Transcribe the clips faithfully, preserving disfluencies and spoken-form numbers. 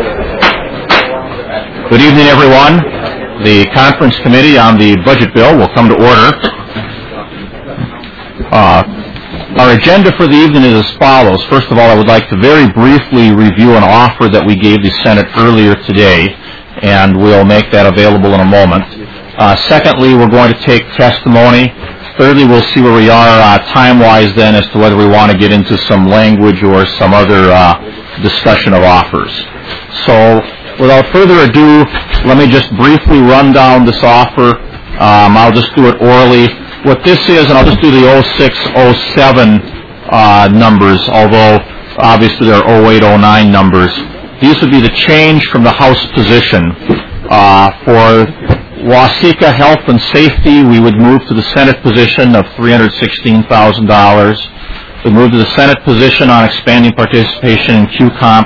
Good evening, everyone. The conference committee on the budget bill will come to order. Uh, our agenda for the evening is as follows. First of all, I would like to very briefly review an offer that we gave the Senate earlier today, and we'll make that available in a moment. Uh, secondly, we're going to take testimony. Thirdly, we'll see where we are uh, time-wise then as to whether we want to get into some language or some other uh, discussion of offers. So, without further ado, let me just briefly run down this offer. Um, I'll just do it orally. What this is, and I'll just do the oh six oh seven uh, numbers, although obviously there are oh eight oh nine numbers. These would be the change from the House position. Uh, for Waseca Health and Safety, we would move to the Senate position of three hundred sixteen thousand dollars. We move to the Senate position on expanding participation in Q COMP,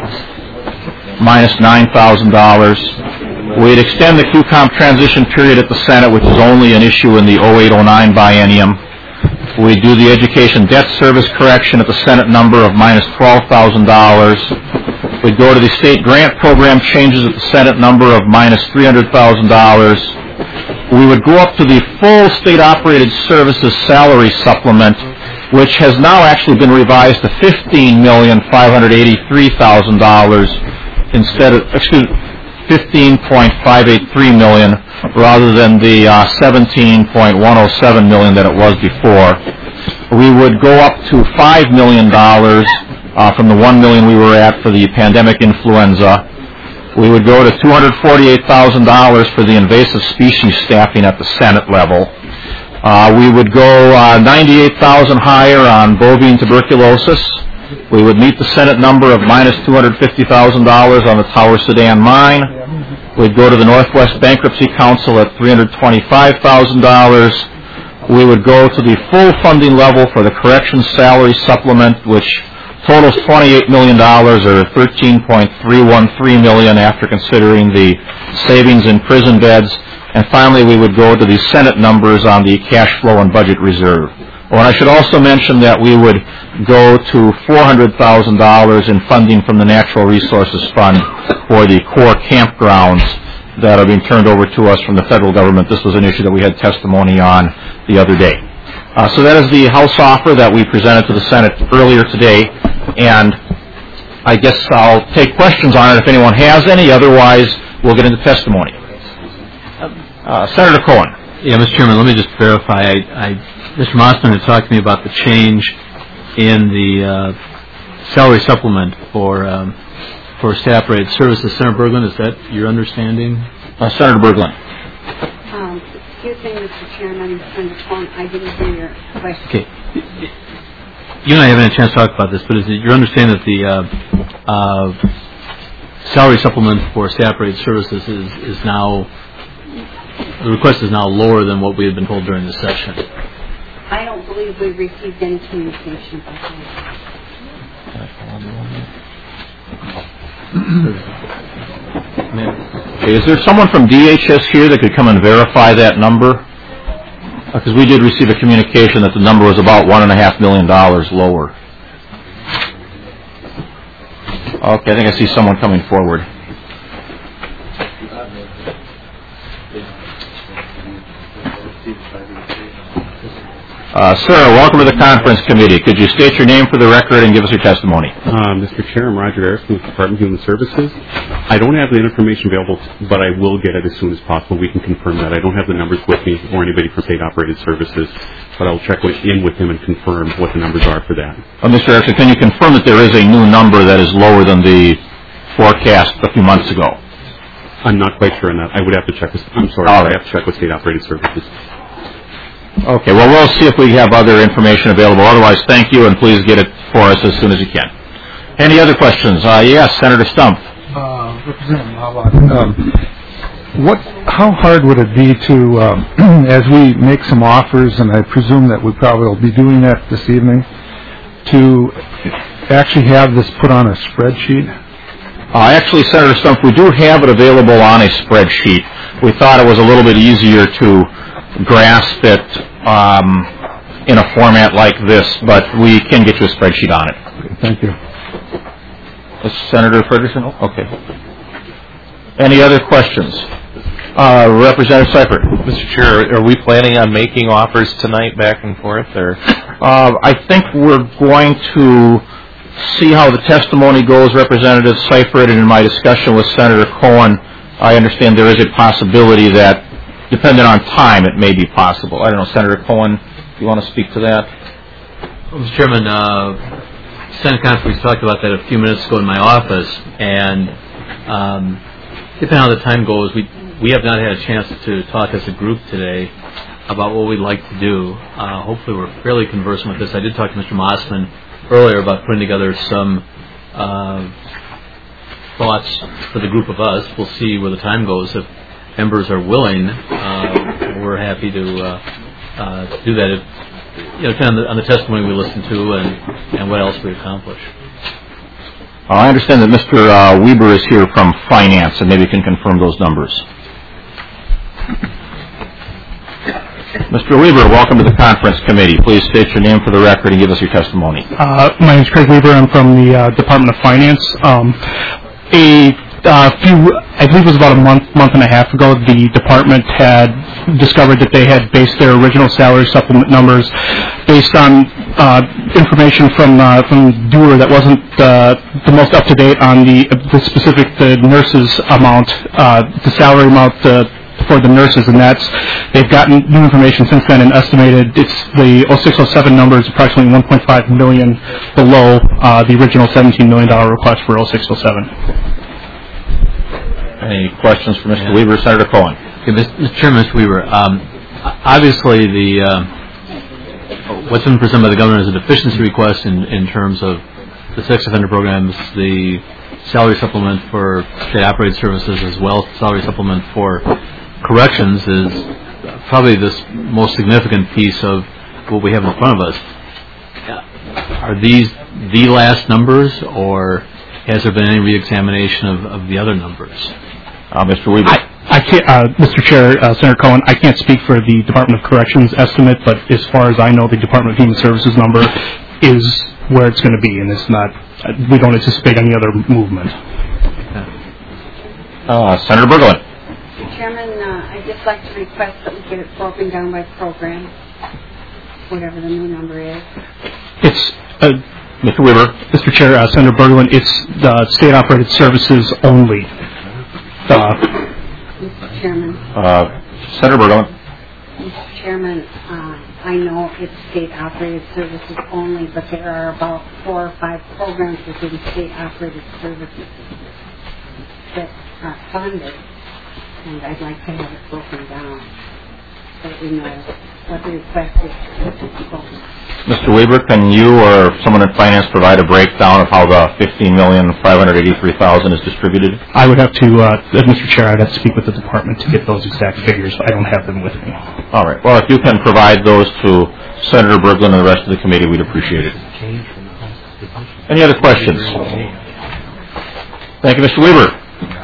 minus nine thousand dollars. We'd extend the Q COMP transition period at the Senate, which is only an issue in the oh eight oh nine biennium. We'd do the education debt service correction at the Senate number of minus twelve thousand dollars. We'd go to the state grant program changes at the Senate number of minus three hundred thousand dollars. We would go up to the full state-operated services salary supplement, which has now actually been revised to fifteen million five hundred eighty-three thousand dollars instead of, excuse me, fifteen point five eight three million dollars rather than the uh, seventeen point one oh seven million dollars that it was before. We would go up to five million dollars uh, from the one million dollars we were at for the pandemic influenza. We would go to two hundred forty-eight thousand dollars for the invasive species staffing at the Senate level. Uh, we would go uh, ninety-eight thousand dollars higher on bovine tuberculosis. We would meet the Senate number of minus two hundred fifty thousand dollars on the Tower Sedan mine. We'd go to the Northwest Bankruptcy Council at three hundred twenty-five thousand dollars. We would go to the full funding level for the corrections salary supplement, which totals twenty-eight million dollars, or thirteen point three one three million dollars after considering the savings in prison beds. And finally, we would go to the Senate numbers on the cash flow and budget reserve. Oh, and I should also mention that we would go to four hundred thousand dollars in funding from the Natural Resources Fund for the core campgrounds that are being turned over to us from the federal government. This was an issue that we had testimony on the other day. Uh, so that is the House offer that we presented to the Senate earlier today, and I guess I'll take questions on it if anyone has any. Otherwise, we'll get into testimony. Uh, Senator Cohen. Yeah, Mister Chairman, let me just verify. I, I Mister Mossman had talked to me about the change in the uh, salary supplement for um, for staff-rated services. Senator Berglund, is that your understanding? Uh, Senator Berglund. Um, excuse me, Mister Chairman, on the phone, I didn't hear your question. Okay. You and I haven't had a chance to talk about this, but is it your understanding that the uh, uh, salary supplement for staff-rated services is, is now, the request is now lower than what we had been told during the session? I don't believe we received any communication about that. Okay, is there someone from D H S here that could come and verify that number? Because uh, we did receive a communication that the number was about one and a half million dollars lower. Okay, I think I see someone coming forward. Uh, sir, welcome to the conference committee. Could you state your name for the record and give us your testimony? Uh, Mister Chair, I'm Roger Harris from the Department of Human Services. I don't have the information available, but I will get it as soon as possible. We can confirm that. I don't have the numbers with me or anybody from state-operated services, but I'll check with, in with him and confirm what the numbers are for that. Uh, Mister Erickson, can you confirm that there is a new number that is lower than the forecast a few months ago? I'm not quite sure on that. I would have to check with, I'm sorry, All right. I have to check with state-operated services. Okay, well, we'll see if we have other information available. Otherwise, thank you, and please get it for us as soon as you can. Any other questions? Uh, yes, Senator Stump. Uh, Representative Howard, um, what, how hard would it be to, um, as we make some offers, and I presume that we probably will be doing that this evening, to actually have this put on a spreadsheet? Uh, actually, Senator Stump, we do have it available on a spreadsheet. We thought it was a little bit easier to grasp it um, in a format like this, but we can get you a spreadsheet on it. Okay, thank you. Uh, Senator Ferguson? Okay. Any other questions? Uh, Representative Seifert. Mister Chair, are we planning on making offers tonight back and forth, or? Uh, I think we're going to see how the testimony goes, Representative Seifert, and in my discussion with Senator Cohen, I understand there is a possibility that, depending on time, it may be possible. I don't know, Senator Cohen, do you want to speak to that? Well, Mister Chairman, uh, Senate conference talked about that a few minutes ago in my office, and um, depending on how the time goes, we we have not had a chance to talk as a group today about what we'd like to do. Uh, hopefully we're fairly conversant with this. I did talk to Mister Mossman earlier about putting together some uh, thoughts for the group of us. We'll see where the time goes. If members are willing, uh, we're happy to uh, uh, do that. If, you know, kind of on the, on the testimony we listen to and, and what else we accomplish. Uh, I understand that Mister Uh, Weber is here from Finance, and maybe you can confirm those numbers. Mister Weber, welcome to the conference committee. Please state your name for the record and give us your testimony. Uh, my name is Craig Weber. I'm from the uh, Department of Finance. Um, a uh, few, I believe it was about a month, month and a half ago, the department had discovered that they had based their original salary supplement numbers based on uh, information from uh, from Doer that wasn't uh, the most up to date on the the specific the nurses amount, uh, the salary amount. Uh, for the nurses, and that's, they've gotten new information since then and estimated it's the oh six oh seven number is approximately one point five million dollars below uh, the original seventeen million dollars request for oh six oh seven. Any questions for Mister Yeah. Weber? Senator Cohen. Okay, Mister Chairman, Mister Weber, um, obviously the uh, what's been presented by the governor is a deficiency request in, in terms of the sex offender programs, the salary supplement for state operated services, as well as salary supplement for corrections is probably the most significant piece of what we have in front of us. Are these the last numbers, or has there been any reexamination of, of the other numbers? Uh, Mister Weber. I, I can't, uh, Mister Chair, uh, Senator Cohen, I can't speak for the Department of Corrections estimate, but as far as I know, the Department of Human Services number is where it's going to be, and it's not. Uh, we don't anticipate any other movement. Uh, Senator Berglund. Mister Chairman, uh, I'd just like to request that we get it broken down by program, whatever the new number is. It's, uh, Mister Weber. Mister Chair, uh, Senator Berglund, it's the state-operated services only. Uh, Mister Chairman. Uh, Senator Berglund. Mister Chairman, uh, I know it's state-operated services only, but there are about four or five programs within state-operated services that are funded, and I'd like to have it broken down so that we know what the request is. Mister Weber, can you or someone in finance provide a breakdown of how the fifteen million five hundred eighty-three thousand is distributed? I would have to, uh, Mister Chair, I'd have to speak with the department to get those exact figures. I don't have them with me. All right. Well, if you can provide those to Senator Berglund and the rest of the committee, we'd appreciate it. Any other questions? Thank you, Mister Weber.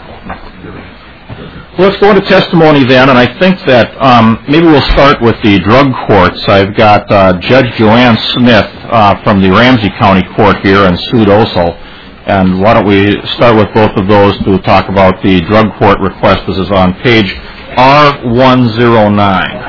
Well, let's go into testimony then, and I think that um, maybe we'll start with the drug courts. I've got uh, Judge Joanne Smith uh, from the Ramsey County Court here and Sue Dosel. And why don't we start with both of those to talk about the drug court request. This is on page R one oh nine.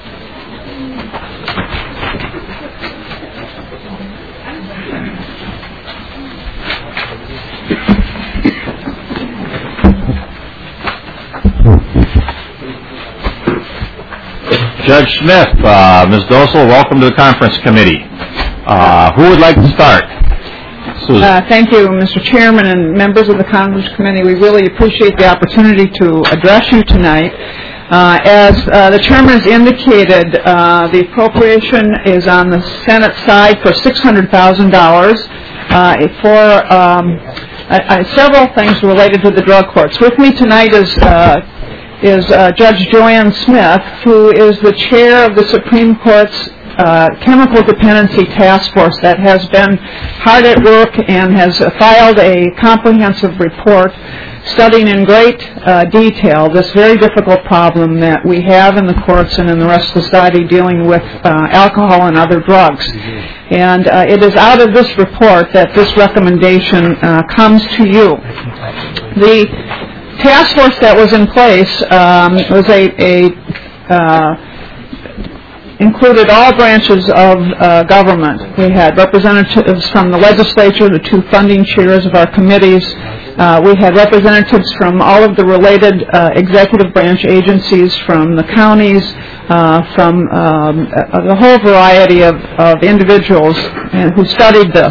Judge Smith, uh, Miz Dosel, welcome to the conference committee. Uh, who would like to start? Susan. Uh, thank you, Mister Chairman and members of the Conference Committee. We really appreciate the opportunity to address you tonight. Uh, as uh, the Chairman has indicated, uh, the appropriation is on the Senate side for six hundred thousand dollars uh, for um, uh, uh, several things related to the drug courts. With me tonight is uh, is uh, Judge Joanne Smith, who is the chair of the Supreme Court's uh, Chemical Dependency Task Force that has been hard at work and has uh, filed a comprehensive report studying in great uh, detail this very difficult problem that we have in the courts and in the rest of society dealing with uh, alcohol and other drugs. And uh, it is out of this report that this recommendation uh, comes to you. The task force that was in place um, was a, a uh, included all branches of uh, government. We had representatives from the legislature, the two funding chairs of our committees. Uh, we had representatives from all of the related uh, executive branch agencies, from the counties, uh, from um, a, a whole variety of, of individuals uh, who studied this.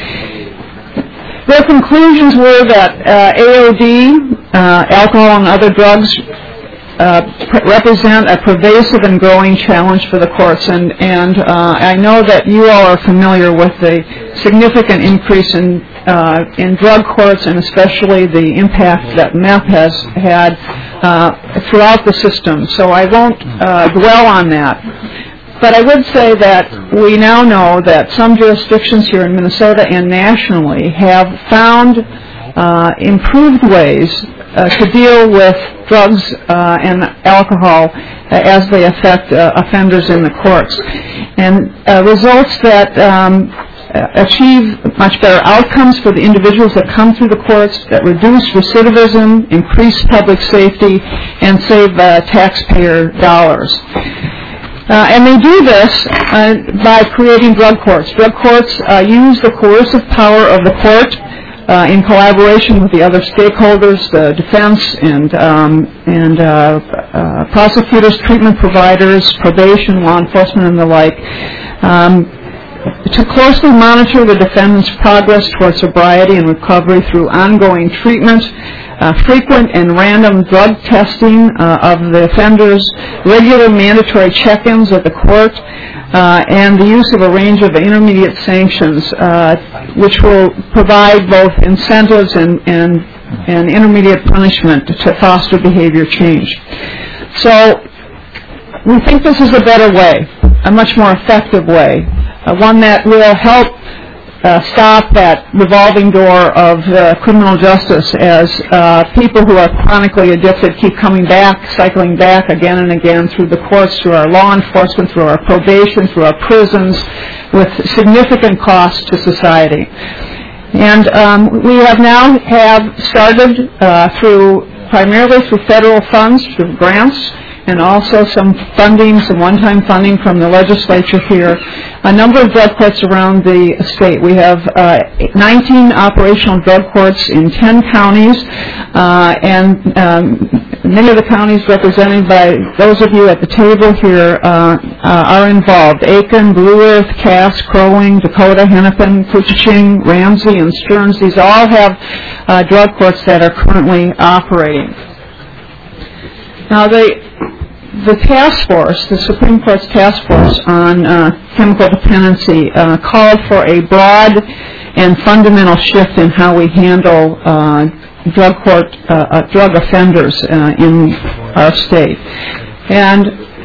Their conclusions were that uh, A O D, uh, alcohol and other drugs, Uh, pr- represent a pervasive and growing challenge for the courts, and and uh, I know that you all are familiar with the significant increase in uh, in drug courts, and especially the impact that meth has had uh, throughout the system. So I won't uh, dwell on that. But I would say that we now know that some jurisdictions here in Minnesota and nationally have found uh, improved ways Uh, to deal with drugs uh, and alcohol uh, as they affect uh, offenders in the courts. And uh, results that um, achieve much better outcomes for the individuals that come through the courts, that reduce recidivism, increase public safety, and save uh, taxpayer dollars. Uh, and they do this uh, by creating drug courts. Drug courts uh, use the coercive power of the court Uh, in collaboration with the other stakeholders, the defense and um, and uh, uh, prosecutors, treatment providers, probation, law enforcement, and the like, um, to closely monitor the defendant's progress toward sobriety and recovery through ongoing treatment, uh, frequent and random drug testing uh, of the offenders, regular mandatory check-ins at the court, Uh, and the use of a range of intermediate sanctions, uh, which will provide both incentives and, and, and intermediate punishment to foster behavior change. So we think this is a better way, a much more effective way, uh, one that will help Uh, stop that revolving door of uh, criminal justice as uh, people who are chronically addicted keep coming back, cycling back again and again through the courts, through our law enforcement, through our probation, through our prisons, with significant costs to society. And um, we have now have started uh, through, primarily through federal funds, through grants, and also some funding, some one-time funding from the legislature here, a number of drug courts around the state. We have uh, nineteen operational drug courts in ten counties, uh, and um, many of the counties represented by those of you at the table here uh, uh, are involved. Aiken, Blue Earth, Cass, Crow Wing, Dakota, Hennepin, Koochiching, Ramsey, and Stearns. These all have uh, drug courts that are currently operating. Now, they The task force, the Supreme Court's task force on uh, chemical dependency, uh, called for a broad and fundamental shift in how we handle uh, drug court uh, uh, drug offenders uh, in our state. And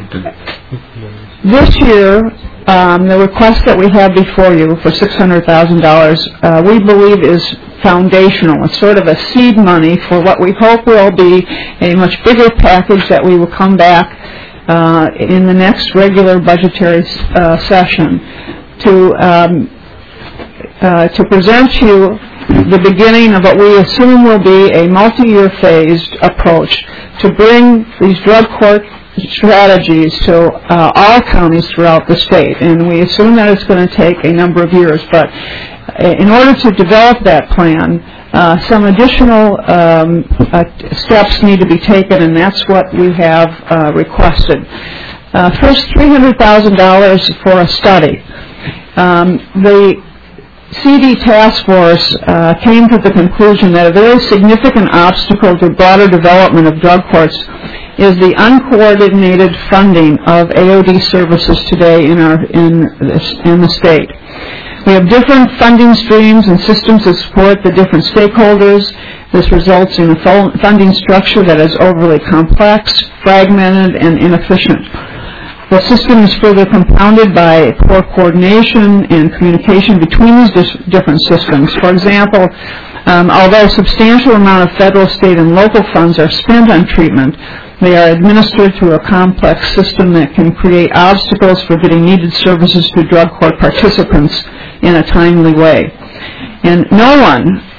this year, um, the request that we have before you for six hundred thousand dollars, uh, we believe is foundational. It's sort of a seed money for what we hope will be a much bigger package that we will come back uh, in the next regular budgetary uh, session to um, uh, to present you the beginning of what we assume will be a multi-year phased approach to bring these drug court strategies to uh, all counties throughout the state. And we assume that it's going to take a number of years, but in order to develop that plan, uh, some additional um, uh, steps need to be taken, and that's what we have uh, requested. Uh, first, three hundred thousand dollars for a study. Um, the C D task force uh, came to the conclusion that a very significant obstacle to broader development of drug courts is the uncoordinated funding of A O D services today in our in this, in the state. We have different funding streams and systems that support the different stakeholders. This results in a funding structure that is overly complex, fragmented, and inefficient. The system is further compounded by poor coordination and communication between these dis- different systems. For example, um, although a substantial amount of federal, state, and local funds are spent on treatment, they are administered through a complex system that can create obstacles for getting needed services to drug court participants in a timely way. And no one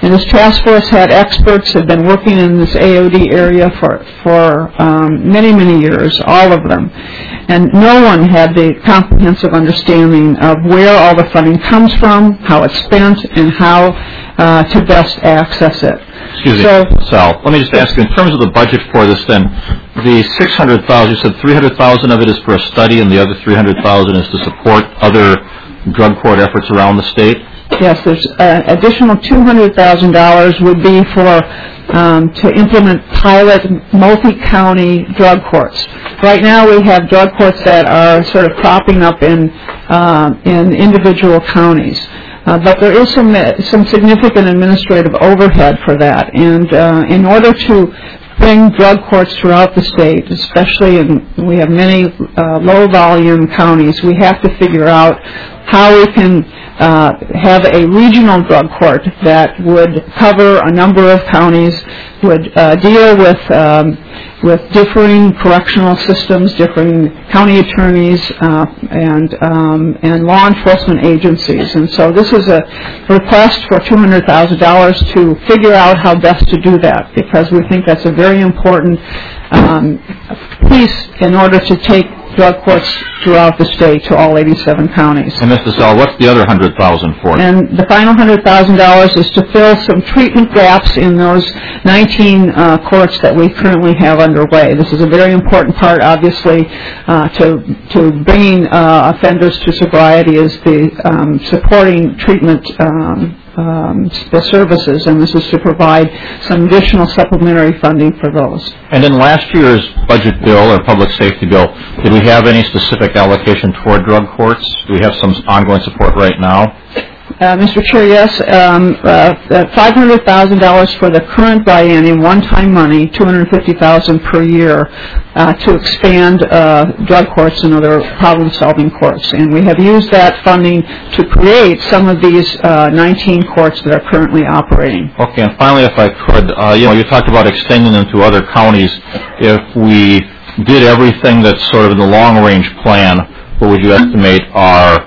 And this task force had experts, had been working in this A O D area for, for um, many, many years, all of them. And no one had the comprehensive understanding of where all the funding comes from, how it's spent, and how uh, to best access it. Excuse so, me, Sal. Let me just ask you, in terms of the budget for this, then, the six hundred thousand dollars, you said three hundred thousand dollars of it is for a study, and the other three hundred thousand dollars is to support other drug court efforts around the state? Yes, there's uh, additional two hundred thousand dollars would be for um, to implement pilot multi-county drug courts. Right now we have drug courts that are sort of cropping up in uh, in individual counties. Uh, but there is some some significant administrative overhead for that, and uh, in order to bring drug courts throughout the state, especially in we have many uh, low-volume counties, we have to figure out how we can uh, have a regional drug court that would cover a number of counties, would uh, deal with um, with differing correctional systems, differing county attorneys, uh, and um, and law enforcement agencies. And so this is a request for two hundred thousand dollars to figure out how best to do that, because we think that's a very important um, piece in order to take drug courts throughout the state to all eighty-seven counties. And Mister Sal, what's the other one hundred thousand dollars for? And the final one hundred thousand dollars is to fill some treatment gaps in those nineteen uh, courts that we currently have underway. This is a very important part, obviously, uh, to to bringing uh, offenders to sobriety is the um, supporting treatment um, um, the services, and this is to provide some additional supplementary funding for those. And in last year's budget bill or public safety bill, did we have any specific allocation toward drug courts? Do we have some ongoing support right now? Uh, Mister Chair, yes, um, uh, five hundred thousand dollars for the current biennium, one-time money, two hundred fifty thousand dollars per year uh, to expand uh, drug courts and other problem-solving courts. And we have used that funding to create some of these uh, nineteen courts that are currently operating. Okay, and finally, if I could, uh, you know, you talked about extending them to other counties. If we did everything that's sort of in the long-range plan, what would you estimate our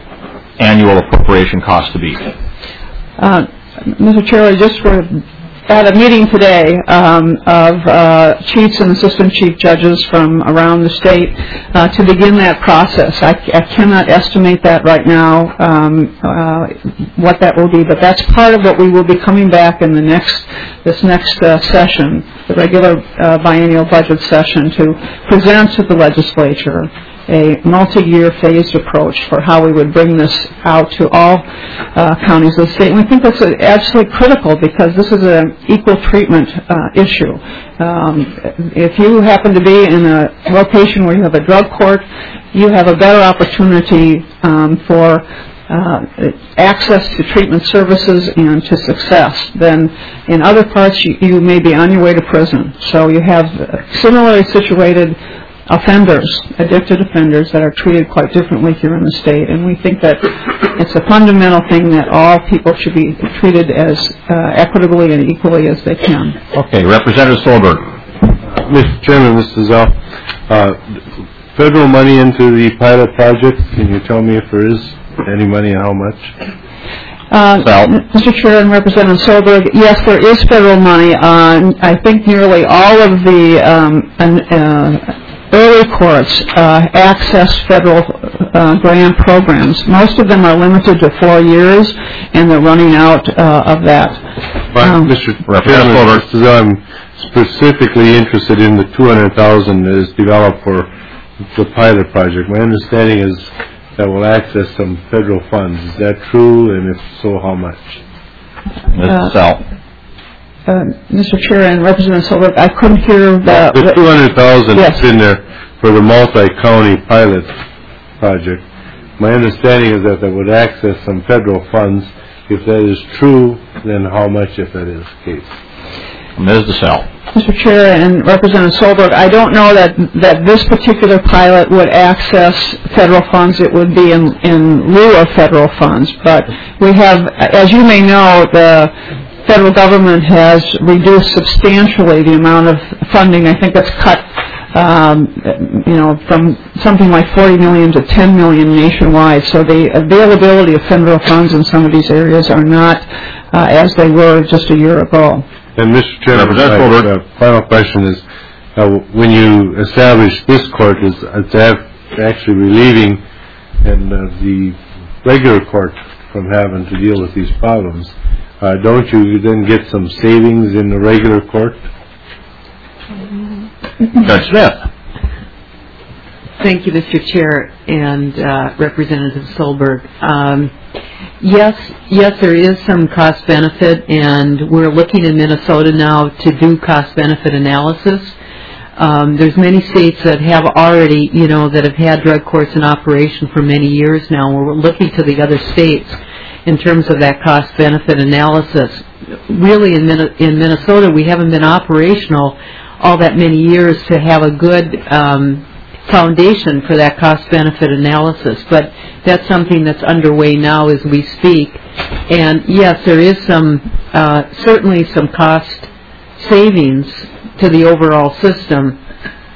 annual appropriation cost to be? Uh, Mister Chair, I just were at a meeting today um, of uh, chiefs and assistant chief judges from around the state uh, to begin that process. I, I cannot estimate that right now, um, uh, what that will be, but that's part of what we will be coming back in the next this next uh, session, the regular uh, biennial budget session, to present to the legislature a multi-year phased approach for how we would bring this out to all uh, counties of the state. And we think that's absolutely critical because this is an equal treatment uh, issue. Um, if you happen to be in a location where you have a drug court, you have a better opportunity um, for uh, access to treatment services and to success than in other parts you, you may be on your way to prison. So you have similarly situated offenders, addicted offenders, that are treated quite differently here in the state, and we think that it's a fundamental thing that all people should be treated as uh, equitably and equally as they can. Okay, Representative Solberg. Mister Chairman, Mister Zell, uh, federal money into the pilot project, can you tell me if there is any money and how much? Uh, Mister Chair and Representative Solberg, yes, there is federal money. Uh, I think nearly all of the um, uh, early courts uh, access federal uh, grant programs. Most of them are limited to four years, and they're running out uh, of that. But, um, Mister Chairman, Mister Zell, I'm specifically interested in the two hundred thousand dollars that is developed for the pilot project. My understanding is that will access some federal funds. Is that true? And if so, how much? Mister Sal. Uh, Mister Chair and Representative Solberg, I couldn't hear the... The two hundred thousand dollars yes. is in there for the multi-county pilot project. My understanding is that that would access some federal funds. If that is true, then how much if that is the case? Miz DeSalle. Mister Chair and Representative Solberg, I don't know that that this particular pilot would access federal funds. It would be in, in lieu of federal funds. But we have, as you may know, the federal government has reduced substantially the amount of funding. I think that's cut um, you know, from something like forty million to ten million nationwide. So the availability of federal funds in some of these areas are not uh, as they were just a year ago. And Mister Chairman, my uh, final question is, uh, when you establish this court, is it's actually relieving and uh, the regular court from having to deal with these problems. Uh, don't you then get some savings in the regular court? Judge Smith. Thank you, Mister Chair and uh, Representative Solberg. Um, yes, yes, there is some cost benefit, and we're looking in Minnesota now to do cost benefit analysis. Um, there's many states that have already, you know, that have had drug courts in operation for many years now. We're looking to the other states in terms of that cost benefit analysis. Really, in, Min- in Minnesota, we haven't been operational all that many years to have a good um, foundation for that cost-benefit analysis, but that's something that's underway now as we speak. And yes, there is some, uh, certainly some cost savings to the overall system.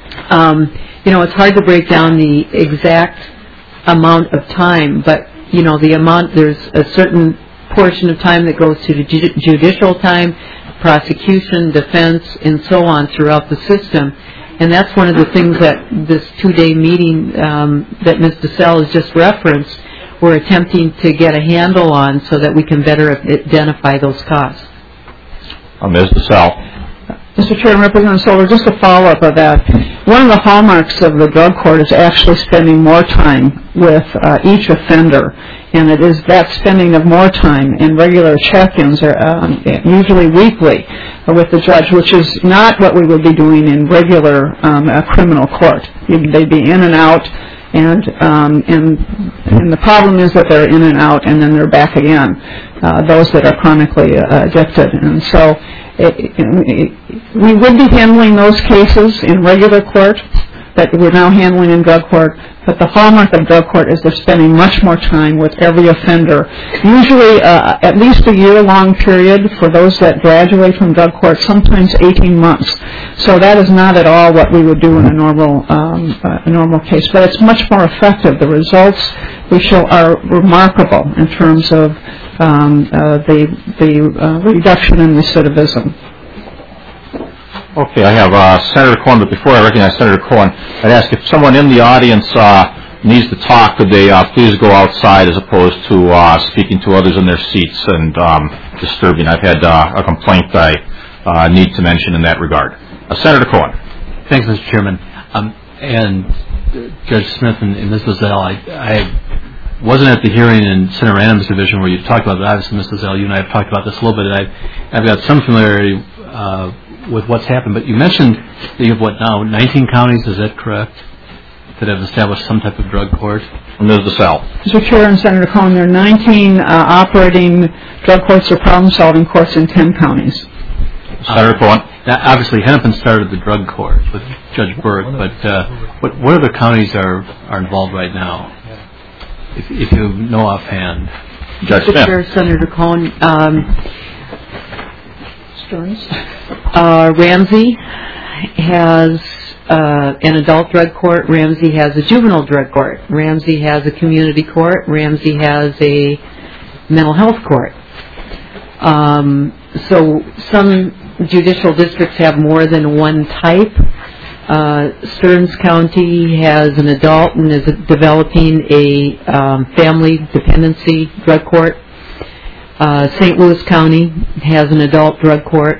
Um, you know, it's hard to break down the exact amount of time, but, you know, the amount, there's a certain portion of time that goes to the ju- judicial time, prosecution, defense, and so on throughout the system. And that's one of the things that this two-day meeting um, that Miz DeSalle has just referenced, we're attempting to get a handle on so that we can better identify those costs. Uh, Miz DeSalle. Mister Chairman, Representative Solberg, just a follow-up of that. One of the hallmarks of the drug court is actually spending more time with uh, each offender, and it is that spending of more time in regular check-ins, are, um, usually weekly, with the judge, which is not what we would be doing in regular um, uh, criminal court. They'd be in and out, and, um, and and the problem is that they're in and out, and then they're back again, uh, those that are chronically uh, addicted. And so it, it, we would be handling those cases in regular court that we're now handling in drug court, but the hallmark of drug court is they're spending much more time with every offender, usually uh, at least a year-long period for those that graduate from drug court, sometimes eighteen months. So that is not at all what we would do in a normal um, uh, a normal case, but it's much more effective. The results we show are remarkable in terms of um, uh, the, the uh, reduction in recidivism. Okay, I have uh, Senator Cohen, but before I recognize Senator Cohen, I'd ask if someone in the audience uh, needs to talk, could they uh, please go outside as opposed to uh, speaking to others in their seats and um, disturbing. I've had uh, a complaint I uh, need to mention in that regard. Uh, Senator Cohen. Thanks, Mister Chairman. Um, and uh, Judge Smith and, and Miz DeSalle, I, I wasn't at the hearing in Senator Adams' division where you talked about it. Obviously, Miz DeSalle, you and I have talked about this a little bit, and I've, I've got some familiarity uh, with what's happened, but you mentioned that you have, what now, nineteen counties, is that correct, that have established some type of drug court? Miz DeSalle. Mister Chair and Senator Cohen, there are nineteen uh, operating drug courts or problem-solving courts in ten counties. Senator Cohen. Now, obviously, Hennepin started the drug court with Judge Burke, but uh, what, what other counties are, are involved right now, if, if you know offhand? Judge Smith. Chair, Senator Cohen. Um, Stearns. Uh, Ramsey has uh, an adult drug court. Ramsey has a juvenile drug court. Ramsey has a community court. Ramsey has a mental health court. Um, so some judicial districts have more than one type. Uh, Stearns County has an adult and is developing a um, family dependency drug court. Uh, Saint Louis County has an adult drug court.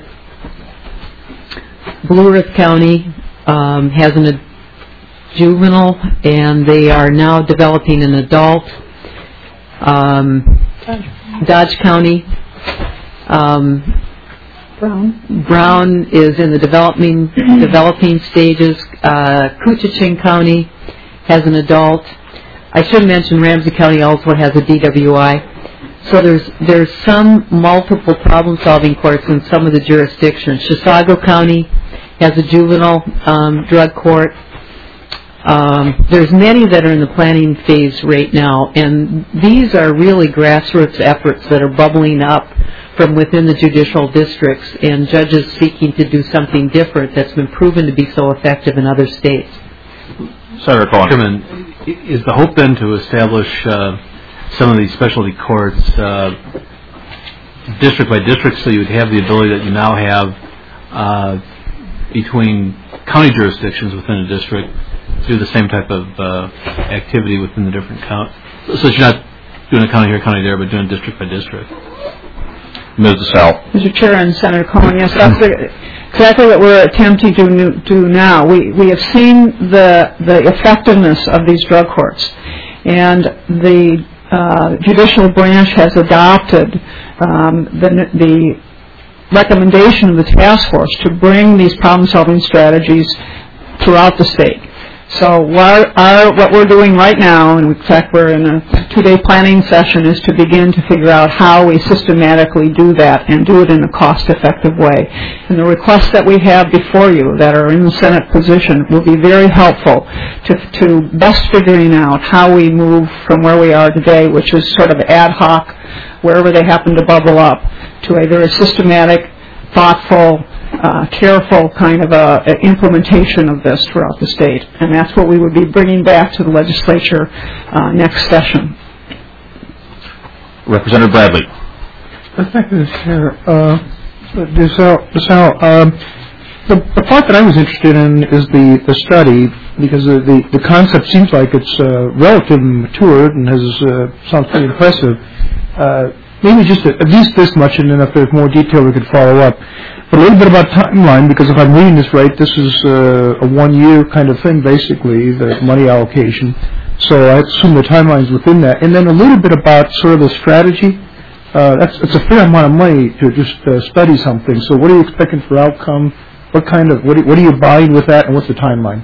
Blue Earth County um, has an ad- juvenile, and they are now developing an adult. Um, Dodge County. Um, Brown. Brown is in the developing developing stages. Uh, Coochin County has an adult. I should mention Ramsey County also has a D W I. So there's there's some multiple problem-solving courts in some of the jurisdictions. Chisago County has a juvenile um, drug court. Um, there's many that are in the planning phase right now, and these are really grassroots efforts that are bubbling up from within the judicial districts and judges seeking to do something different that's been proven to be so effective in other states. Senator Cohen. Chairman, is the hope then to establish uh, some of these specialty courts uh, district by district, so you would have the ability that you now have uh, between county jurisdictions within a district do the same type of uh, activity within the different counties? So you're not doing a county here, county there, but doing district by district. Miz DeSalle. Mister Chair and Senator Cohen, yes, that's the, exactly what we're attempting to do now. We we have seen the the effectiveness of these drug courts, and the uh, judicial branch has adopted um, the the recommendation of the task force to bring these problem-solving strategies throughout the state. So what, our, what we're doing right now, and in fact we're in a two-day planning session, is to begin to figure out how we systematically do that and do it in a cost-effective way. And the requests that we have before you that are in the Senate position will be very helpful to, to best figuring out how we move from where we are today, which is sort of ad hoc, wherever they happen to bubble up, to a very systematic, thoughtful, Uh, careful kind of a, a implementation of this throughout the state, and that's what we would be bringing back to the legislature uh, next session. Representative Bradley. Thank you, Chair. Uh, DeSalle, DeSalle, um, the, the part that I was interested in is the, the study, because the, the, the concept seems like it's uh, relatively mature and has uh, sounds pretty impressive. Uh, maybe just a, at least this much, and then if there's more detail we could follow up. But a little bit about timeline, because if I'm reading this right, this is uh, a one-year kind of thing, basically, the money allocation. So I assume the timeline's within that. And then a little bit about sort of the strategy. Uh, that's it's a fair amount of money to just uh, study something. So what are you expecting for outcome? What kind of what, what are you buying with that, and what's the timeline?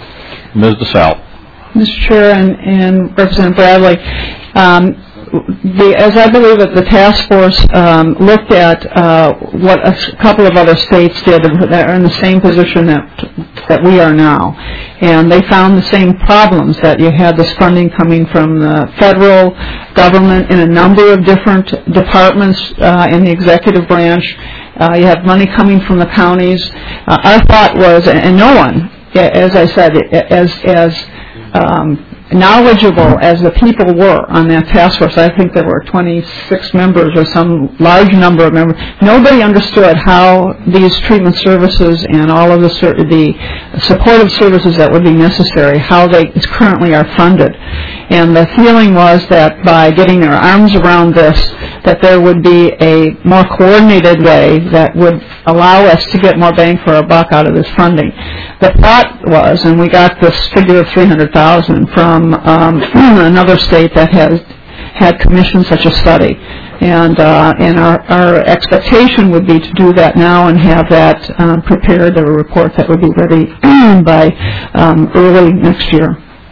Miz DeSalle. Mister Chair and, and Representative Bradley, um, The, as I believe that the task force um, looked at uh, what a couple of other states did that are in the same position that that we are now, and they found the same problems, that you had this funding coming from the federal government in a number of different departments uh, in the executive branch. Uh, you have money coming from the counties. Uh, our thought was, and no one, as I said, as as um, knowledgeable as the people were on that task force, I think there were twenty-six members or some large number of members, nobody understood how these treatment services and all of the, the supportive services that would be necessary, how they currently are funded. And the feeling was that by getting their arms around this, that there would be a more coordinated way that would allow us to get more bang for our buck out of this funding. The thought was, and we got this figure of three hundred thousand from Um, another state that has had commissioned such a study, and uh, and our, our expectation would be to do that now and have that um, prepared, a report that would be ready by um, early next year.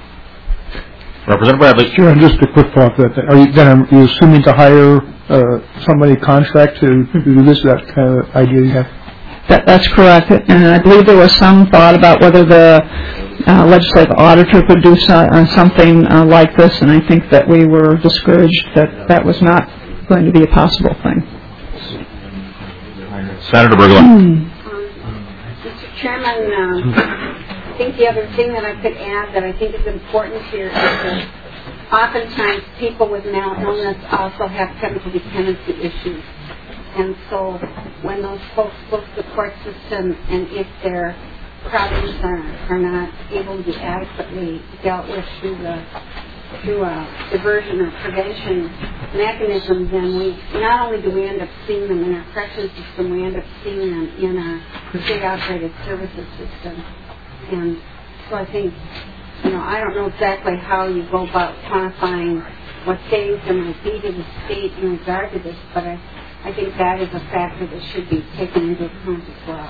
Representative Bradley. Sure, and just a quick thought. That are you then are you assuming to hire uh, somebody contract to, to do this? That kind of idea you have? That, that's correct, and I believe there was some thought about whether the Uh, legislative auditor could do so, uh, something uh, like this, and I think that we were discouraged that that was not going to be a possible thing. Senator Berglund. Um, Mister Chairman, um, I think the other thing that I could add that I think is important here is that oftentimes people with mental illness also have chemical dependency issues. And so when those folks go to the court system, and if they're problems are, are not able to be adequately dealt with through the through a diversion or prevention mechanism, then we not only do we end up seeing them in our correction system, we end up seeing them in our state-operated services system. And so I think, you know, I don't know exactly how you go about quantifying what savings there might be to the state in regard to this, but I, I think that is a factor that should be taken into account as well.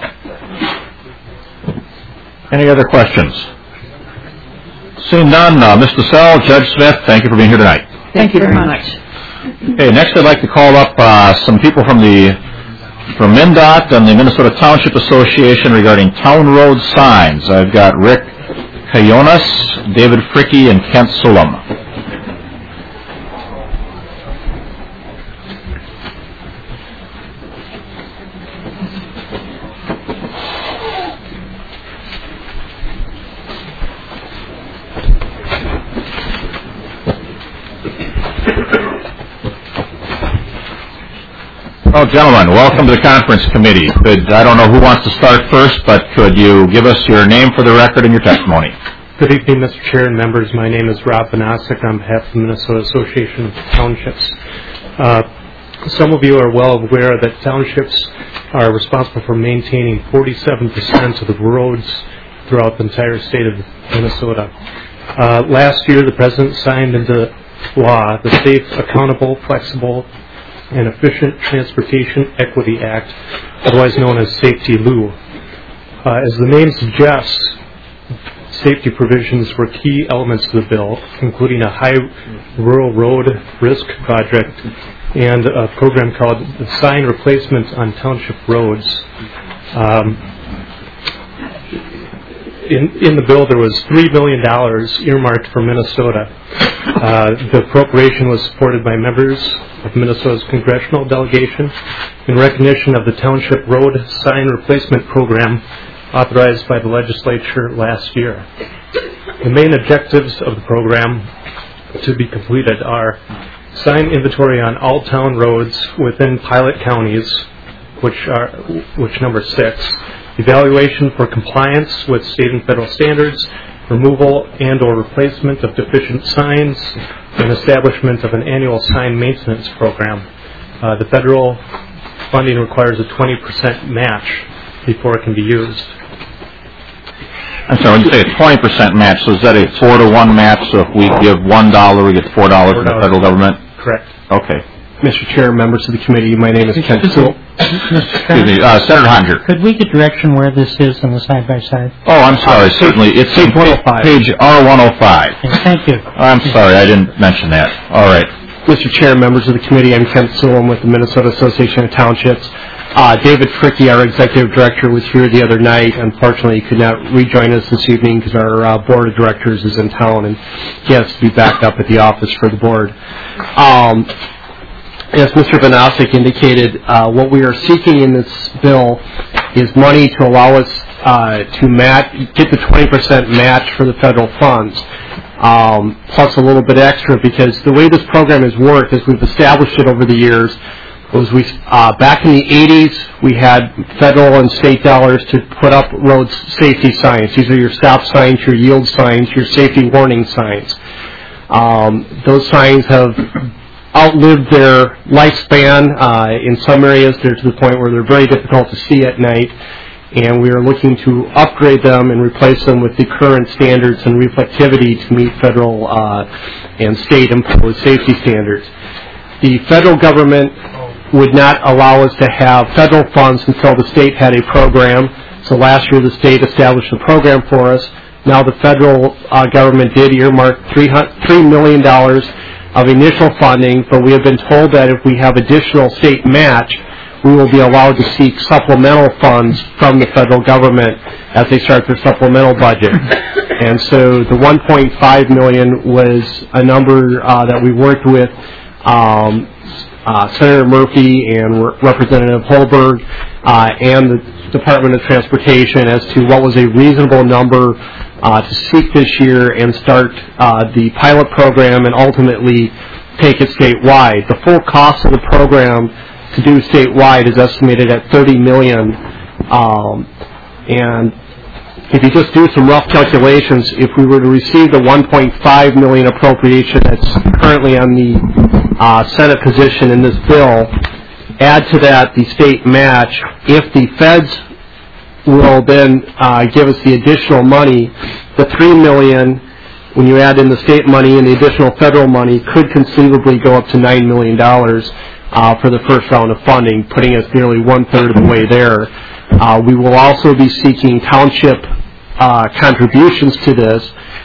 Any other questions? Seeing none, uh, Miz DeSalle, Judge Smith, thank you for being here tonight. Thank you very much. Okay, next I'd like to call up uh, some people from the from MnDOT and the Minnesota Township Association regarding town road signs. I've got Rick Kayonas, David Fricke, and Kent Sulam. Oh, gentlemen, welcome to the conference committee. Could, I don't know who wants to start first, but could you give us your name for the record and your testimony? Good evening, Mister Chair and members. My name is Rob Banasek on behalf of the Minnesota Association of Townships. Uh, some of you are well aware that townships are responsible for maintaining forty-seven percent of the roads throughout the entire state of Minnesota. Uh, last year, the President signed into law the Safe, Accountable, Flexible, and Efficient Transportation Equity Act, otherwise known as Safety L U. Uh, as the name suggests, safety provisions were key elements to the bill, including a high rural road risk project and a program called the Sign Replacement on Township Roads. Um, in, in the bill, there was three million dollars earmarked for Minnesota. Uh, the appropriation was supported by members of Minnesota's congressional delegation in recognition of the Township Road Sign Replacement Program authorized by the legislature last year. The main objectives of the program to be completed are sign inventory on all town roads within pilot counties, which are which number six, evaluation for compliance with state and federal standards, removal and or replacement of deficient signs, and establishment of an annual sign maintenance program. Uh, the federal funding requires a twenty percent match before it can be used. I'm sorry, when you say a twenty percent match, so is that a four to one match? So if we give one dollar, we get four dollars from the federal government? Correct. Okay. Mister Chair, members of the committee, my name is Ken Sewell. Excuse me, uh, Senator Honger. Could we get direction where this is on the side-by-side? Oh, I'm sorry, certainly. It's page one oh five. Page R one oh five. Okay, thank you. I'm sorry, I didn't mention that. All right. Mister Chair, members of the committee, I'm Ken Sewell. I'm with the Minnesota Association of Townships. Uh, David Fricke, our executive director, was here the other night. Unfortunately, he could not rejoin us this evening because our uh, board of directors is in town and he has to be backed up at the office for the board. Um, as Mister Banasek indicated, uh, what we are seeking in this bill is money to allow us uh, to match, get the twenty percent match for the federal funds, um, plus a little bit extra, because the way this program has worked, as we've established it over the years, was we uh, back in the eighties, we had federal and state dollars to put up road safety signs. These are your stop signs, your yield signs, your safety warning signs. Um, those signs have outlived their lifespan. Uh, in some areas, they're to the point where they're very difficult to see at night, and we are looking to upgrade them and replace them with the current standards and reflectivity to meet federal uh, and state imposed safety standards. The federal government would not allow us to have federal funds until the state had a program. So last year the state established a program for us. Now the federal uh, government did earmark three million dollars of initial funding, but we have been told that if we have additional state match, we will be allowed to seek supplemental funds from the federal government as they start their supplemental budget. And so the one point five million dollars was a number uh, that we worked with um, Uh, Senator Murphy and Re- Representative Holberg uh, and the Department of Transportation as to what was a reasonable number uh, to seek this year and start uh, the pilot program and ultimately take it statewide. The full cost of the program to do statewide is estimated at thirty million dollars. Um, and if you just do some rough calculations, if we were to receive the one point five million dollars appropriation that's currently on the uh, Senate position in this bill, add to that the state match, if the feds will then uh, give us the additional money, the three million dollars, when you add in the state money and the additional federal money, could conceivably go up to nine million dollars uh, for the first round of funding, putting us nearly one-third of the way there. Uh, we will also be seeking township uh, contributions to this,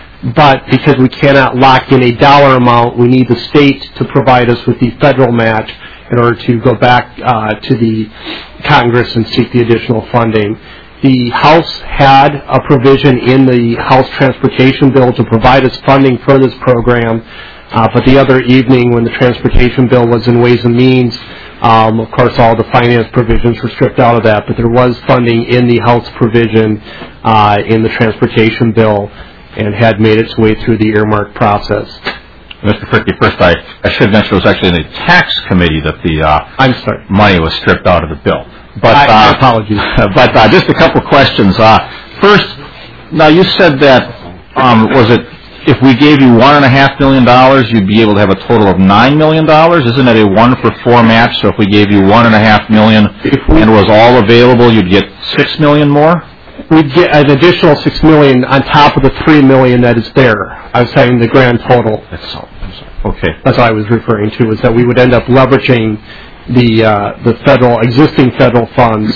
but because we cannot lock in a dollar amount, we need the state to provide us with the federal match in order to go back uh, to the Congress and seek the additional funding. The House had a provision in the House Transportation Bill to provide us funding for this program, uh, but the other evening when the Transportation Bill was in Ways and Means, Um, of course, all the finance provisions were stripped out of that, but there was funding in the House provision uh, in the transportation bill and had made its way through the earmark process. Mister Fricky, first I, I should mention it was actually in the tax committee that the uh, I'm sorry. money was stripped out of the bill. But I, uh, apologies. But uh, just a couple questions. Uh, first, now you said that um, was it if we gave you one and a half million dollars, you'd be able to have a total of nine million dollars. Isn't it a one for four match? So if we gave you one and a half million and it was all available, you'd get six million more. We'd get an additional six million on top of the three million that is there. I was saying the grand total. That's so. Okay. That's what I was referring to, is that we would end up leveraging the uh, the federal existing federal funds,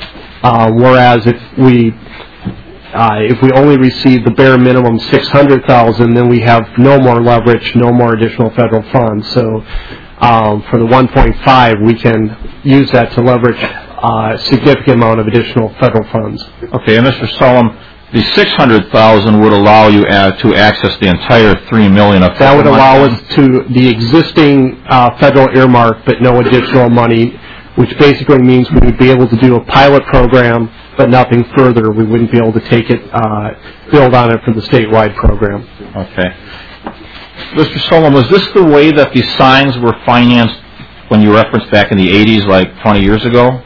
uh, whereas if we uh, if we only receive the bare minimum six hundred thousand, then we have no more leverage, no more additional federal funds. So um, for the one point five, we can use that to leverage uh, a significant amount of additional federal funds. Okay, and Mister Solom, the six hundred thousand would allow you uh, to access the entire three million of that would allow us to the existing uh, federal earmark, but no additional money, which basically means we would be able to do a pilot program, but nothing further. We wouldn't be able to take it, uh, build on it for the statewide program. Okay. Mister Solom, was this the way that the signs were financed when you referenced back in the eighties, like twenty years ago?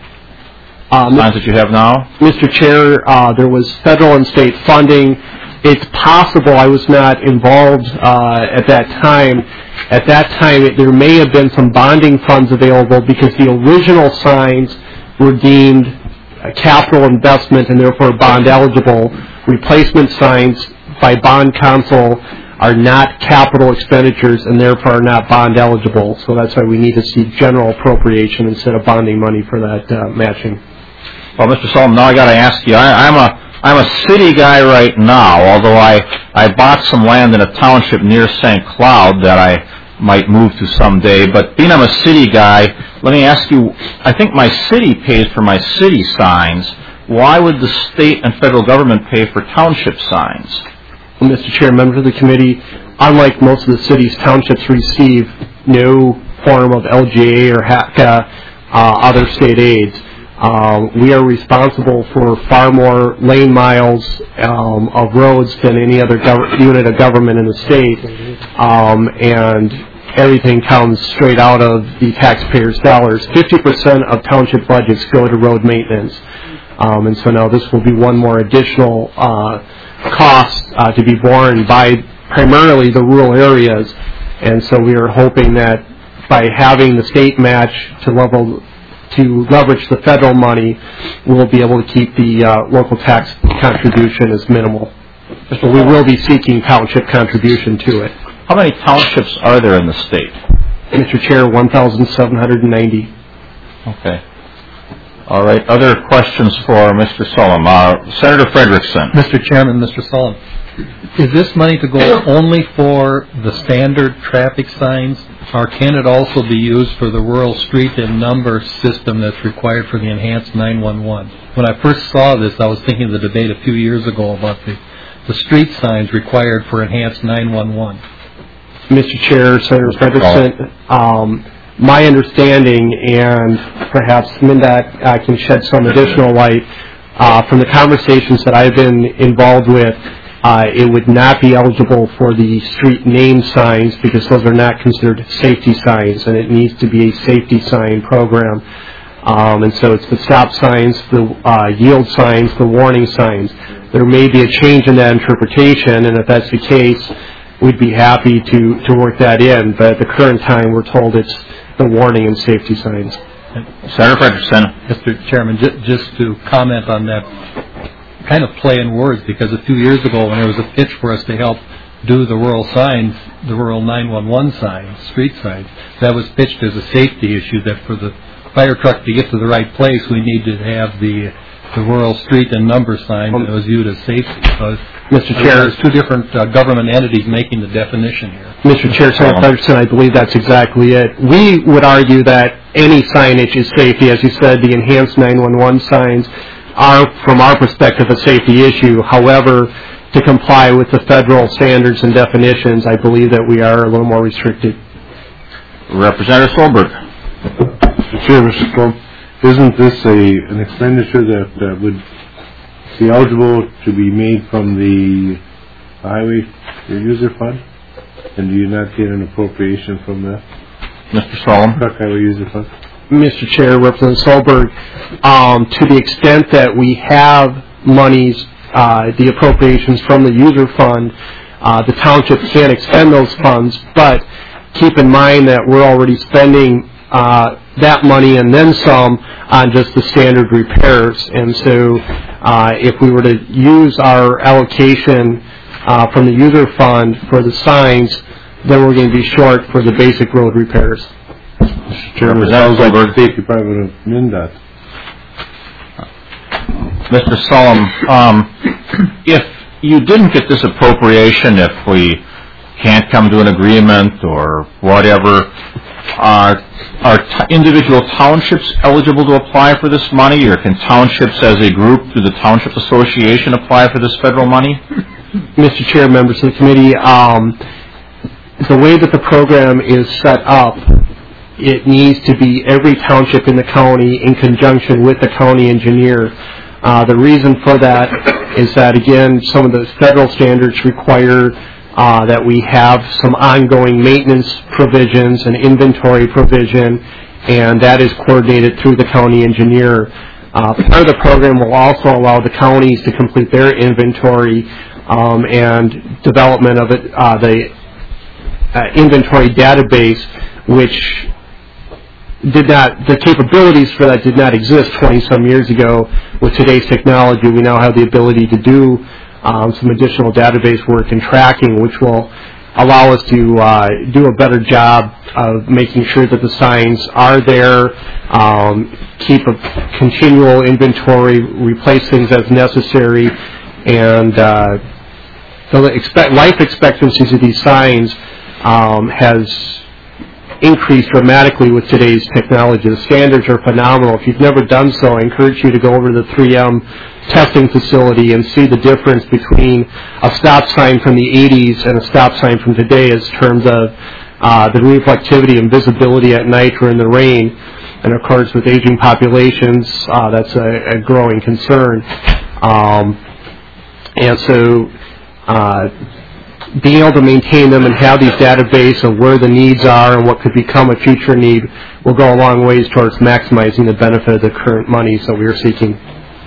Um, signs that you have now? Mister Chair, uh, there was federal and state funding. It's possible I was not involved uh, at that time. At that time, it, there may have been some bonding funds available because the original signs were deemed a capital investment and therefore bond eligible. Replacement signs by bond council are not capital expenditures and therefore are not bond eligible. So that's why we need to see general appropriation instead of bonding money for that uh, matching. Well, Mister Solom, now I got to ask you. I, I'm a I'm a city guy right now, although I I bought some land in a township near Saint Cloud that I might move to someday. But being I'm a city guy, let me ask you. I think my city pays for my city signs. Why would the state and federal government pay for township signs? Well, Mister Chair, members of the committee, unlike most of the cities, townships receive no form of L G A or H A C A, uh, other state aids. Uh, we are responsible for far more lane miles um, of roads than any other gov- unit of government in the state, um, and everything comes straight out of the taxpayers' dollars. fifty percent of township budgets go to road maintenance, um, and so now this will be one more additional uh, cost uh, to be borne by primarily the rural areas, and so we are hoping that by having the state match to level to leverage the federal money, we'll be able to keep the uh, local tax contribution as minimal. So we will be seeking township contribution to it. How many townships are there in the state? Mister Chair, one thousand seven hundred ninety. Okay. All right. Other questions for Mister Solom? Uh, Senator Frederickson. Mister Chairman, Mister Solom, is this money to go only for the standard traffic signs, or can it also be used for the rural street and number system that's required for the enhanced nine one one? When I first saw this, I was thinking of the debate a few years ago about the, the street signs required for enhanced nine one one. Mister Chair, Senator Frederickson, um, my understanding, and perhaps MnDOT uh, can shed some additional light, uh, from the conversations that I've been involved with, Uh, it would not be eligible for the street name signs because those are not considered safety signs, and it needs to be a safety sign program. Um, and so it's the stop signs, the uh, yield signs, the warning signs. There may be a change in that interpretation, and if that's the case, we'd be happy to, to work that in. But at the current time, we're told it's the warning and safety signs. Senator Frederickson. Mister Chairman, j- just to comment on that kind of play in words, because a few years ago when there was a pitch for us to help do the rural signs, the rural nine one one signs, street signs, that was pitched as a safety issue, that for the fire truck to get to the right place, we need to have the the rural street and number signs, and it was viewed as safety. So Mister Chair, there's two different uh, government entities making the definition here. Mister Chair, Senator Frederickson, I believe that's exactly it. We would argue that any signage is safety. As you said, the enhanced nine one one signs are, from our perspective, a safety issue. However, to comply with the federal standards and definitions, I believe that we are a little more restricted. Representative Solberg. Mister Chair, Mister Strom, isn't this a an expenditure that uh, would be eligible to be made from the highway user fund? And do you not get an appropriation from that? Mister Solom? Truck highway user fund? Mister Chair, Representative Solberg, um, to the extent that we have monies, uh, the appropriations from the user fund, uh, the township can expend those funds, but keep in mind that we're already spending uh, that money and then some on just the standard repairs. And so uh, if we were to use our allocation uh, from the user fund for the signs, then we're going to be short for the basic road repairs. Mister Chairman, it sounds like the State Department of MnDOT. Mister Solom, um, if you didn't get this appropriation, if we can't come to an agreement or whatever, are, are t- individual townships eligible to apply for this money, or can townships as a group through the Township Association apply for this federal money? Mister Chair, members of the committee, um, the way that the program is set up, it needs to be every township in the county in conjunction with the county engineer. Uh, the reason for that is that, again, some of the federal standards require uh, that we have some ongoing maintenance provisions and inventory provision, and that is coordinated through the county engineer. Uh, part of the program will also allow the counties to complete their inventory um, and development of it, uh, the uh, inventory database, which did not, the capabilities for that did not exist twenty some years ago. With today's technology, we now have the ability to do um, some additional database work and tracking, which will allow us to uh, do a better job of making sure that the signs are there, um, keep a continual inventory, replace things as necessary, and uh, the expect, life expectancies of these signs um, has increased dramatically with today's technology. The standards are phenomenal. If you've never done so, I encourage you to go over to the three M testing facility and see the difference between a stop sign from the eighties and a stop sign from today in terms of uh, the reflectivity and visibility at night or in the rain. And of course, with aging populations, uh, that's a, a growing concern. Um, and so uh, being able to maintain them and have these database of where the needs are and what could become a future need will go a long ways towards maximizing the benefit of the current money that we are seeking.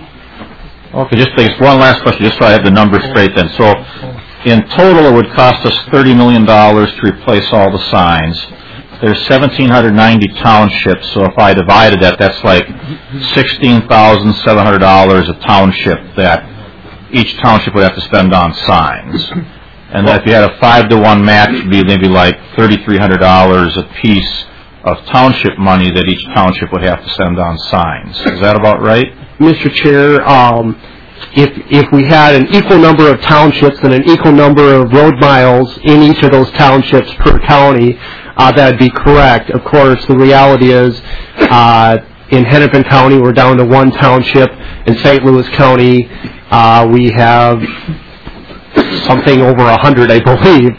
Okay, just thanks. One last question, just so I have the numbers straight then. So, in total, it would cost us thirty million dollars to replace all the signs. There's one thousand seven hundred ninety townships, so if I divided that, that's like sixteen thousand seven hundred dollars a township that each township would have to spend on signs. And that if you had a five to one match, it would be maybe like thirty-three hundred dollars a piece of township money that each township would have to send on signs. Is that about right? Mister Chair, um, if if we had an equal number of townships and an equal number of road miles in each of those townships per county, uh, that would be correct. Of course, the reality is uh, in Hennepin County, we're down to one township. In Saint Louis County, uh, we have something over a hundred, I believe.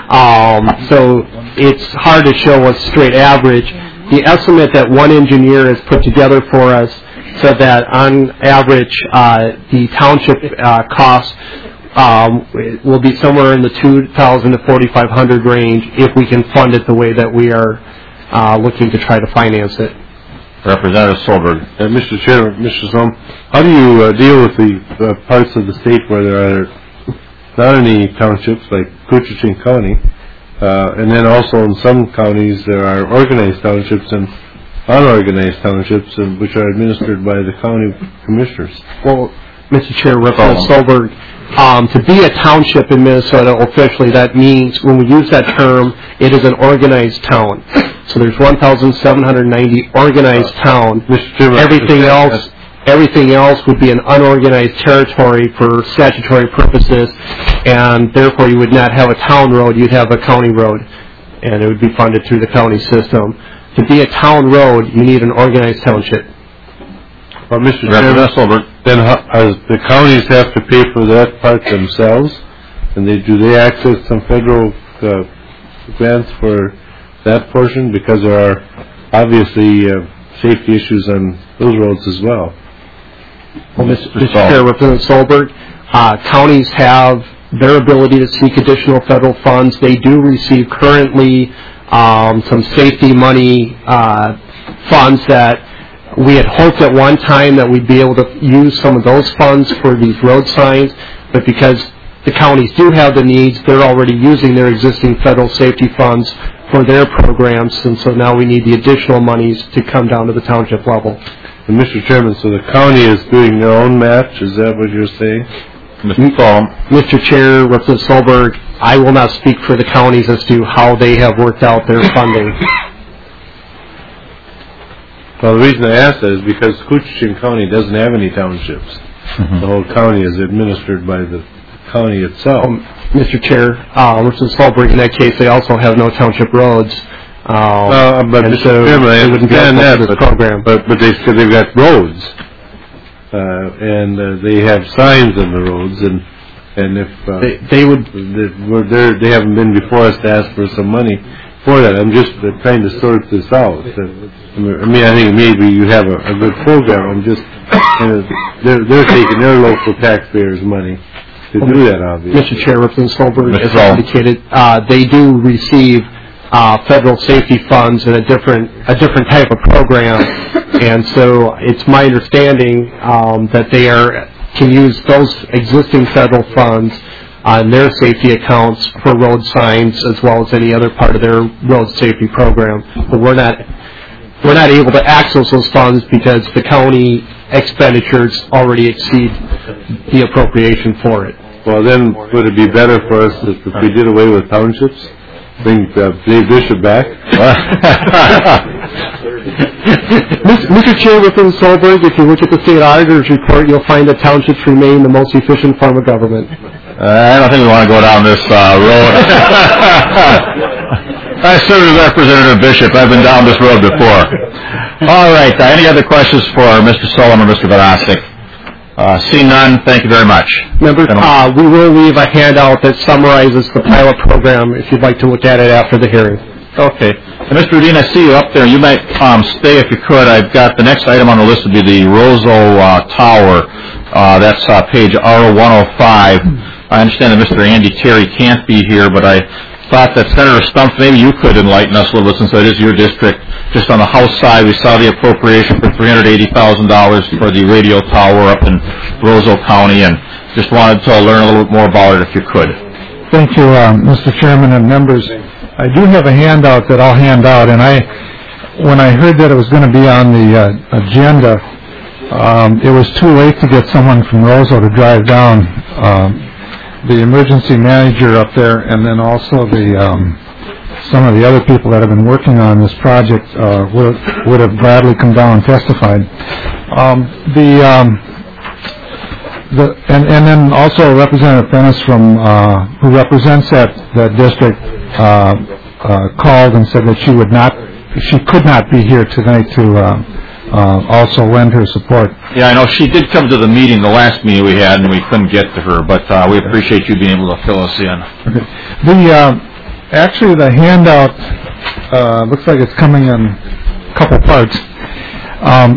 Um, so it's hard to show a straight average. The estimate that one engineer has put together for us said that on average uh, the township uh, cost um, will be somewhere in the two thousand to forty-five hundred range if we can fund it the way that we are uh, looking to try to finance it. Representative Solberg. Uh, Mister Chairman, Mister Solom, how do you uh, deal with the uh, parts of the state where there are not any townships, like Coochin County, uh, and then also in some counties there are organized townships and unorganized townships, and which are administered by the county commissioners? Well, Mister Chair, Representative Solberg, um, to be a township in Minnesota officially, that means when we use that term, it is an organized town. So there's one thousand seven hundred ninety organized towns. Mister Chairman, everything else. Everything else would be an unorganized territory for statutory purposes, and therefore you would not have a town road, you'd have a county road, and it would be funded through the county system. To be a town road, you need an organized township. Well, Mister Chairman, then how, the counties have to pay for that part themselves, and they do they access some federal uh, grants for that portion, because there are obviously uh, safety issues on those roads as well? Well, Mister Chair, Representative Solberg, uh, counties have their ability to seek additional federal funds. They do receive currently um, some safety money uh, funds that we had hoped at one time that we'd be able to use some of those funds for these road signs, but because the counties do have the needs, they're already using their existing federal safety funds for their programs, and so now we need the additional monies to come down to the township level. And Mister Chairman, so the county is doing their own match, is that what you're saying? Mister Chair, Representative Solberg, I will not speak for the counties as to how they have worked out their funding. Well, the reason I ask that is because Coochin County doesn't have any townships. Mm-hmm. The whole county is administered by the county itself. Um, Mister Chair, uh, Representative Solberg, in that case, they also have no township roads. Um, uh, but Mister So Chairman, I understand that, but, program. but but they they've got roads, uh, and uh, they have signs on the roads, and and if uh, they, they would, they they haven't been before us to ask for some money for that. I'm just uh, trying to sort this out. Uh, I mean, I think maybe you have a, a good program. I'm just uh, they're they're taking their local taxpayers' money to do that, obviously. Mister Chair, Representative Solberg, as I indicated, uh, they do receive Uh, federal safety funds in a different a different type of program, and so it's my understanding um, that they are can use those existing federal funds on their safety accounts for road signs as well as any other part of their road safety program. But we're not we're not able to access those funds because the county expenditures already exceed the appropriation for it. Well, then would it be better for us if, if we did away with townships? Bring uh, Dave Bishop back. Mister Chair, within Solberg, if you look at the state auditor's report, you'll find that townships remain the most efficient form of government. Uh, I don't think we want to go down this uh, road. I served as Representative Bishop. I've been down this road before. All right. Uh, any other questions for Mister Solomon or Mister Vadasek? Uh, seeing none, thank you very much. Members, uh, we will leave a handout that summarizes the pilot program if you'd like to look at it after the hearing. Okay. And Mister Udine, I see you up there. You might um, stay if you could. I've got the next item on the list would be the Roseau uh, Tower. Uh, that's uh, page R one oh five. I understand that Mister Andy Terry can't be here, but I thought that Senator Stumpf, maybe you could enlighten us a little bit since that is your district. Just on the House side, we saw the appropriation for three hundred eighty thousand dollars for the radio tower up in Roseau County, and just wanted to learn a little bit more about it if you could. Thank you, uh, Mister Chairman and members. I do have a handout that I'll hand out, and I, when I heard that it was going to be on the uh, agenda, um, it was too late to get someone from Roseau to drive down. Um, the emergency manager up there, and then also the um, some of the other people that have been working on this project uh, would would have gladly come down and testified. Um, the um, the and, and then also Representative Fennis from uh, who represents that that district uh, uh, called and said that she would not she could not be here tonight to. Uh, Uh, also lend her support. Yeah, I know she did come to the meeting, the last meeting we had, and we couldn't get to her, but uh, we appreciate you being able to fill us in. The uh, actually the handout uh, looks like it's coming in a couple parts. Um,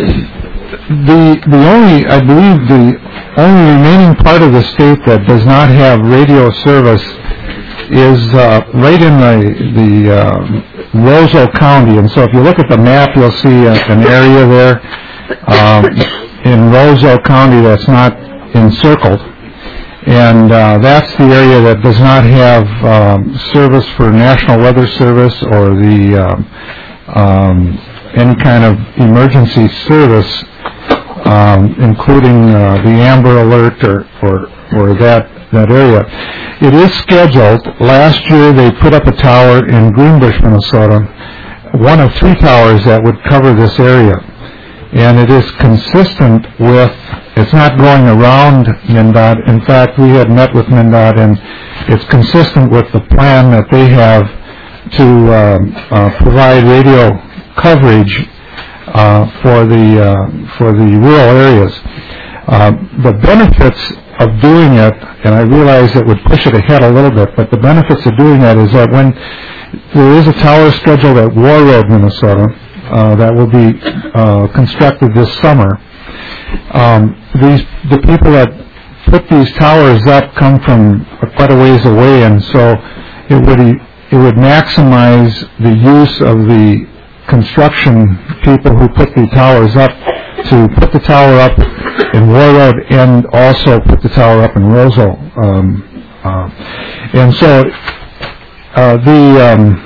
the the only I believe the only remaining part of the state that does not have radio service is uh, right in the the uh, Roseau County, and so if you look at the map, you'll see a, an area there um, in Roseau County that's not encircled, and uh, that's the area that does not have um, service for National Weather Service or the um, um, any kind of emergency service, um, including uh, the Amber Alert or or, or that. that area. It is scheduled. Last year they put up a tower in Greenbush, Minnesota, one of three towers that would cover this area. And it is consistent with, it's not going around MnDOT. In fact, we had met with MnDOT, and it's consistent with the plan that they have to uh, uh, provide radio coverage uh, for the uh, for the rural areas. Uh, the benefits of doing it, and I realize it would push it ahead a little bit, but the benefits of doing that is that when there is a tower scheduled at War Road, Minnesota, uh, that will be uh, constructed this summer, um, these the people that put these towers up come from quite a ways away, and so it would it would maximize the use of the construction people who put the towers up to put the tower up in Warroad and also put the tower up in Roseau. Um, uh, and so uh, the um,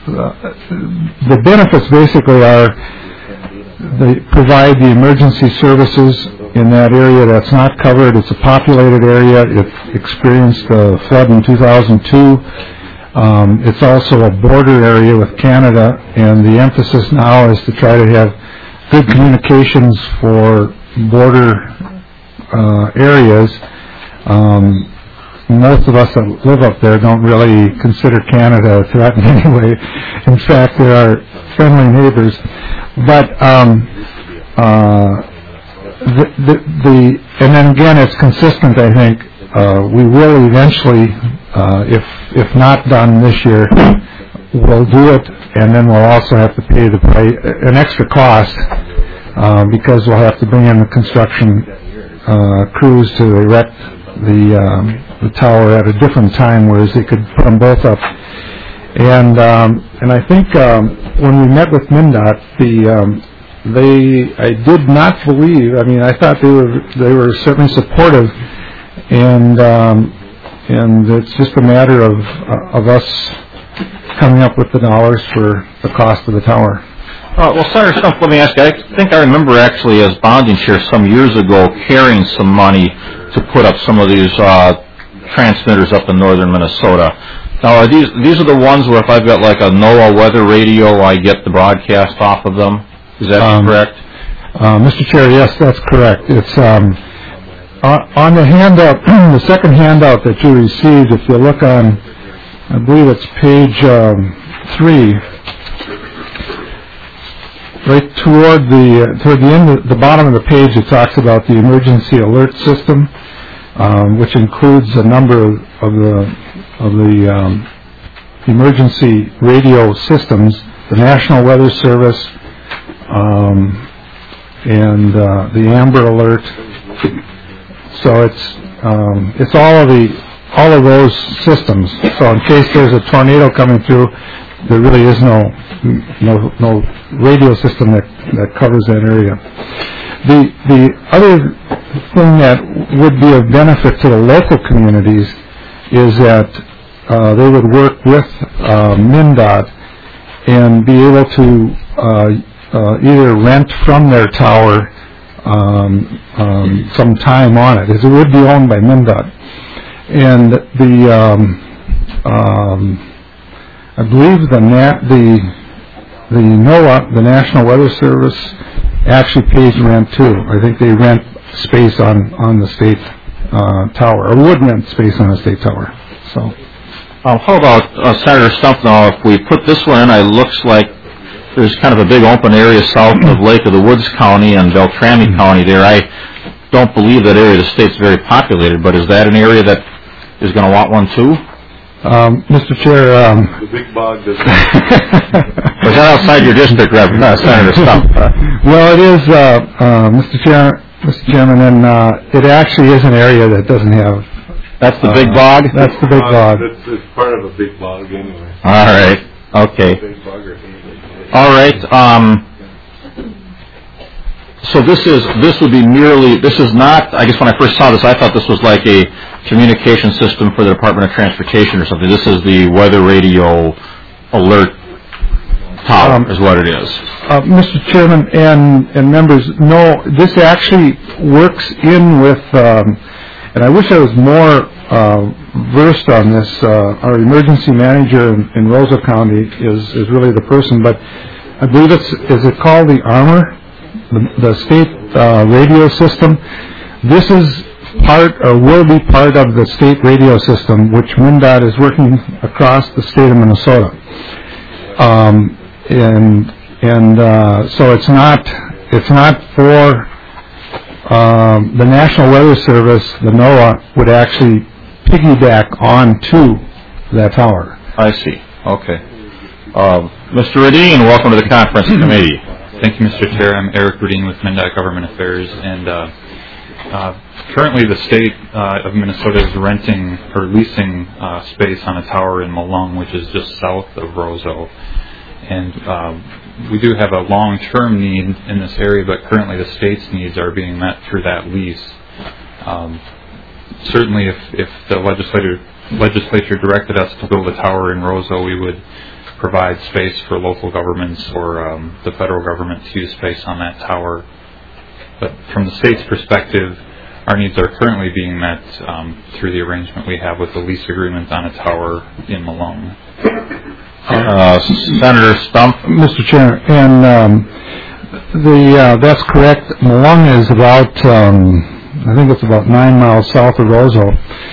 uh, the benefits basically are they provide the emergency services in that area that's not covered. It's a populated area. It experienced a flood in two thousand two. Um, it's also a border area with Canada, and the emphasis now is to try to have good communications for border uh, areas. Um, most of us that live up there don't really consider Canada a threat in any way. In fact, they are friendly neighbors. But um, uh, the, the, the and then again, it's consistent. I think uh, we will eventually, uh, if if not done this year, we'll do it, and then we'll also have to pay the price, an extra cost uh, because we'll have to bring in the construction uh, crews to erect the um, the tower at a different time, whereas they could put them both up. And um, and I think um, when we met with MnDOT, the um, they I did not believe. I mean, I thought they were they were certainly supportive, and um, and it's just a matter of uh, of us coming up with the dollars for the cost of the tower. Uh, well, Senator Stumpf, let me ask you. I think I remember actually as bonding chair some years ago carrying some money to put up some of these uh, transmitters up in northern Minnesota. Now, are these these are the ones where if I've got like a NOAA weather radio, I get the broadcast off of them? Is that um, correct? Uh, Mister Chair, yes, that's correct. It's um, on, on the handout, the second handout that you received. If you look on, I believe it's page um, three, right toward the uh, toward the end, of the bottom of the page, it talks about the emergency alert system, um, which includes a number of, of the of the um, emergency radio systems, the National Weather Service, um, and uh, the Amber Alert. So it's um, it's all of the all of those systems. So in case there's a tornado coming through, there really is no no no radio system that that covers that area. The the other thing that would be of benefit to the local communities is that uh, they would work with uh, MnDOT and be able to uh, uh, either rent from their tower um, um, some time on it, as it would be owned by MnDOT. And the um, um, I believe the Na- the the NOAA, the National Weather Service, actually pays rent too. I think they rent space on on the state uh, tower, or would rent space on the state tower. So, um, how about uh, Senator Stumpf? Now, if we put this one in, it looks like there's kind of a big open area south of Lake of the Woods County and Beltrami mm-hmm. County there. I don't believe that area of the state's very populated, but is that an area that is going to want one too? Um, Mister Chair, um, the big bog doesn't. Was that outside your district, Reverend uh, Senator Stumpf? Well, it is, uh, uh, Mister Chair, Mister Chairman, and uh, it actually is an area that doesn't have. That's the uh, big bog. That's the big bog. It's, it's part of a big bog anyway. All right. Okay. Big bog or All right. Um, so this is this would be merely. This is not. I guess when I first saw this, I thought this was like a communication system for the Department of Transportation or something. This is the weather radio alert tower, um, is what it is. Uh, Mister Chairman and and members, no, this actually works in with. Um, and I wish I was more uh, versed on this. Uh, our emergency manager in, in Roseau County is is really the person, but I believe it's is it called the ARMOR, the, the state uh, radio system. This is part or will be part of the state radio system, which MnDOT is working across the state of Minnesota. Um, and and uh, so it's not it's not for um, the National Weather Service. The NOAA would actually piggyback onto that tower. I see. Okay. Uh, Mister Radin, welcome to the conference committee. Thank you, Mister Chair. I'm Eric Radin with MnDOT Government Affairs, and uh, uh, currently the state uh, of Minnesota is renting or leasing uh, space on a tower in Malung, which is just south of Roseau. And um, we do have a long-term need in this area, but currently the state's needs are being met through that lease. Um, certainly if, if the legislature, legislature directed us to build a tower in Roseau, we would provide space for local governments or um, the federal government to use space on that tower. But from the state's perspective, our needs are currently being met um, through the arrangement we have with the lease agreement on a tower in Malone. Uh, Senator Stump. Mister Chair, and um, the uh, that's correct. Malung is about, um, I think it's about nine miles south of Roseau.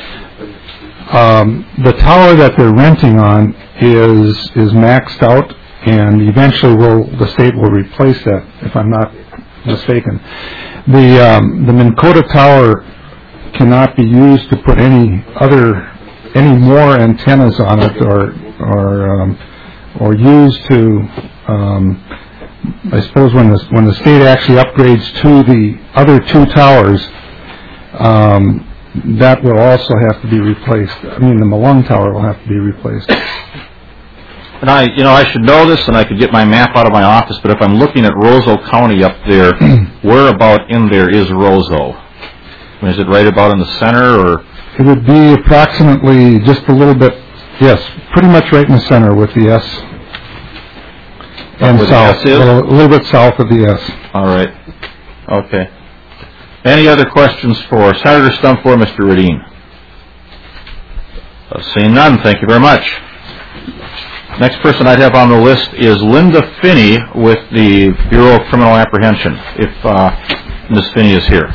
Um, the tower that they're renting on is is maxed out, and eventually will the state will replace that, if I'm not mistaken. The um, the Minn Kota Tower cannot be used to put any other any more antennas on it, or or um, or used to. Um, I suppose when the when the state actually upgrades to the other two towers, um, that will also have to be replaced. I mean, the Malung Tower will have to be replaced. And I, you know, I should know this, and I could get my map out of my office, but if I'm looking at Roseau County up there, where about in there is Roseau? I mean, is it right about in the center, or? It would be approximately just a little bit, yes, pretty much right in the center with the S. And where south, the S is? a little, a little bit south of the S. All right. Okay. Any other questions for Senator Stump or Mister Radin? Uh, seeing none, thank you very much. Next person I'd have on the list is Linda Finney with the Bureau of Criminal Apprehension, if uh, Miz Finney is here.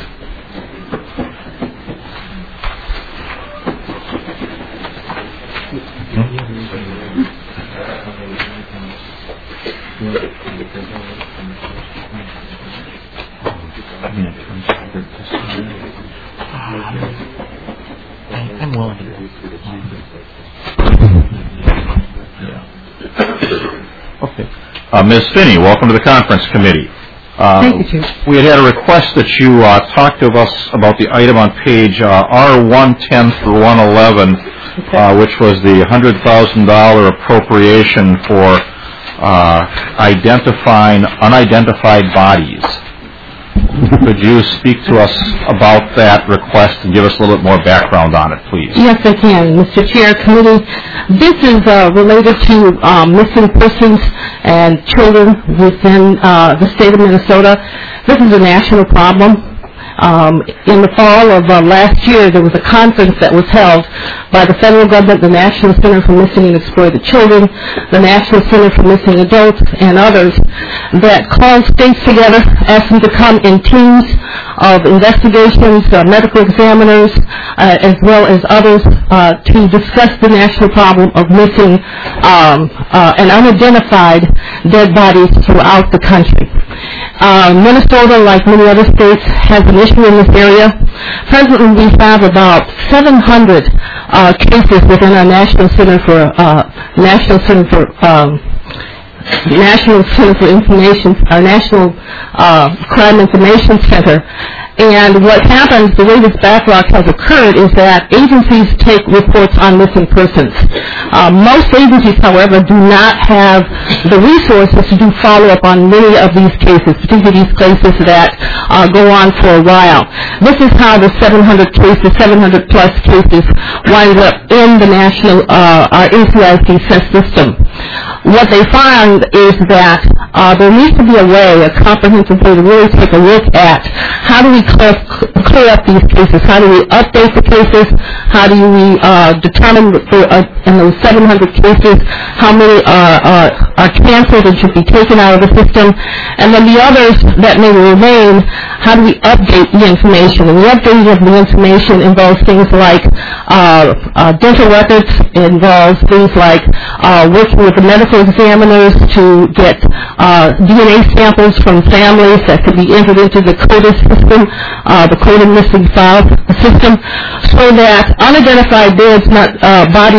I'm willing to. Okay. Uh, Miz Finney, welcome to the conference committee. Uh, Thank you, Chief. We had had a request that you uh, talk to us about the item on page uh, R one ten through one eleven, okay. uh, which was the one hundred thousand dollars appropriation for uh, identifying unidentified bodies. Could you speak to us about that request and give us a little bit more background on it, please? Yes, I can, Mister Chair, committee. This is uh, related to um, missing persons and children within uh, the state of Minnesota. This is a national problem. Um, in the fall of uh, last year, there was a conference that was held by the federal government, the National Center for Missing and Exploited Children, the National Center for Missing Adults, and others, that called states together, asked them to come in teams of investigations, uh, medical examiners, uh, as well as others, uh, to discuss the national problem of missing um, uh, and unidentified dead bodies throughout the country. Uh, Minnesota, like many other states, has an issue in this area. Presently, we have about seven hundred uh, cases within our National Center for uh, National Center for um, National Center for Information, our National uh, Crime Information Center. And what happens, the way this backlog has occurred, is that agencies take reports on missing persons. Uh, most agencies, however, do not have the resources to do follow-up on many of these cases, particularly these cases that uh, go on for a while. This is how the seven hundred cases, seven hundred plus cases, wind up in the national, uh, our A C I C S system. What they find is that uh, there needs to be a way, a comprehensive way to really take a look at how do we clear, clear up these cases, how do we update the cases, how do we uh, determine for, uh, in those seven hundred cases how many are, uh, are canceled and should be taken out of the system, and then the others that may remain, how do we update the information? And the updating of the information involves things like uh, uh, dental records, it involves things like uh, working with the medical examiners to get uh, D N A samples from families that could be entered into the CODIS system, uh, the Coded Missing Files system, so that unidentified dead not, uh, bodies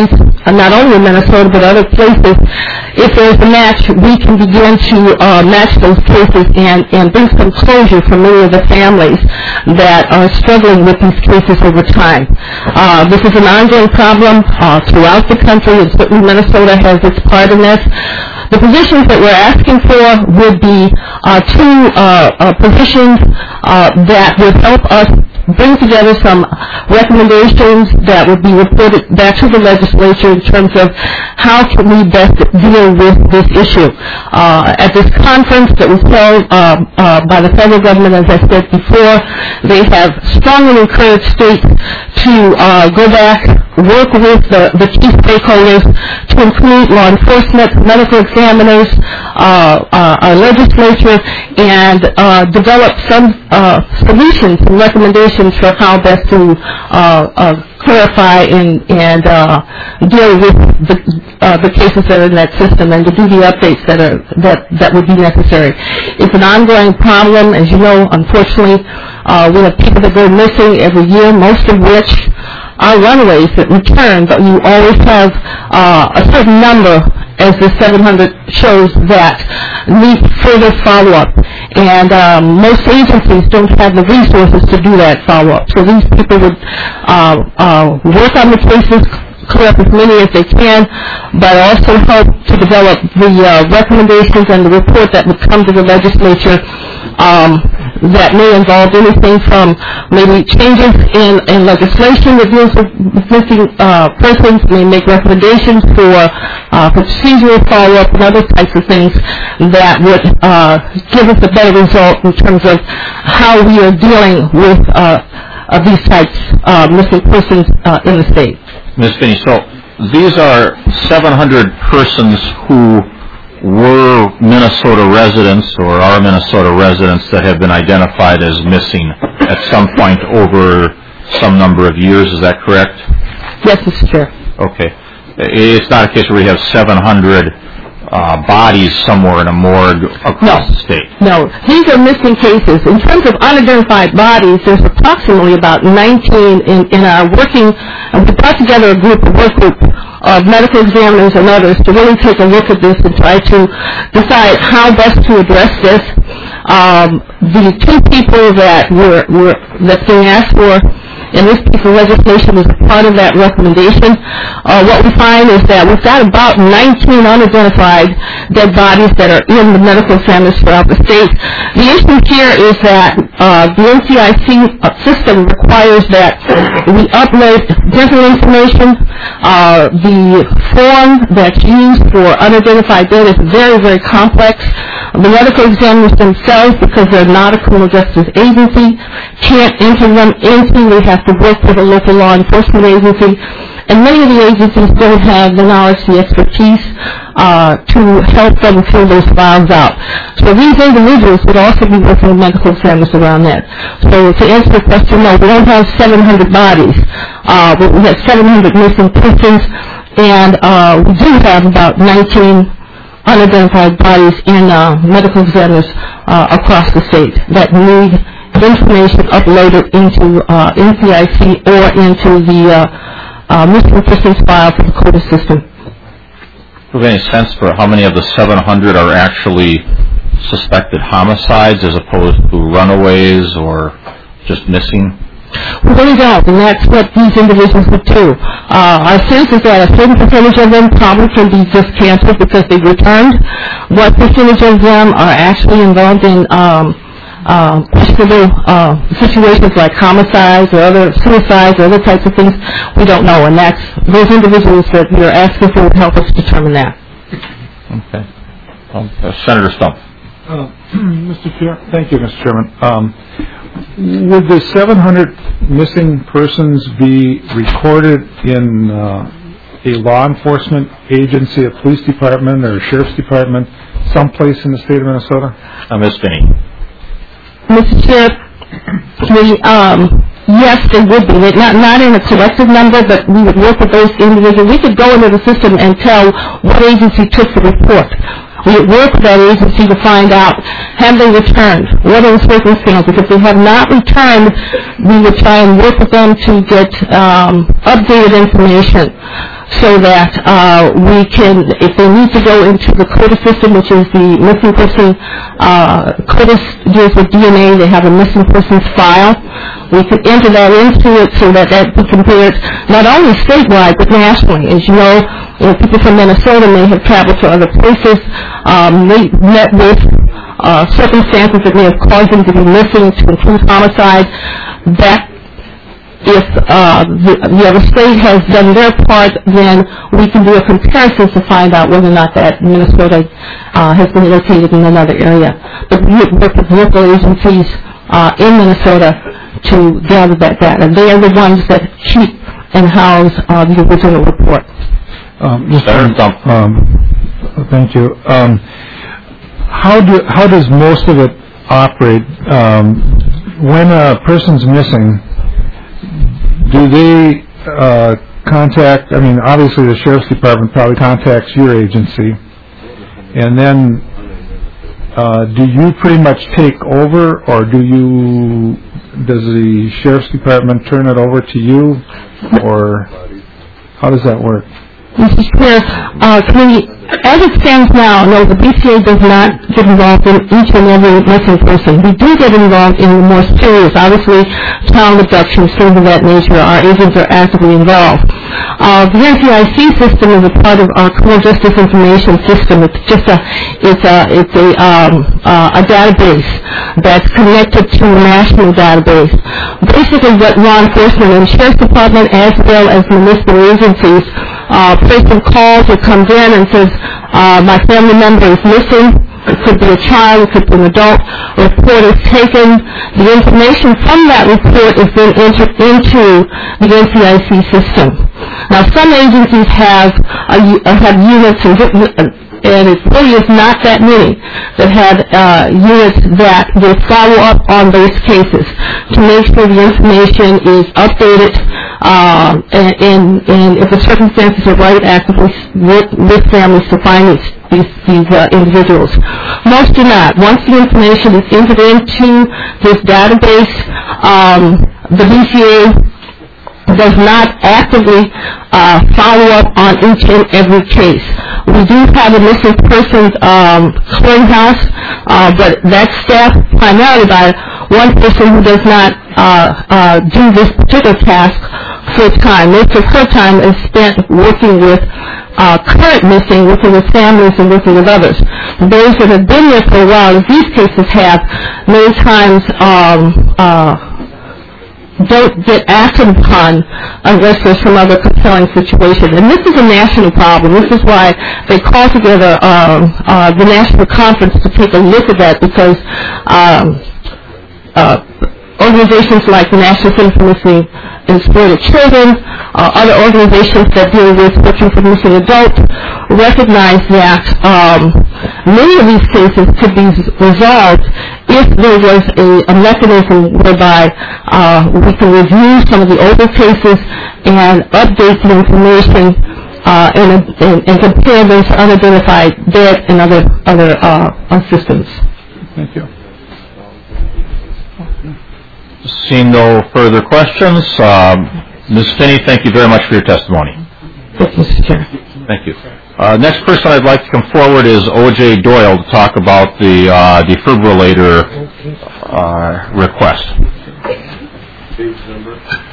uh, not only in Minnesota but other places, if there's a match, we can begin to uh, match those cases and, and bring some closure for many of the families that are struggling with these cases over time. Uh, this is an ongoing problem uh, throughout the country, and certainly Minnesota has its part in this. The positions that we're asking for would be uh, two uh, uh, positions uh, that would help us bring together some recommendations that would be reported back to the legislature in terms of how can we best deal with this issue. Uh, at this conference that was held uh, uh, by the federal government, as I said before, they have strongly encouraged states to uh, go back, work with the, the key stakeholders to include law enforcement, medical examiners, uh, uh, our legislature, and uh, develop some uh, solutions and recommendations for how best to uh, uh, clarify and, and uh, deal with the, uh, the cases that are in that system, and to do the updates that are that, that would be necessary. It's an ongoing problem, as you know. Unfortunately, uh, we have people that go missing every year, most of which are runaways that return, but you always have uh, a certain number, as the seven hundred shows, that need further follow-up. And um, most agencies don't have the resources to do that follow-up. So these people would uh, uh, work on the cases, clear up as many as they can, but also help to develop the uh, recommendations and the report that would come to the legislature um, that may involve anything from maybe changes in, in legislation that deals with missing uh, persons, may make recommendations for, uh, for procedural follow-up and other types of things that would uh, give us a better result in terms of how we are dealing with uh, of these types of uh, missing persons uh, in the state. Miz Finney, so these are seven hundred persons who were Minnesota residents or are Minnesota residents that have been identified as missing at some point over some number of years. Is that correct? Yes, Mister Chair. Okay. It's not a case where we have seven hundred uh, bodies somewhere in a morgue across no. the state. No. These are missing cases. In terms of unidentified bodies, there's approximately about nineteen in, in our working, uh, we brought together a group, a work group of medical examiners and others to really take a look at this and try to decide how best to address this. Um, the two people that were, were that's being asked for in this piece of legislation is a part of that recommendation. Uh, what we find is that we've got about nineteen unidentified dead bodies that are in the medical examiners throughout the state. The issue here is that uh, the N C I C system requires that we upload dental information. Uh, the form that's used for unidentified dead is very, very complex. The medical examiners themselves, because they're not a criminal justice agency, can't enter them into. They have to work with a local law enforcement agency. And many of the agencies don't have the knowledge, the expertise uh, to help them fill those files out. So these individuals would also be working with medical examiners around that. So to answer the question, no, we don't have seven hundred bodies, uh, but we have seven hundred missing persons, and uh, we do have about nineteen unidentified bodies in uh, medical examiners uh, across the state that need information uploaded into uh, N C I C or into the uh, uh, missing persons file for the CODIS system. Do you have any sense for how many of the seven hundred are actually suspected homicides as opposed to runaways or just missing? We really don't, and that's what these individuals would do. Uh, our sense is that a certain percentage of them probably can be just canceled because they returned. What percentage of them are actually involved in um, uh, questionable uh, situations like homicides or other suicides or other types of things, we don't know, and that's those individuals that we are asking for would help us determine that. Okay. Um, uh, Senator Stump. Uh, Mister Chair, thank you, Mister Chairman. Um, would the seven hundred missing persons be recorded in uh, a law enforcement agency, a police department, or a sheriff's department, someplace in the state of Minnesota? Uh, Miz Finney. Mister Chair, we, um, yes, they would be. They're not, not in a collective number, but we would work with those individuals. We could go into the system and tell what agency took the report. We would work with that agency to find out, have they returned? What are the circumstances? If they have not returned, we would try and work with them to get um, updated information. so that uh, we can, if they need to go into the CODIS system, which is the missing person, uh, CODIS deals with D N A, they have a missing person's file. We can enter that into it so that that be compared not only statewide but nationally. As you know, you know people from Minnesota may have traveled to other places, um, they met with uh, circumstances that may have caused them to be missing, to include homicide. That if uh, the, the other state has done their part, then we can do a comparison to find out whether or not that Minnesota uh, has been located in another area. But we work with local agencies uh, in Minnesota to gather that data. They are the ones that keep and house uh, the original report. Um, just um, thank you. Um, how do how does most of it operate? Um, when a person's missing, do they uh, contact, I mean, obviously the Sheriff's Department probably contacts your agency, and then uh, do you pretty much take over, or do you, does the Sheriff's Department turn it over to you, or how does that work? Mister Chair, uh, committee, as it stands now, no, the B C A does not get involved in each and every missing person. We do get involved in the more serious, obviously, child abductions, things of that nature. Our agents are actively involved. Uh, the N C I C system is a part of our criminal justice information system. It's just a, it's a, it's a, um, uh, a database that's connected to a national database. Basically, what law enforcement and Sheriff's Department, as well as municipal agencies, uh, person calls or comes in and says, uh, my family member is missing. It could be a child, it could be an adult. A report is taken. The information from that report is then entered into the N C I C system. Now, some agencies have uh, have units, and, and it really is not that many that have uh, units that will follow up on those cases to make sure the information is updated, uh, and, and, and if the circumstances are right, actively work with families to find these these, these uh, individuals. Most do not. Once the information is entered into this database, um, the B C A does not actively uh, follow up on each and every case. We do have a missing persons um, clearinghouse, uh, but that's staffed primarily by one person who does not uh, uh, do this particular task full time. Most of her time is spent working with uh, current missing, working with families and working with others. Those that have been there for a while, as these cases have, many times um, uh, don't get acted upon unless there's some other compelling situation. And this is a national problem. This is why they call together um, uh, the national conference to take a look at that, because um, uh, organizations like the National Center for Missing and Exploited Children, uh, other organizations that deal with working for missing adults, recognize that um, many of these cases could be resolved if there was a, a mechanism whereby uh, we can review some of the older cases and update the information uh, and, and, and compare those to unidentified dead and other other uh, systems. Thank you. Seeing no further questions, um, Miz Finney, thank you very much for your testimony. Thank you, Mister Chair. Thank you. Uh, next person I'd like to come forward is O J Doyle to talk about the uh, defibrillator uh, request. Page number.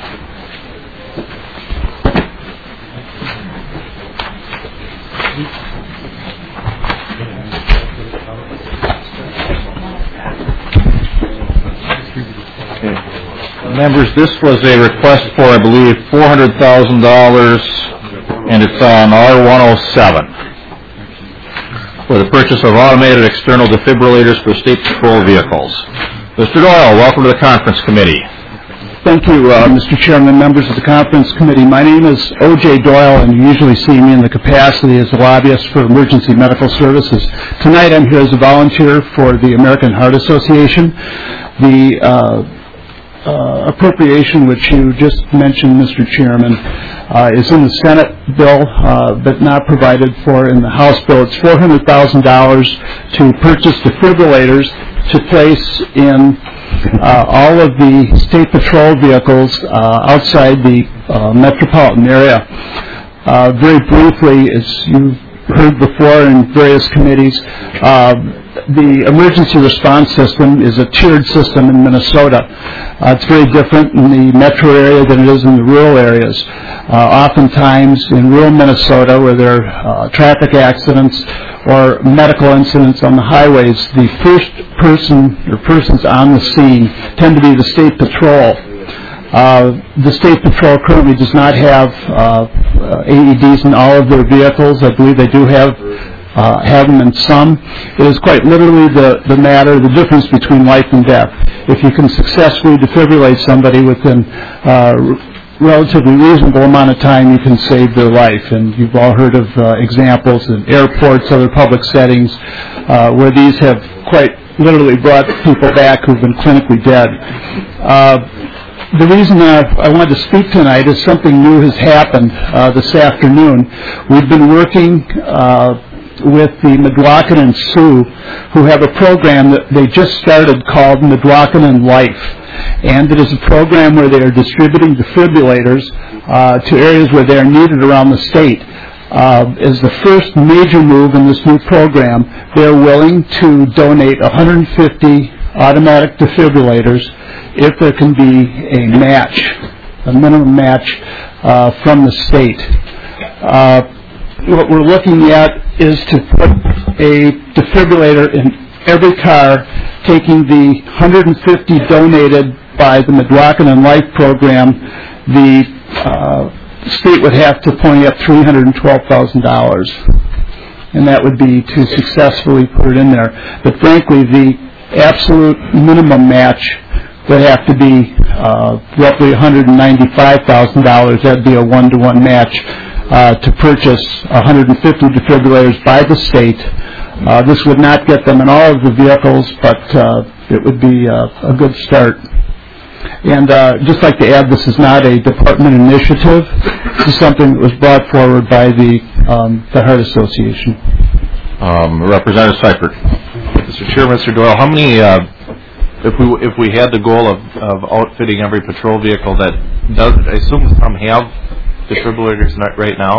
Members, this was a request for, I believe, four hundred thousand dollars, and it's on R one oh seven, for the purchase of automated external defibrillators for state patrol vehicles. Mister Doyle, welcome to the conference committee. Thank you, uh, Mister Chairman, members of the conference committee. My name is O J Doyle, and you usually see me in the capacity as a lobbyist for emergency medical services. Tonight I'm here as a volunteer for the American Heart Association. The uh, Uh, appropriation, which you just mentioned, Mister Chairman, uh, is in the Senate bill, uh, but not provided for in the House bill. It's four hundred thousand dollars to purchase defibrillators to place in uh, all of the state patrol vehicles uh, outside the uh, metropolitan area. Uh, very briefly, as you've heard before in various committees, uh, the emergency response system is a tiered system in Minnesota. Uh, it's very different in the metro area than it is in the rural areas. Uh, oftentimes in rural Minnesota, where there are uh, traffic accidents or medical incidents on the highways, the first person or persons on the scene tend to be the state patrol. Uh, the State Patrol currently does not have uh, uh, A E Ds in all of their vehicles. I believe they do have uh, have them in some. It is quite literally the, the matter, the difference between life and death. If you can successfully defibrillate somebody within uh, relatively reasonable amount of time, you can save their life. And you've all heard of uh, examples in airports, other public settings, uh, where these have quite literally brought people back who've been clinically dead. Uh, The reason I, I wanted to speak tonight is something new has happened uh, this afternoon. We've been working uh, with the Midwakanen Sioux, who have a program that they just started called Midwakanen Life. And it is a program where they are distributing defibrillators uh, to areas where they are needed around the state. Uh, as the first major move in this new program, they are willing to donate one hundred fifty automatic defibrillators if there can be a match, a minimum match uh, from the state. Uh, what we're looking at is to put a defibrillator in every car, taking the one hundred fifty donated by the Midwakanen Life program. The uh, state would have to pony up three hundred twelve thousand dollars, and that would be to successfully put it in there. But frankly, the absolute minimum match would have to be uh, roughly one hundred ninety-five thousand dollars. That would be a one-to-one match uh, to purchase one hundred fifty defibrillators by the state. Uh, this would not get them in all of the vehicles, but uh, it would be uh, a good start. And uh, just like to add, this is not a department initiative. This is something that was brought forward by the, um, the Heart Association. Um, Representative Seifert. Mister Chair, Mister Doyle, how many... Uh, If we if we had the goal of, of outfitting every patrol vehicle that does, I assume some have defibrillators right now.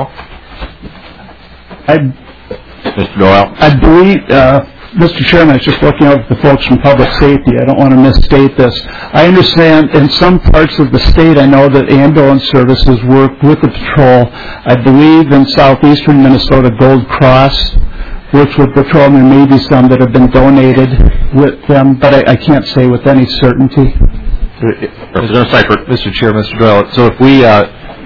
I, Mister Doyle, I believe, uh, Mister Chairman, I was just looking over at the folks from Public Safety. I don't want to misstate this. I understand in some parts of the state, I know that ambulance services work with the patrol. I believe in southeastern Minnesota, Gold Cross works with patrol, and there may be some that have been donated with them, but I, I can't say with any certainty. Representative Seifert. Mister Chair, Mister Doyle, so if we uh,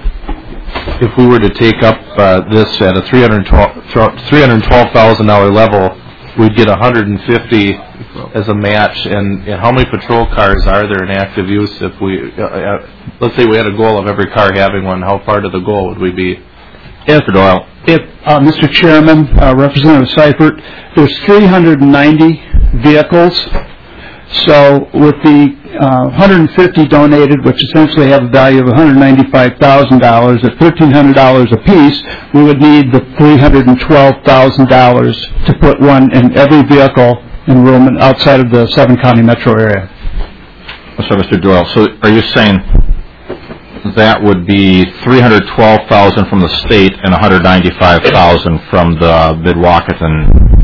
if we were to take up uh, this at a three hundred twelve thousand dollars level, we'd get one hundred fifty as a match. And, and how many patrol cars are there in active use? If we uh, uh, let's say we had a goal of every car having one, how far to the goal would we be? Mister Doyle. If, uh, Mister Chairman, uh, Representative Seifert, there's three hundred ninety vehicles. So with the uh, one hundred fifty donated, which essentially have a value of one hundred ninety-five thousand dollars at thirteen hundred dollars apiece, we would need the three hundred twelve thousand dollars to put one in every vehicle enrollment outside of the seven-county metro area. So, Mister Doyle, so are you saying that would be three hundred twelve thousand dollars from the state and one hundred ninety-five thousand dollars from the Midwakanen?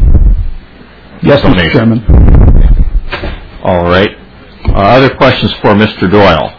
Yes, Mister Chairman. All right. Uh, other questions for Mister Doyle?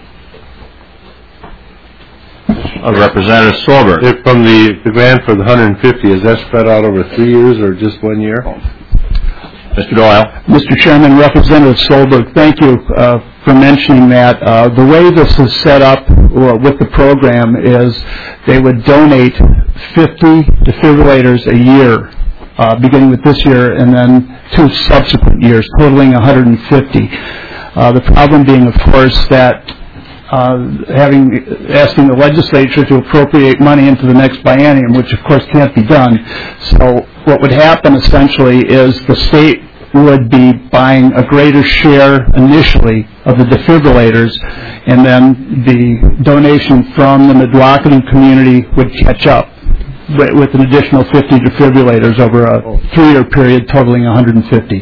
Uh, Representative Solberg. If from the, the grant for the one hundred fifty, is that spread out over three years or just one year? Mister Doyle. Mister Chairman, Representative Solberg, thank you uh, for mentioning that. Uh, the way this is set up uh, with the program is they would donate fifty defibrillators a year, uh, beginning with this year and then two subsequent years, totaling one hundred fifty. Uh, the problem being, of course, that uh, having asking the legislature to appropriate money into the next biennium, which of course can't be done. So what would happen essentially is the state would be buying a greater share initially of the defibrillators, and then the donation from the Midwakanen community would catch up with an additional fifty defibrillators over a three-year period totaling one hundred fifty.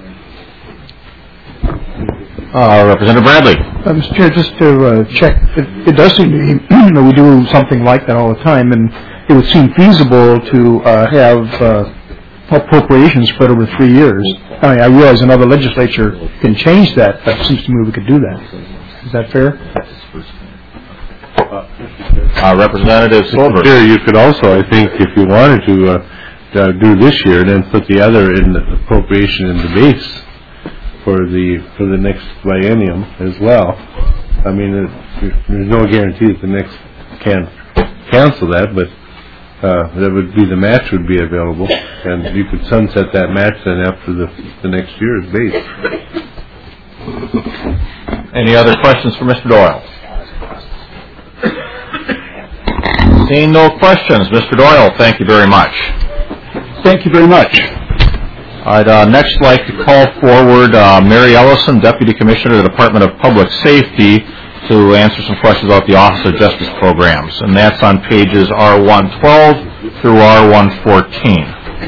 Uh, Representative Bradley. Uh, Mister Chair, just to uh, check, it, it does seem to me that we do something like that all the time, and it would seem feasible to uh, have uh, appropriations spread over three years. I mean, I realize another legislature can change that, but it seems to me we could do that. Is that fair? Uh, Representative Silver. Sure, you could also, I think, if you wanted to, uh, uh, do this year, then put the other in the appropriation in the base for the for the next biennium as well. I mean, it, there's no guarantee that the next can cancel that, but uh, that would be the match would be available, and you could sunset that match then after the the next year's base. Any other questions for Mister Doyle? Seeing no questions, Mister Doyle, thank you very much. Thank you very much. I'd uh, next like to call forward uh, Mary Ellison, Deputy Commissioner of the Department of Public Safety, to answer some questions about the Office of Justice programs, and that's on pages R one twelve through R one fourteen.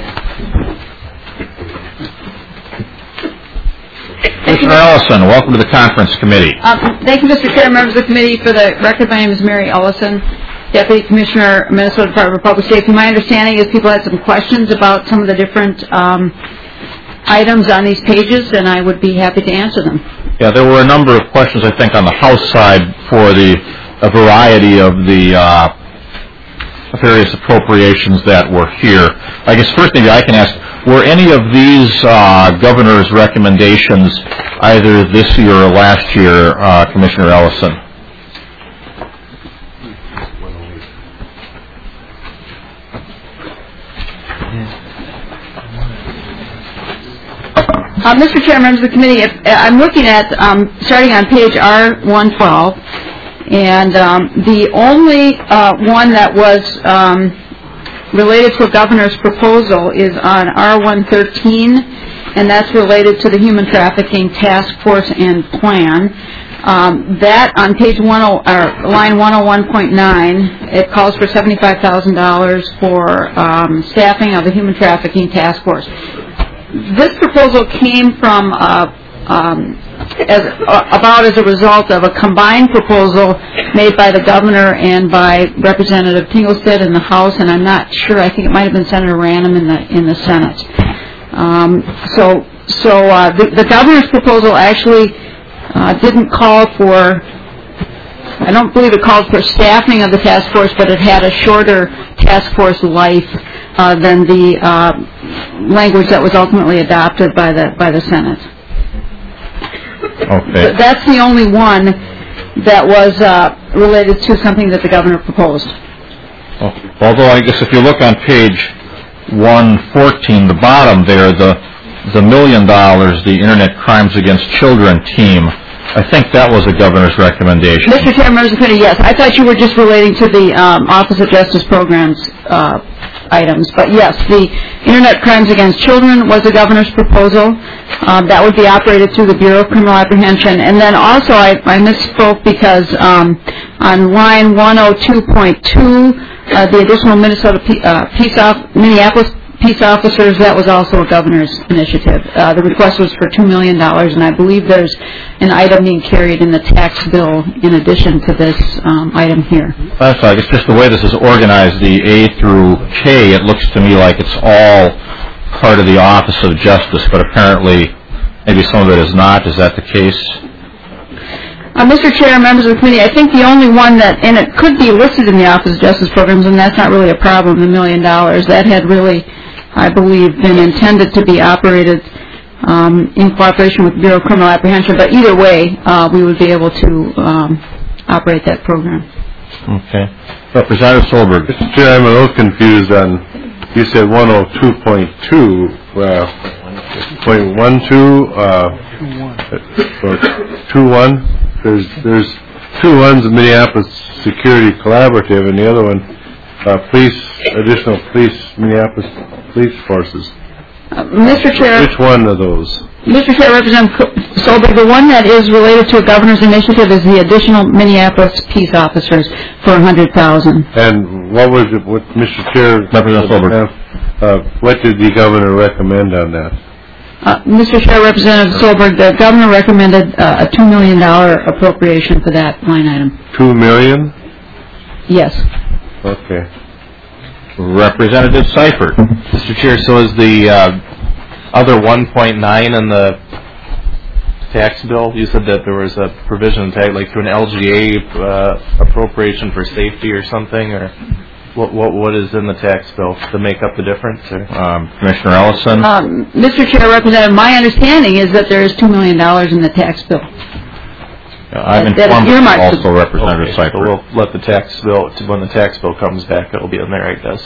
Commissioner Ellison, welcome to the conference committee. Um, thank you, Mister Chair, members of the committee. For the record, my name is Mary Ellison, Deputy Commissioner, Minnesota Department of Public Safety. My understanding is people had some questions about some of the different um, items on these pages, and I would be happy to answer them. Yeah, there were a number of questions, I think, on the House side for the a variety of the uh, various appropriations that were here. I guess first maybe I can ask, were any of these uh, governor's recommendations either this year or last year, uh, Commissioner Ellison? Uh, Mister Chair, members of the committee, if, uh, I'm looking at, um, starting on page R one twelve, and um, the only uh, one that was um, related to a governor's proposal is on R one thirteen, and that's related to the Human Trafficking Task Force and Plan. Um, that on page one, or line one oh one point nine, it calls for seventy-five thousand dollars for um, staffing of the Human Trafficking Task Force. This proposal came from uh, um, as, uh, about as a result of a combined proposal made by the governor and by Representative Tinglestead in the House, and I'm not sure. I think it might have been Senator Random in the in the Senate. Um, so, so uh, the, the governor's proposal actually uh, didn't call for. I don't believe it called for staffing of the task force, but it had a shorter task force life uh, than the uh, language that was ultimately adopted by the by the Senate. Okay. But that's the only one that was uh, related to something that the governor proposed. Okay. Although I guess if you look on page one fourteen, the bottom there, the the million dollars, the Internet Crimes Against Children team, I think that was a governor's recommendation. Mister Chair, members of the committee, yes. I thought you were just relating to the um, Office of Justice Programs uh, items. But yes, the Internet Crimes Against Children was the governor's proposal. Um, that would be operated through the Bureau of Criminal Apprehension. And then also I, I misspoke because um, on line one oh two point two, uh, the additional Minnesota P- uh, peace off- Minneapolis peace officers, that was also a governor's initiative. Uh, the request was for two million dollars, and I believe there's an item being carried in the tax bill in addition to this um, item here. That's right. It's just the way this is organized, the A through K, it looks to me like it's all part of the Office of Justice, but apparently maybe some of it is not. Is that the case? Uh, Mister Chair, members of the committee, I think the only one that, and it could be listed in the Office of Justice Programs, and that's not really a problem, the million dollars, that had really, I believe, been intended to be operated um, in cooperation with the Bureau of Criminal Apprehension. But either way, uh, we would be able to um, operate that program. Okay. Representative Solberg. Mister Chair, I'm a little confused on, you said one oh two point two, uh, point one two, uh, or two one. There's there's two ones, Minneapolis Security Collaborative, and the other one, uh, police, additional police, Minneapolis police forces. Uh, Mister Chair. Which one of those? Mister Chair, Representative Solberg, the one that is related to a governor's initiative is the additional Minneapolis peace officers for one hundred thousand dollars. And what was it, what, Mister Chair, Representative Solberg, uh, what did the governor recommend on that? Uh, Mister Chair, Representative Solberg, the governor recommended uh, a two million dollars appropriation for that line item. Two million? Yes. Okay. Representative Seifert. Mister Chair, so is the uh, other one point nine in the tax bill? You said that there was a provision tag, like through an L G A uh, appropriation for safety or something, or what? What what is in the tax bill to make up the difference? Or? Um, Commissioner Ellison. Um, Mister Chair, Representative, my understanding is that there is two million dollars in the tax bill. Uh, I'm that informed earmarked also for- Representative Okay, Seifert. so we'll let the tax bill, when the tax bill comes back, it'll be in there, I guess.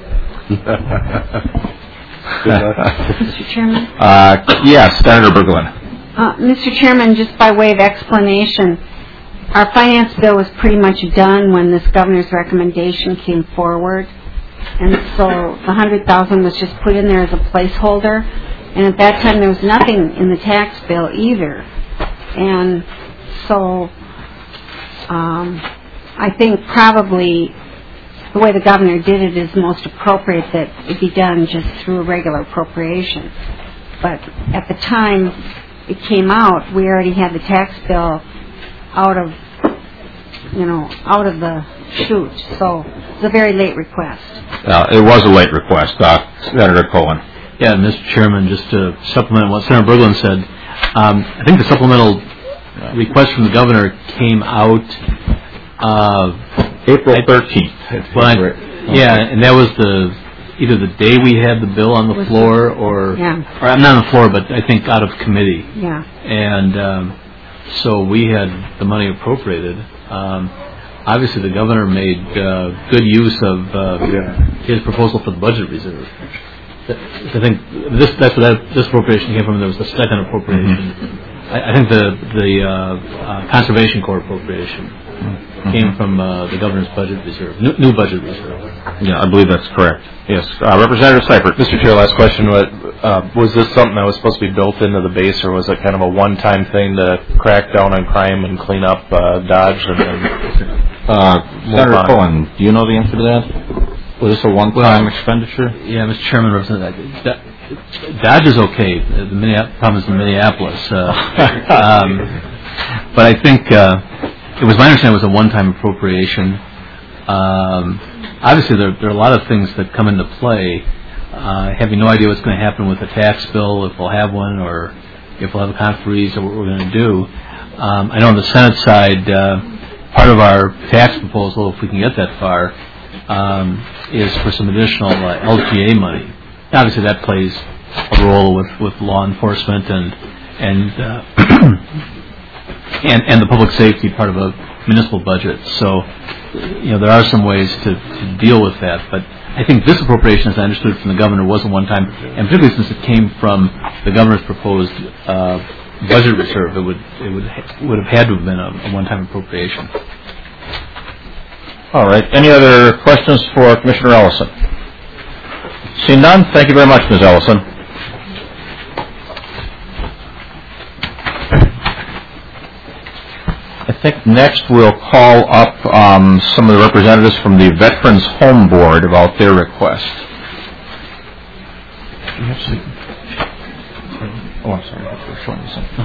Mister Chairman? Uh, yes, Senator Berglund. Uh, Mister Chairman, just by way of explanation, our finance bill was pretty much done when this governor's recommendation came forward. And so the one hundred thousand dollars was just put in there as a placeholder. And at that time, there was nothing in the tax bill either. And so um, I think probably the way the governor did it is most appropriate that it be done just through a regular appropriation. But at the time it came out, we already had the tax bill out of, you know, out of the chute. So it's a very late request. Uh, it was a late request. Uh, Senator Cohen. Yeah, Mister Chairman, just to supplement what Senator Berglund said, um, I think the supplemental request from the governor came out uh, April thirteenth. Well, I, yeah, and that was the either the day we had the bill on the floor, or, Yeah. or I'm not on the floor, but I think out of committee. Yeah. And um, so we had the money appropriated. Um, obviously, the governor made uh, good use of uh, his proposal for the budget reserve. I think this that's where that, this appropriation came from. There was the second appropriation. Mm-hmm. I, I think the the uh, uh, Conservation Corps appropriation mm-hmm. came from uh, the governor's budget reserve, new, new budget reserve. Yeah, I believe that's correct. Yes, uh, Representative Seifert. Mister Chair, last question: what, uh, was this something that was supposed to be built into the base, or was it kind of a one-time thing to crack down on crime and clean up uh, Dodge? And then uh, Senator Cohen, do you know the answer to that? Was this a one-time well, expenditure? Yeah, Mister Chairman, Representative, Dodge is okay. The Minneapolis, problem is in Minneapolis. Uh, um, but I think uh, it was my understanding it was a one-time appropriation. Um, obviously, there, there are a lot of things that come into play. Uh, having no idea what's going to happen with the tax bill, if we'll have one, or if we'll have a conference, or what we're going to do. Um, I know on the Senate side, uh, part of our tax proposal, if we can get that far, um, is for some additional uh, L G A money. Obviously, that plays a role with, with law enforcement and and, uh, and and the public safety part of a municipal budget. So, you know, there are some ways to, to deal with that. But I think this appropriation, as I understood from the governor, wasn't one time, and particularly since it came from the governor's proposed uh, budget reserve, it would it would would have had to have been a, a one-time appropriation. All right. Any other questions for Commissioner Ellison? Seeing none, thank you very much, Miz Ellison. I think next we'll call up um, some of the representatives from the Veterans Home Board about their request. Oh, I'm sorry. We're showing you something.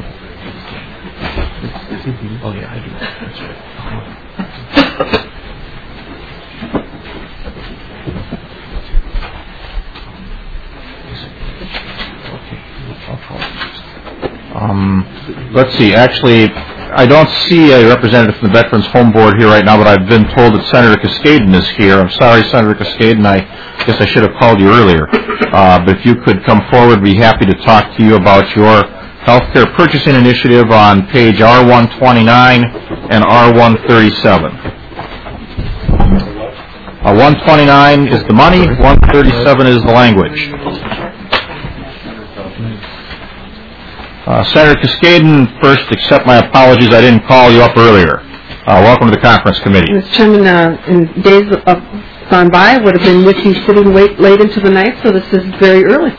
Oh, yeah, I do. That's right. Um, let's see. Actually, I don't see a representative from the Veterans Home Board here right now, but I've been told that Senator Cascaden is here. I'm sorry, Senator Cascaden. I guess I should have called you earlier. Uh, but if you could come forward, we'd be happy to talk to you about your healthcare purchasing initiative on page R one twenty-nine and R one thirty-seven. Uh, one twenty-nine is the money, one thirty-seven is the language. Uh, Senator Cascaden, first, accept my apologies. I didn't call you up earlier. Uh, welcome to the conference committee. Mister Chairman, uh, in days of gone by, I would have been with you sitting late, late into the night, so this is very early.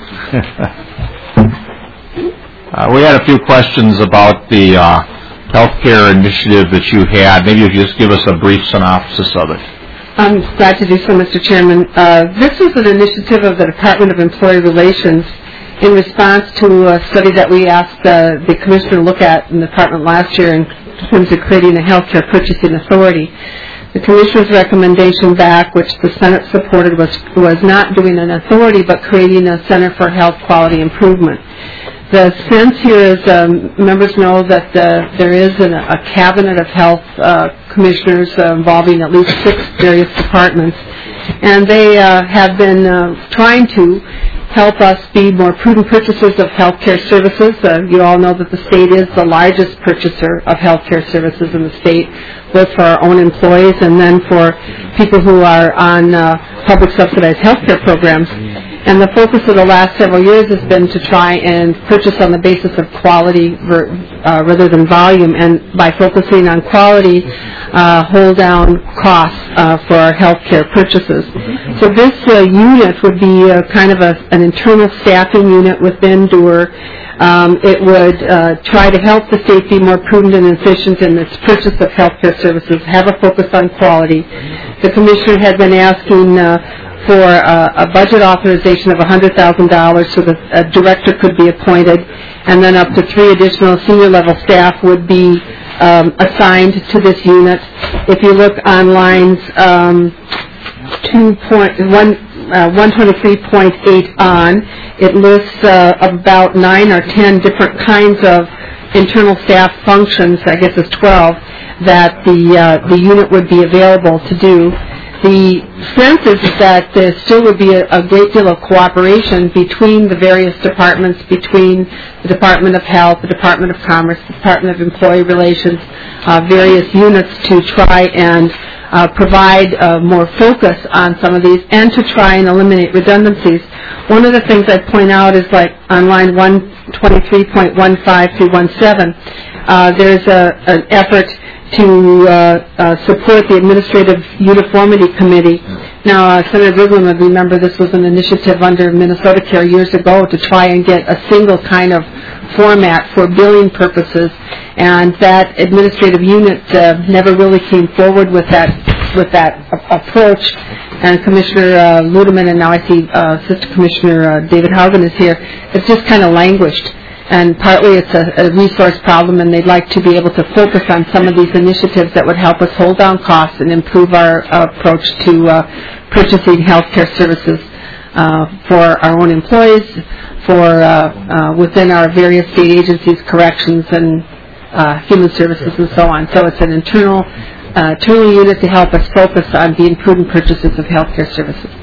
uh, we had a few questions about the uh, healthcare initiative that you had. Maybe if you just give us a brief synopsis of it. I'm glad to do so, Mister Chairman. Uh, this was an initiative of the Department of Employee Relations in response to a study that we asked uh, the Commissioner to look at in the Department last year in terms of creating a healthcare purchasing authority. The Commissioner's recommendation back, which the Senate supported, was was not doing an authority but creating a Center for Health Quality Improvement. The sense here is um, members know that uh, there is an, a cabinet of health uh, commissioners uh, involving at least six various departments, and they uh, have been uh, trying to help us be more prudent purchasers of healthcare services. Uh, you all know that the state is the largest purchaser of healthcare services in the state, both for our own employees and then for people who are on uh, public subsidized healthcare programs. And the focus of the last several years has been to try and purchase on the basis of quality ver, uh, rather than volume, and by focusing on quality, uh, hold down costs uh, for our healthcare purchases. So this uh, unit would be uh, kind of a, an internal staffing unit within D U R. Um, it would uh, try to help the state be more prudent and efficient in its purchase of healthcare services, have a focus on quality. The Commissioner had been asking uh, for uh, a budget authorization of one hundred thousand dollars so that a director could be appointed, and then up to three additional senior level staff would be um, assigned to this unit. If you look on lines um, two point one, uh, one twenty-three point eight on, it lists uh, about nine or ten different kinds of internal staff functions, I guess it's twelve, that the, uh, the unit would be available to do. The sense is that there still would be a, a great deal of cooperation between the various departments, between the Department of Health, the Department of Commerce, the Department of Employee Relations, uh, various units to try and uh, provide uh, more focus on some of these and to try and eliminate redundancies. One of the things I'd point out is like on line one twenty-three point one five through seventeen, uh, there's a, an effort to uh, uh, support the Administrative Uniformity Committee. Now, uh, Senator Brigham would remember this was an initiative under Minnesota Care years ago to try and get a single kind of format for billing purposes, and that administrative unit uh, never really came forward with that with that a- approach. And Commissioner uh, Ludeman, and now I see uh, Assistant Commissioner uh, David Haugen is here. It's just kind of languished. And partly it's a, a resource problem, and they'd like to be able to focus on some of these initiatives that would help us hold down costs and improve our uh, approach to uh, purchasing healthcare services uh, for our own employees, for uh, uh, within our various state agencies, corrections, and uh, human services, and so on. So it's an internal, uh, internal unit to help us focus on being prudent purchases of healthcare services.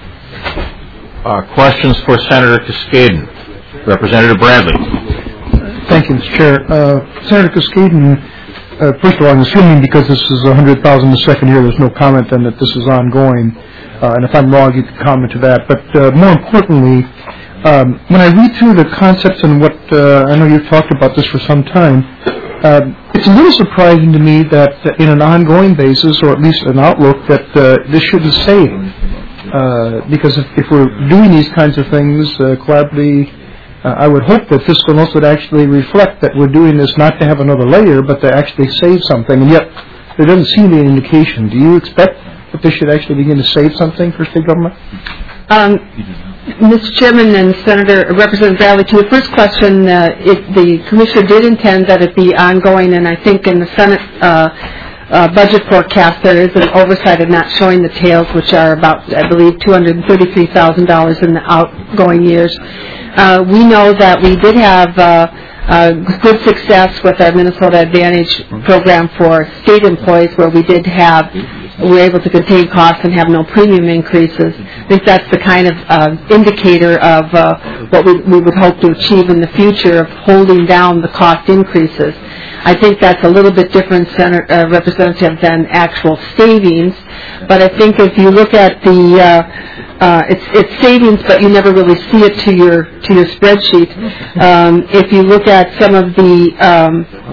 Uh, questions for Senator Cascaden? Representative Bradley. Thank you, Mister Chair. Uh, Senator Cascaden, uh, first of all, I'm assuming because this is one hundred thousand dollars the second year, there's no comment then that this is ongoing. Uh, and if I'm wrong, you can comment to that. But uh, more importantly, um, when I read through the concepts and what, uh, I know you've talked about this for some time, uh, it's a little surprising to me that uh, in an ongoing basis, or at least an outlook, that uh, this shouldn't save. Uh, because if, if we're doing these kinds of things, uh, collaboratively, Uh, I would hope that fiscal notes would actually reflect that we're doing this not to have another layer, but to actually save something. And yet, there doesn't seem to be an indication. Do you expect that this should actually begin to save something for state government? Um, Mister Chairman and Senator Representative Bradley, to the first question, uh, it, the Commissioner did intend that it be ongoing, and I think in the Senate uh, uh, budget forecast there is an oversight of not showing the tails, which are about, I believe, two hundred thirty-three thousand dollars in the outgoing years. Uh, we know that we did have uh, uh, good success with our Minnesota Advantage program for state employees, where we did have, we were able to contain costs and have no premium increases. I think that's the kind of uh, indicator of uh, what we, we would hope to achieve in the future of holding down the cost increases. I think that's a little bit different, Senator, uh, Representative, than actual savings. But I think if you look at the uh, Uh, it's, it's savings, but you never really see it to your to your spreadsheet. Um, if you look at some of the um,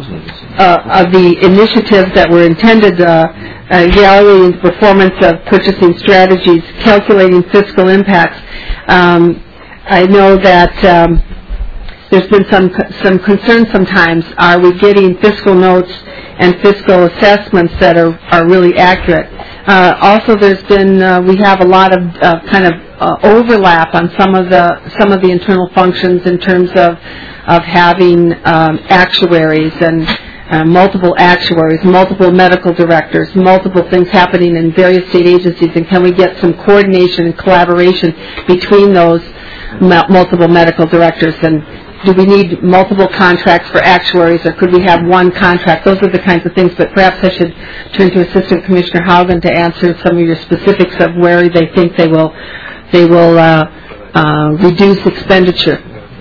uh, of the initiatives that were intended, uh, uh, evaluating the performance of purchasing strategies, calculating fiscal impacts, um, I know that um, there's been some some concern sometimes. Are we getting fiscal notes and fiscal assessments that are, are really accurate? Uh, also, there's been uh, we have a lot of uh, kind of uh, overlap on some of the some of the internal functions in terms of of having um, actuaries and uh, multiple actuaries, multiple medical directors, multiple things happening in various state agencies, and can we get some coordination and collaboration between those m- multiple medical directors? And do we need multiple contracts for actuaries, or could we have one contract? Those are the kinds of things, but perhaps I should turn to Assistant Commissioner Haugen to answer some of your specifics of where they think they will they will uh, uh, reduce expenditure.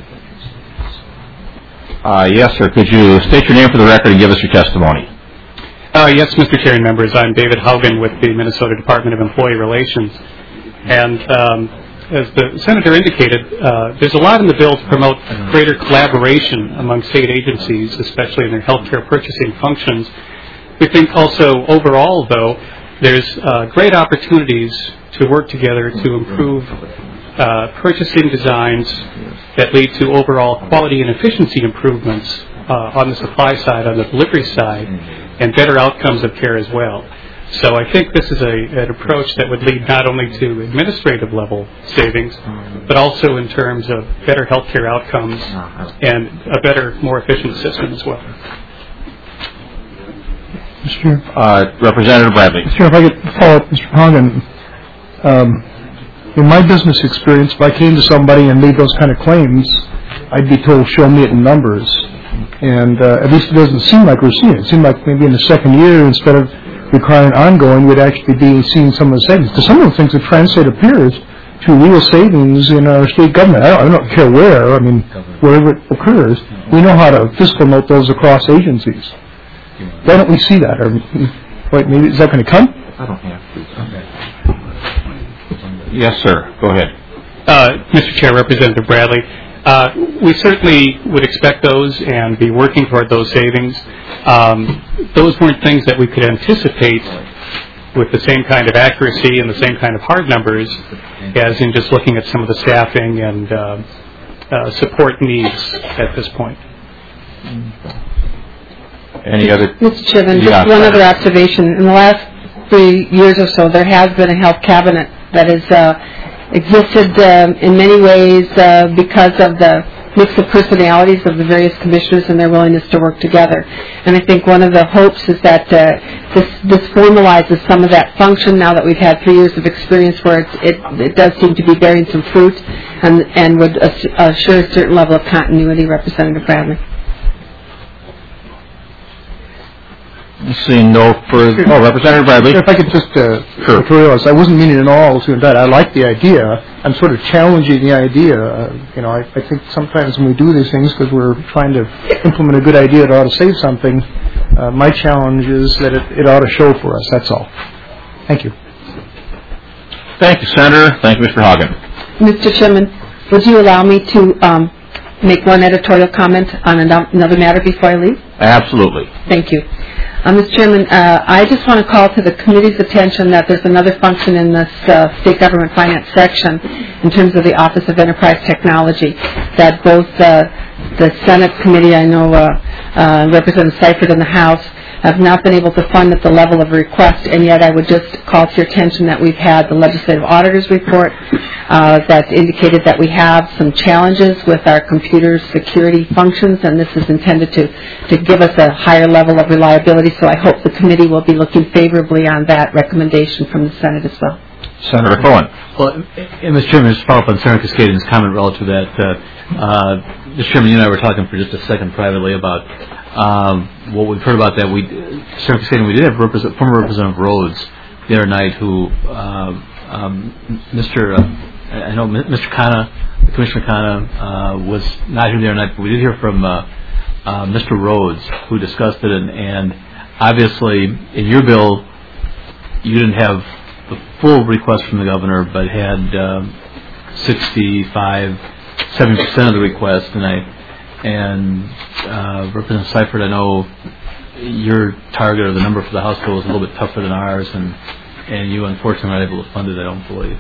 Uh, yes, sir. Could you state your name for the record and give us your testimony? Uh, yes, Mister Chair and members. I'm David Haugen with the Minnesota Department of Employee Relations. And um, as the Senator indicated, uh, there's a lot in the bill to promote greater collaboration among state agencies, especially in their health care purchasing functions. We think also overall, though, there's uh, great opportunities to work together to improve uh, purchasing designs that lead to overall quality and efficiency improvements uh, on the supply side, on the delivery side, and better outcomes of care as well. So I think this is a, an approach that would lead not only to administrative level savings, but also in terms of better healthcare outcomes and a better, more efficient system as well. Mister Uh, Representative Bradley. Mister Chair, if I could follow up, Mister Haugen. Um, in my business experience, if I came to somebody and made those kind of claims, I'd be told, show me it in numbers. And uh, at least it doesn't seem like we're seeing it. It seemed like maybe in the second year, instead of requiring ongoing, we'd actually be seeing some of the savings. Because some of the things that translate appears to real savings in our state government. I don't, I don't care where, I mean, wherever it occurs, we know how to fiscal note those across agencies. Why don't we see that? Or, wait, maybe, is that going to come? I don't have to. Okay. Yes, sir. Go ahead. Uh, Mister Chair, Representative Bradley, uh, we certainly would expect those and be working toward those savings. Um, those weren't things that we could anticipate with the same kind of accuracy and the same kind of hard numbers as in just looking at some of the staffing and uh, uh, support needs at this point. Any other? Mister Chairman, Yeah. just one other observation. In the last three years or so, there has been a health cabinet that has uh, existed um, in many ways uh, because of the mix of personalities of the various commissioners and their willingness to work together. And I think one of the hopes is that uh, this, this formalizes some of that function now that we've had three years of experience where it's, it, it does seem to be bearing some fruit and, and would assure a certain level of continuity. Representative Bradley. Seeing no further. Oh, Representative Bradley. If I could just uh, sure. materialize, I wasn't meaning at all to that. I like the idea. I'm sort of challenging the idea. Uh, you know, I, I think sometimes when we do these things because we're trying to implement a good idea that ought to save something, uh, my challenge is that it, it ought to show for us. That's all. Thank you. Thank you, Senator. Thank you, Mister Haugen. Mister Chairman, would you allow me to um, make one editorial comment on another matter before I leave? Absolutely. Thank you. Uh, Mister Chairman, uh, I just want to call to the committee's attention that there's another function in this uh, state government finance section in terms of the Office of Enterprise Technology that both uh, the Senate committee, I know uh, uh, Representative Seifert in the House, have not been able to fund at the level of request, and yet I would just call to your attention that we've had the Legislative Auditor's Report uh, that indicated that we have some challenges with our computer security functions, and this is intended to, to give us a higher level of reliability, so I hope the committee will be looking favorably on that recommendation from the Senate as well. Senator Cohen. Well, and Mister Chairman, just follow up on Senator Cascadian's comment relative to that. Uh, uh, Mister Chairman, you and I were talking for just a second privately about um, what we've heard about that. We, Senator Cascadian, we did have represent, former Representative Rhodes the other night who, uh, um, Mister Uh, I know Mister Khanna, Commissioner Khanna, uh, was not here the other night, but we did hear from uh, uh, Mister Rhodes who discussed it, and, and obviously in your bill you didn't have the full request from the governor, but had um, sixty-five, seventy percent of the request, and I and uh, Representative Seifert, I know your target or the number for the House bill is a little bit tougher than ours, and and you unfortunately were not able to fund it, I don't believe.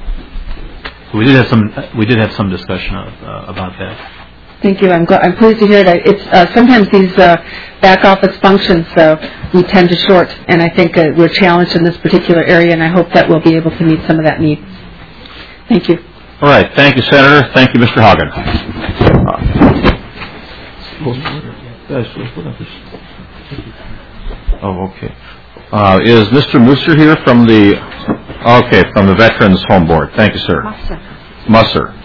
But we did have some we did have some discussion of, uh, about that. Thank you. I'm, I'm pleased to hear that. It's uh, sometimes these uh, back office functions uh, we tend to short, and I think uh, we're challenged in this particular area, and I hope that we'll be able to meet some of that need. Thank you. All right. Thank you, Senator. Thank you, Mister Haugen. Uh, Oh, okay. Uh, is Mister Musser here from the, okay, from the Veterans Home Board? Thank you, sir. Musser. Musser.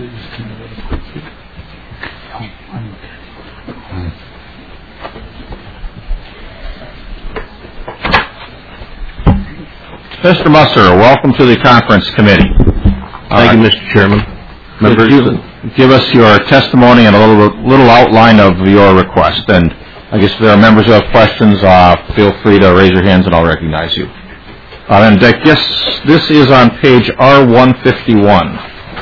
Mister Musser, welcome to the conference committee. Thank uh, you, Mister Chairman. Members, you give us your testimony and a little little outline of your request. And I guess if there are members who have questions, uh, feel free to raise your hands and I'll recognize you. Uh, and I guess this is on page R one fifty-one.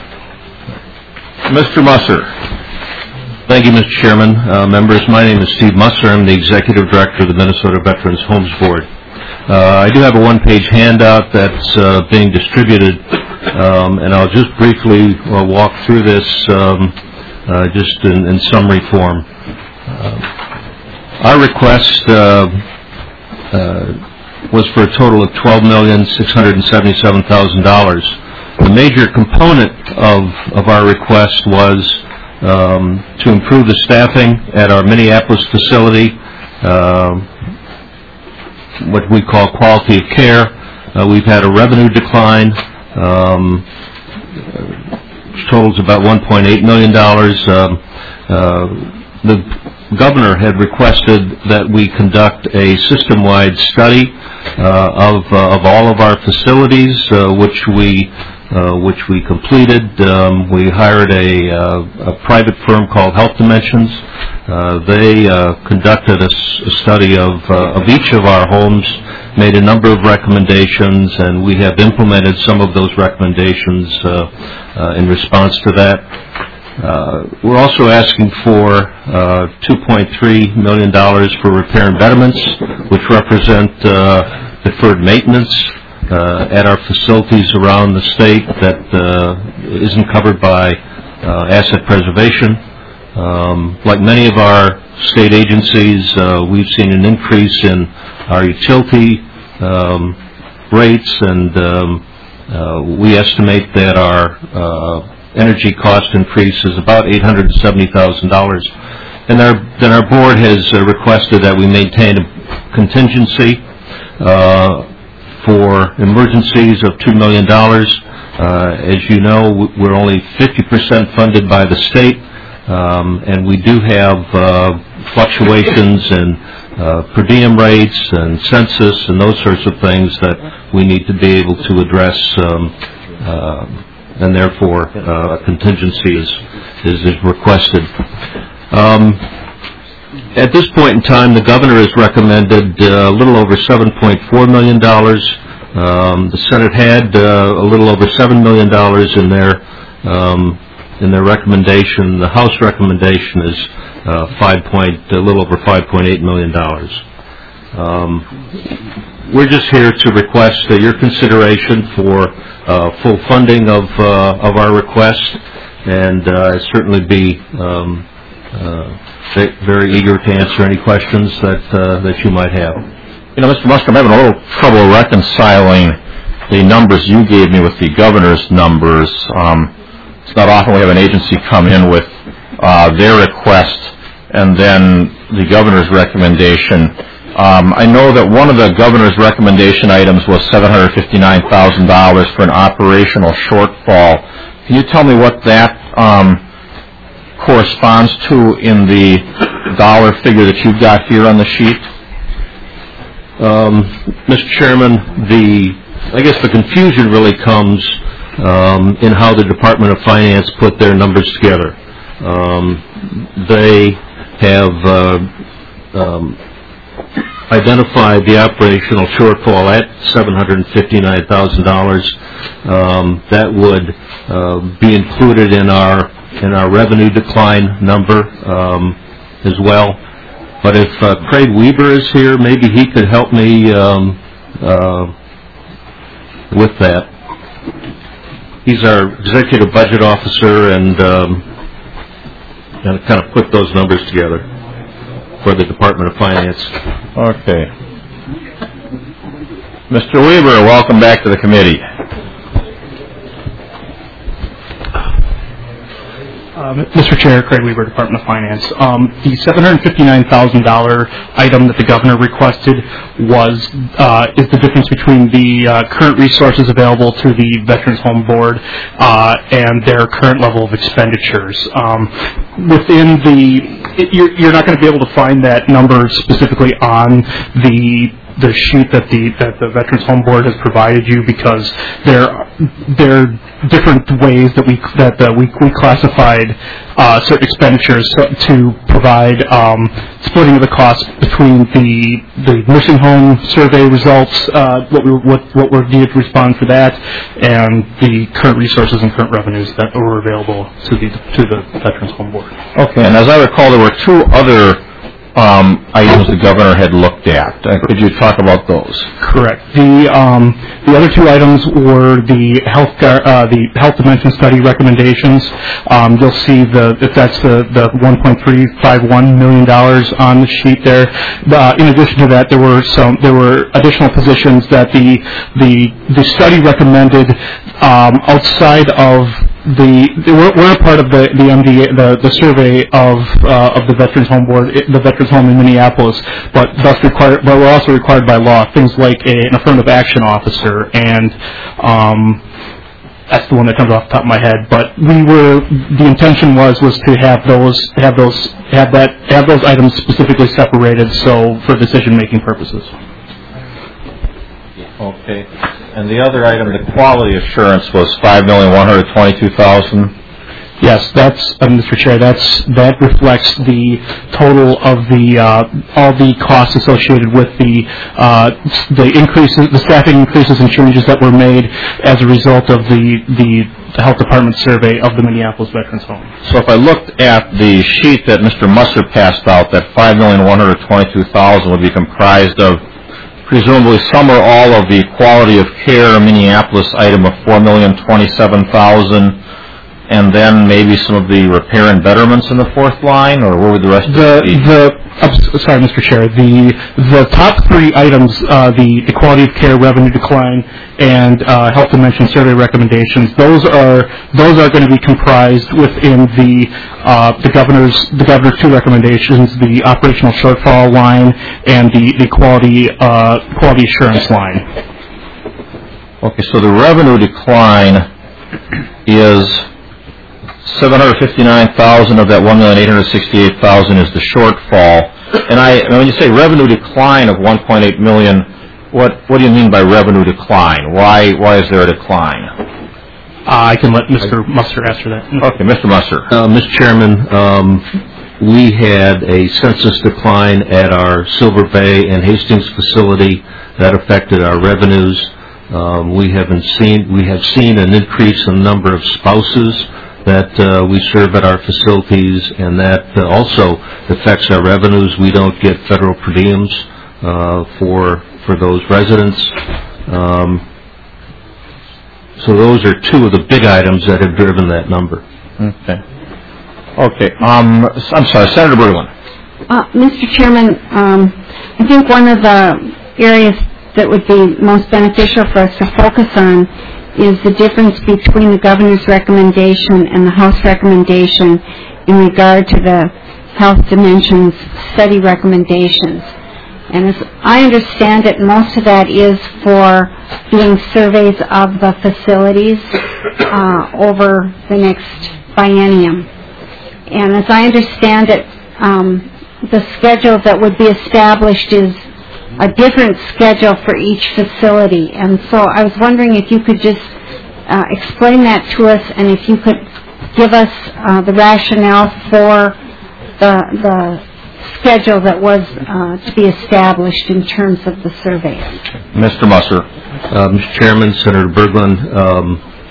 Mister Musser. Thank you, Mister Chairman. Uh, members, my name is Steve Musser. I'm the Executive Director of the Minnesota Veterans Homes Board. Uh, I do have a one-page handout that's uh, being distributed, um, and I'll just briefly uh, walk through this um, uh, just in, in summary form. Uh, our request uh, uh, was for a total of twelve million six hundred seventy-seven thousand dollars. The major component of, of our request was um, to improve the staffing at our Minneapolis facility, uh, what we call quality of care. Uh, we've had a revenue decline, um, which totals about one point eight million dollars. Um, uh, the governor had requested that we conduct a system-wide study uh, of, uh, of all of our facilities, uh, which we uh, which we completed. Um, we hired a, uh, a private firm called Health Dimensions. Uh, they uh, conducted a, s- a study of, uh, of each of our homes, made a number of recommendations, and we have implemented some of those recommendations uh, uh, in response to that. Uh, we're also asking for uh, two point three million dollars for repair and betterments, which represent uh, deferred maintenance uh, at our facilities around the state that uh, isn't covered by uh, asset preservation. Um, like many of our state agencies, uh, we've seen an increase in our utility um, rates, and um, uh, we estimate that our uh, energy cost increase is about eight hundred seventy thousand dollars. And our, then our board has uh, requested that we maintain a contingency uh, for emergencies of two million dollars. Uh, as you know, we're only fifty percent funded by the state. Um, and we do have uh, fluctuations in uh, per diem rates and census and those sorts of things that we need to be able to address, um, uh, and therefore uh, a contingency is, is, is requested. Um, at this point in time, the governor has recommended uh, a little over seven point four million dollars. Um, the Senate had uh, a little over seven million dollars in their um, in their recommendation. The House recommendation is uh, five point, a little over five point eight million dollars. Um, we're just here to request uh, your consideration for uh, full funding of uh, of our request, and uh, I'd certainly be um, uh, very eager to answer any questions that uh, that you might have. You know, Mister Musser, I'm having a little trouble reconciling the numbers you gave me with the governor's numbers. Um, It's not often we have an agency come in with uh, their request and then the governor's recommendation. Um, I know that one of the governor's recommendation items was seven hundred fifty-nine thousand dollars for an operational shortfall. Can you tell me what that um, corresponds to in the dollar figure that you've got here on the sheet? Um, Mister Chairman, the I guess the confusion really comes Um, in how the Department of Finance put their numbers together. Um, they have uh, um, identified the operational shortfall at seven hundred fifty-nine thousand dollars. Um, that would uh, be included in our in our revenue decline number um, as well. But if uh, Craig Weber is here, maybe he could help me um, uh, with that. He's our executive budget officer, and um, kind of put those numbers together for the Department of Finance. Okay. Mister Weber, welcome back to the committee. Uh, Um, Mister Chair, Craig Weaver, Department of Finance. Um, the seven hundred fifty-nine thousand dollars item that the governor requested was uh, is the difference between the uh, current resources available to the Veterans Home Board uh, and their current level of expenditures. Um, within the, it, you're, you're not going to be able to find that number specifically on the the sheet that the that the Veterans Home Board has provided you, because there there are different ways that we that uh, we we classified uh, certain expenditures to provide um, splitting of the costs between the the nursing home survey results, uh, what we what what were needed to respond for that, and the current resources and current revenues that were available to the to the Veterans Home Board. Okay, and as I recall, there were two other Um, items the governor had looked at. Uh, could you talk about those? Correct. The um, the other two items were the health uh, the health dimension study recommendations. Um, you'll see the if that's the the one point three five one million dollars on the sheet there. Uh, in addition to that, there were some there were additional positions that the the the study recommended um, outside of the we're, we're a part of the the M D A, the the survey of uh, of the Veterans Home Board, the Veterans Home in Minneapolis, but thus required, but we're also required by law things like a, an affirmative action officer, and um, that's the one that comes off the top of my head. But we were the intention was was to have those have those have that have those items specifically separated, so for decision making purposes. Okay. And the other item, the quality assurance, was five million one hundred twenty-two thousand dollars. Yes, that's uh, Mister Chair. That's that reflects the total of the uh, all the costs associated with the uh, the increases, the staffing increases and changes that were made as a result of the the health department survey of the Minneapolis Veterans Home. So if I looked at the sheet that Mister Musser passed out, that five million one hundred twenty-two thousand dollars would be comprised of presumably some or all of the quality of care Minneapolis item of four million twenty-seven thousand dollars, and then maybe some of the repair and betterments in the fourth line, or where would the rest the, of it be? The, uh, sorry, Mister Chair, the the top three items, uh, the, the quality of care revenue decline and uh, health dimension survey recommendations, those are those are going to be comprised within the uh, the governor's the governor's two recommendations, the operational shortfall line and the the quality uh, quality assurance line. Okay, so the revenue decline is seven hundred fifty-nine thousand dollars of that one million eight hundred sixty-eight thousand dollars is the shortfall. And I, when you say revenue decline of one point eight million dollars, what what do you mean by revenue decline? Why why is there a decline? Uh, I can let Mister Musser answer that. Okay, Mister Musser. Uh, Mister Chairman, um, we had a census decline at our Silver Bay and Hastings facility that affected our revenues. Um, we haven't seen we have seen an increase in the number of spouses that uh, we serve at our facilities, and that uh, also affects our revenues. We don't get federal per diems uh, for for those residents. Um, so those are two of the big items that have driven that number. Okay. Okay. Um, I'm sorry, Senator Berglund. Uh, Mister Chairman, um, I think one of the areas that would be most beneficial for us to focus on is the difference between the governor's recommendation and the House recommendation in regard to the health dimensions study recommendations. And as I understand it, most of that is for doing surveys of the facilities uh, over the next biennium. And as I understand it, um, the schedule that would be established is a different schedule for each facility. And so I was wondering if you could just uh, explain that to us, and if you could give us uh, the rationale for the, the schedule that was uh, to be established in terms of the surveys. Mister Musser. Uh, Mister Chairman, Senator Berglund, um,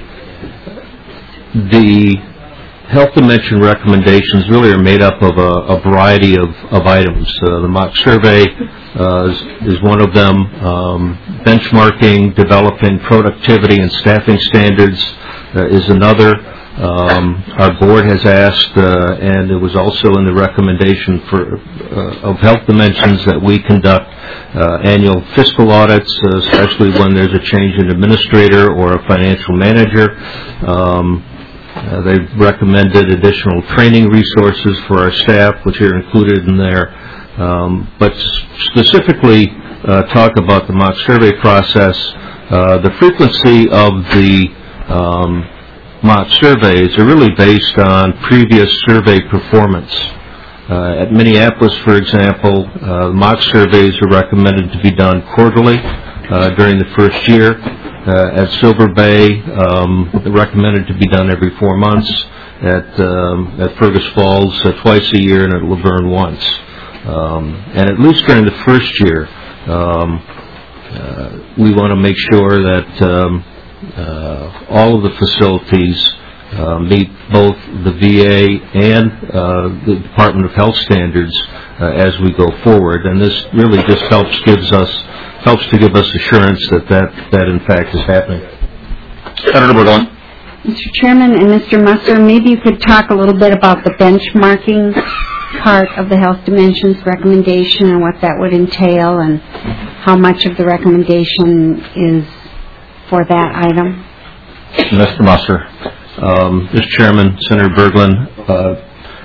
the health dimension recommendations really are made up of a, a variety of, of items. Uh, the mock survey uh, is, is one of them. Um, benchmarking, developing productivity and staffing standards uh, is another. Um, our board has asked, uh, and it was also in the recommendation for uh, of health dimensions, that we conduct uh, annual fiscal audits, uh, especially when there's a change in administrator or a financial manager. Um, Uh, they've recommended additional training resources for our staff, which are included in there. Um, but specifically uh, talk about the mock survey process. Uh, the frequency of the um, mock surveys are really based on previous survey performance. Uh, at Minneapolis, for example, uh, mock surveys are recommended to be done quarterly uh, during the first year. Uh, at Silver Bay, um, they're recommended to be done every four months. At, um, at Fergus Falls, uh, twice a year, and at Laverne once. Um, and at least during the first year, um, uh, we want to make sure that um, uh, all of the facilities uh, meet both the V A and uh, the Department of Health standards uh, as we go forward. And this really just helps gives us helps to give us assurance that that, that in fact is happening. Senator Berglund. Mister Chairman and Mister Musser, maybe you could talk a little bit about the benchmarking part of the health dimensions recommendation and what that would entail and how much of the recommendation is for that item. Mister Musser. Um, Mister Chairman, Senator Berglund, uh,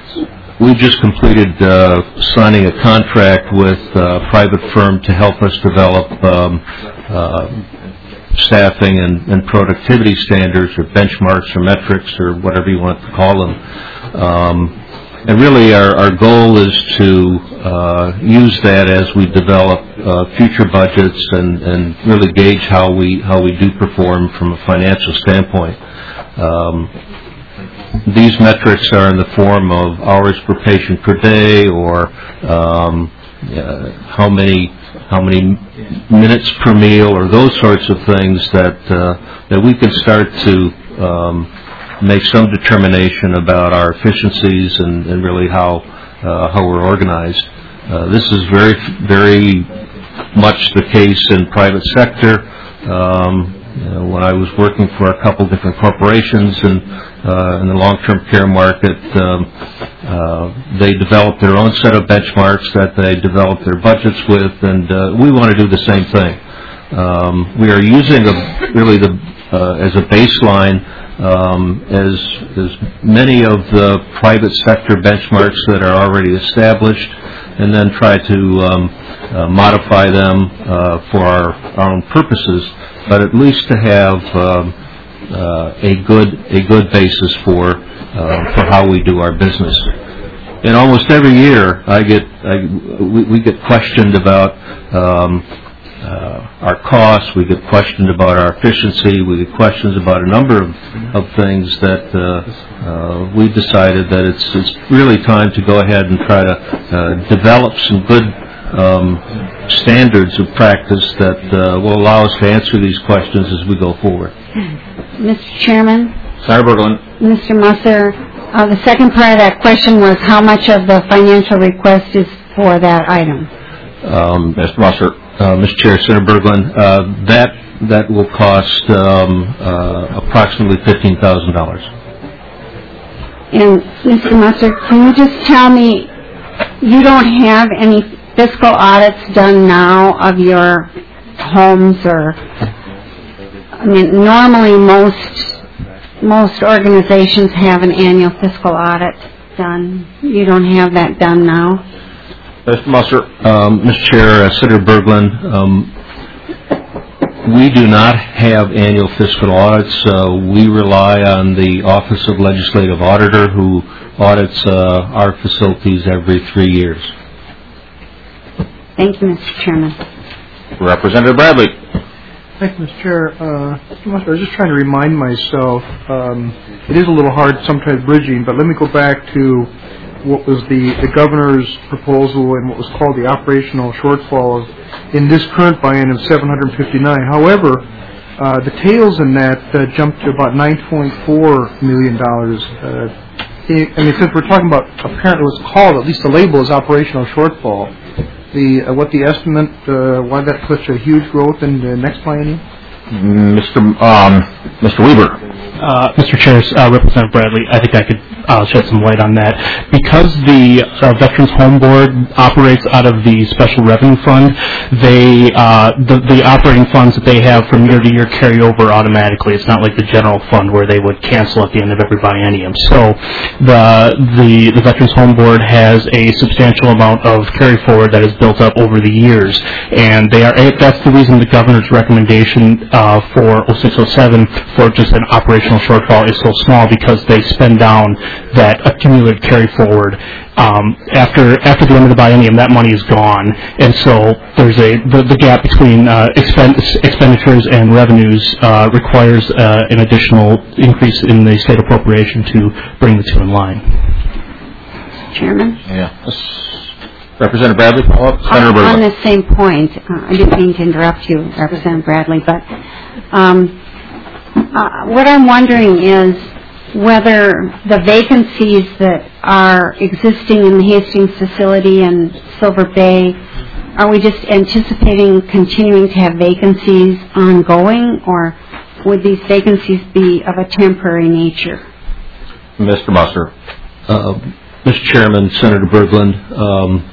we just completed uh, signing a contract with a private firm to help us develop um, uh, staffing and, and productivity standards or benchmarks or metrics or whatever you want to call them. Um, and really our, our goal is to uh, use that as we develop uh, future budgets and, and really gauge how we how we do perform from a financial standpoint. Um, these metrics are in the form of hours per patient per day or um, uh, how many how many minutes per meal or those sorts of things that uh, that we can start to um, make some determination about our efficiencies and, and really how uh, how we're organized. Uh, this is very very much the case in private sector. Um, you know, when I was working for a couple different corporations and uh, in the long-term care market, um, uh, they developed their own set of benchmarks that they developed their budgets with, and uh, we want to do the same thing. Um, we are using a, really the uh, as a baseline um, as as many of the private sector benchmarks that are already established, and then try to um, uh, modify them uh, for our, our own purposes, but at least to have um, uh, a good a good basis for uh, for how we do our business. And almost every year, I get I, we, we get questioned about um, uh, our costs. We get questioned about our efficiency. We get questions about a number of, of things that uh, uh, we decided that it's it's really time to go ahead and try to uh, develop some good um, standards of practice that uh, will allow us to answer these questions as we go forward. Mister Chairman. Senator Berglund. Mister Musser, uh, the second part of that question was how much of the financial request is for that item? Um, Mister Musser. Uh, Mister Chair, Senator Berglund, uh, that that will cost um, uh, approximately fifteen thousand dollars. And Mister Musser, can you just tell me, you don't have any fiscal audits done now of your homes, or I mean, normally most most organizations have an annual fiscal audit done. You don't have that done now? Mister Musser. Um, Mister Chair, uh, Senator Berglund, um, we do not have annual fiscal audits. Uh, we rely on the Office of Legislative Auditor, who audits uh, our facilities every three years. Thank you, Mister Chairman. Representative Bradley. Thank you, Mister Chair. Uh, Mister Musser, I was just trying to remind myself, um, it is a little hard sometimes bridging, but let me go back to what was the, the governor's proposal and what was called the operational shortfall in this current buy-in of seven hundred fifty-nine. However, uh, the tails in that uh, jumped to about nine point four million dollars. Uh, I mean, since we're talking about apparently what's called, at least the label is operational shortfall, the uh, what the estimate, uh, why that such a huge growth in the next biennium? Mister Um, Mister Weaver. Uh, Mister Chair, uh, Representative Bradley, I think I could uh, shed some light on that. Because the uh, Veterans Home Board operates out of the Special Revenue Fund, they uh, the, the operating funds that they have from year to year carry over automatically. It's not like the general fund where they would cancel at the end of every biennium. So the the, the Veterans Home Board has a substantial amount of carry forward that is built up over the years, and they are that's the reason the governor's recommendation uh, for oh six oh seven for just an operational shortfall is so small, because they spend down that accumulated carry forward um, after after the end of the biennium. That money is gone, and so there's a the, the gap between uh, expend, expenditures and revenues uh, requires uh, an additional increase in the state appropriation to bring the two in line. Chairman? Yeah. Representative Bradley, follow up. Senator On, on Bergman. the same point, uh, I didn't mean to interrupt you, Representative Bradley, but um, uh, what I'm wondering is whether the vacancies that are existing in the Hastings facility and Silver Bay, are we just anticipating continuing to have vacancies ongoing, or would these vacancies be of a temporary nature? Mister Musser. Uh, Mister Chairman, Senator Berglund, um,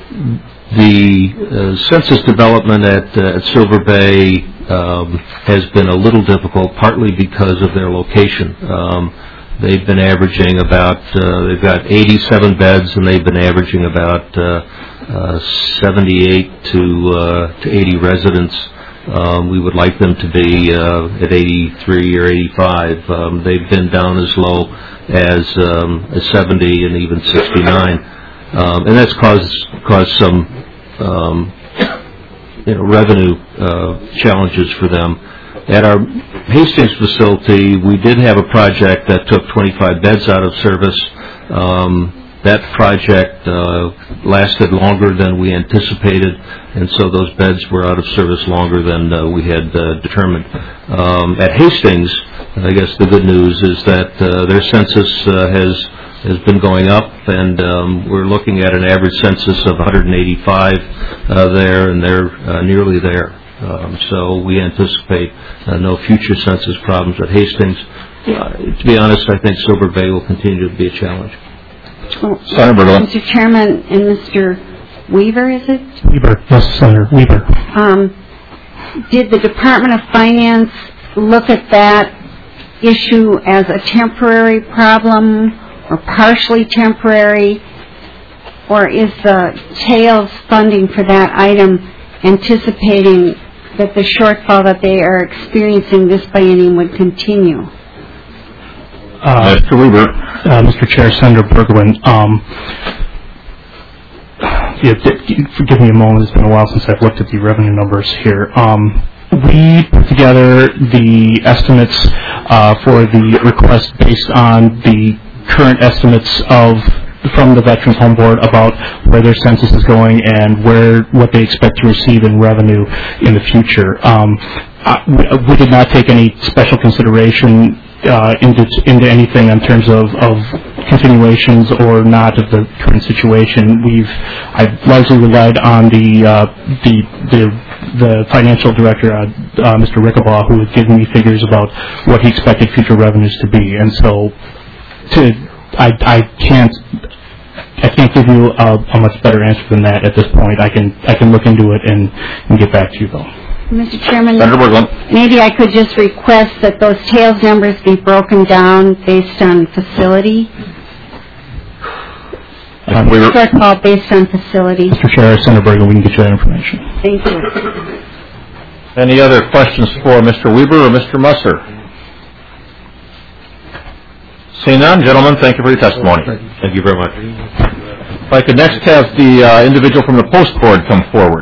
the uh, census development at, uh, at Silver Bay um, has been a little difficult, partly because of their location. Um, they've been averaging about, uh, they've got eighty-seven beds, and they've been averaging about uh, uh, seventy-eight to, uh, to eighty residents. Um, we would like them to be uh, at eighty-three or eighty-five. Um, they've been down as low as, um, as seventy and even sixty-nine, um, and that's caused caused some um, you know revenue uh, challenges for them. At our Hastings facility, we did have a project that took twenty-five beds out of service. Um, That project uh, lasted longer than we anticipated, and so those beds were out of service longer than uh, we had uh, determined. Um, at Hastings, I guess the good news is that uh, their census uh, has has been going up, and um, we're looking at an average census of one hundred eighty-five uh, there, and they're uh, nearly there. Um, so we anticipate uh, no future census problems at Hastings. Uh, to be honest, I think Silver Bay will continue to be a challenge. Oh, Senator Berglund. Mister Chairman and Mister Weaver, is it? Weaver, yes, Senator Weaver. Um, did the Department of Finance look at that issue as a temporary problem or partially temporary, or is the TAILS funding for that item anticipating that the shortfall that they are experiencing this biennium would continue? Uh, Mister Weaver. Uh, Mister Chair, Senator Berglund, um, yeah, forgive me a moment. It's been a while since I've looked at the revenue numbers here. Um, we put together the estimates uh, for the request based on the current estimates of from the Veterans Home Board about where their census is going and where what they expect to receive in revenue in the future. Um, uh, we, we did not take any special consideration Uh, into into anything in terms of, of continuations or not of the current situation. We've I've largely relied on the uh, the the the financial director, uh, uh, Mister Rickabaugh, who had given me figures about what he expected future revenues to be, and so to I I can't. I can't give you a, a much better answer than that at this point. I can I can look into it and, and get back to you, though. Mister Chairman, Senator Berglund. maybe I could just request that those TAILS numbers be broken down based on facility. Um, Shortfall based on facility. Mister Chair, Senator Berglund, we can get you that information. Thank you. Any other questions for Mister Weaver or Mister Musser? Seeing none, gentlemen, thank you for your testimony. Thank you very much. If I could next have the uh, individual from the Post Board come forward.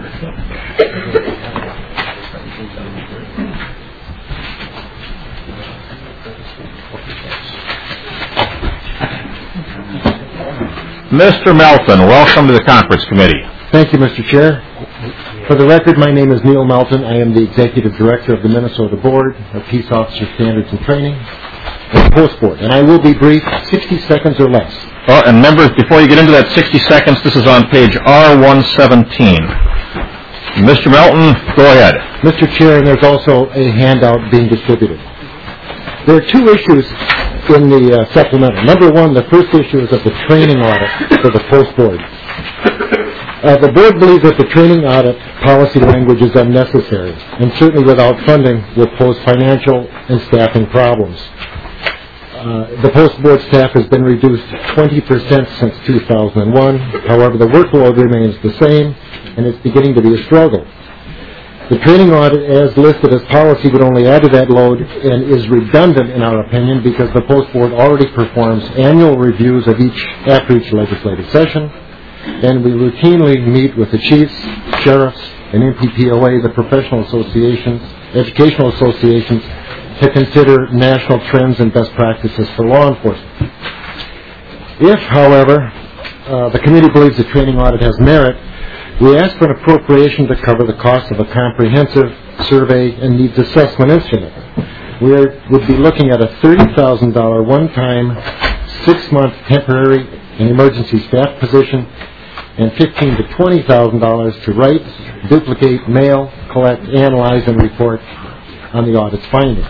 Mister Melton, welcome to the Conference Committee. Thank you, Mister Chair. For the record, my name is Neil Melton. I am the Executive Director of the Minnesota Board of Peace Officer Standards and Training and the Post Board. And I will be brief, sixty seconds or less. Oh, and members, before you get into that sixty seconds, this is on page R one seventeen. Mister Melton, go ahead. Mister Chair, and there's also a handout being distributed. There are two issues in the uh, supplemental. Number one, the first issue is of the training audit for the post board. Uh, the board believes that the training audit policy language is unnecessary, and certainly without funding will pose financial and staffing problems. Uh, the post board staff has been reduced twenty percent since two thousand one. However, the workload remains the same, and it's beginning to be a struggle. The training audit, as listed as policy, would only add to that load and is redundant in our opinion because the post board already performs annual reviews of each after each legislative session, and we routinely meet with the chiefs, sheriffs, and N P P O A, the professional associations, educational associations, to consider national trends and best practices for law enforcement. If, however, uh, the committee believes the training audit has merit, we ask for an appropriation to cover the cost of a comprehensive survey and needs assessment instrument. We are, would be looking at a thirty thousand dollars one-time, six-month temporary and emergency staff position and fifteen thousand to twenty thousand dollars to write, duplicate, mail, collect, analyze, and report on the audit's findings.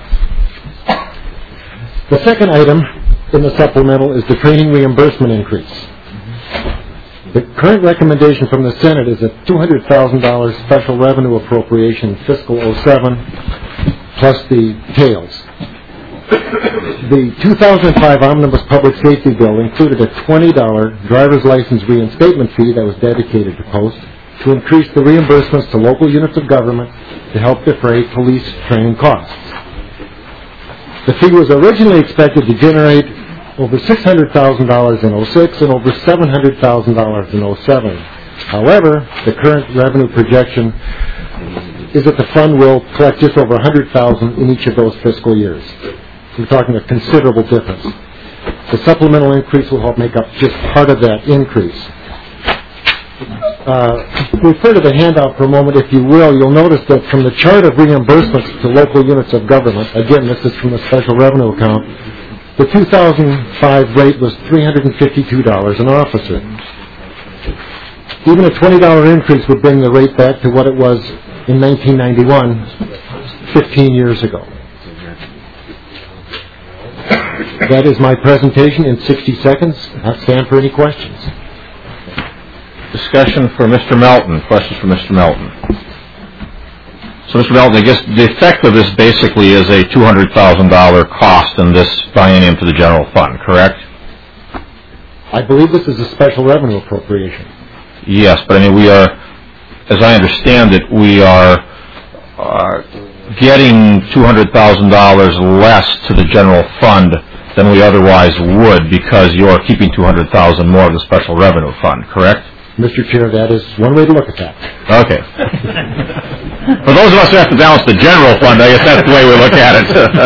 The second item in the supplemental is the training reimbursement increase. The current recommendation from the Senate is a two hundred thousand dollars special revenue appropriation fiscal oh seven plus the tails. The two thousand five Omnibus Public Safety Bill included a twenty dollars driver's license reinstatement fee that was dedicated to post to increase the reimbursements to local units of government to help defray police training costs. The fee was originally expected to generate over six hundred thousand dollars in oh six and over seven hundred thousand dollars in oh seven. However, the current revenue projection is that the fund will collect just over one hundred thousand dollars in each of those fiscal years. We're talking a considerable difference. The supplemental increase will help make up just part of that increase. Uh, refer to the handout for a moment, if you will. You'll notice that from the chart of reimbursements to local units of government, again, this is from the special revenue account, the two thousand five rate was three hundred fifty-two dollars an officer. Even a twenty dollars increase would bring the rate back to what it was in nineteen ninety-one, fifteen years ago. That is my presentation in sixty seconds. I'll stand for any questions. Discussion for Mister Melton. Questions for Mister Melton. So, Mister Melton, I guess the effect of this basically is a two hundred thousand dollars cost in this biennium to the general fund, correct? I believe this is a special revenue appropriation. Yes, but I mean, we are, as I understand it, we are uh, getting two hundred thousand dollars less to the general fund than we otherwise would because you are keeping two hundred thousand dollars more of the special revenue fund, correct? Mister Chair, that is one way to look at that. Okay. For those of us who have to balance the general fund, I guess that's the way we look at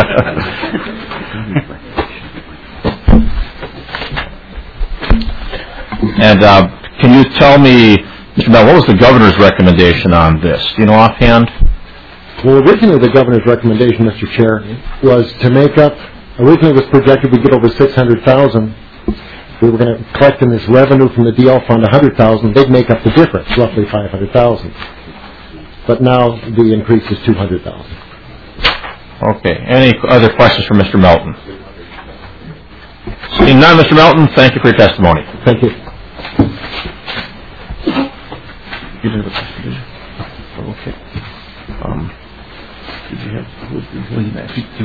it. And uh, can you tell me, Mister Bell, what was the governor's recommendation on this? Do you know offhand? Well, originally the governor's recommendation, Mister Chair, was to make up, originally it was projected we'd get over six hundred thousand dollars. We were going to collect in this revenue from the D L fund one hundred thousand dollars. They'd make up the difference, roughly five hundred thousand dollars. But now the increase is two hundred thousand dollars. Okay. Any other questions for Mister Melton? Seeing none, Mister Melton, thank you for your testimony. Thank you. You didn't have a question, did you? Okay. Um, did you have... What do you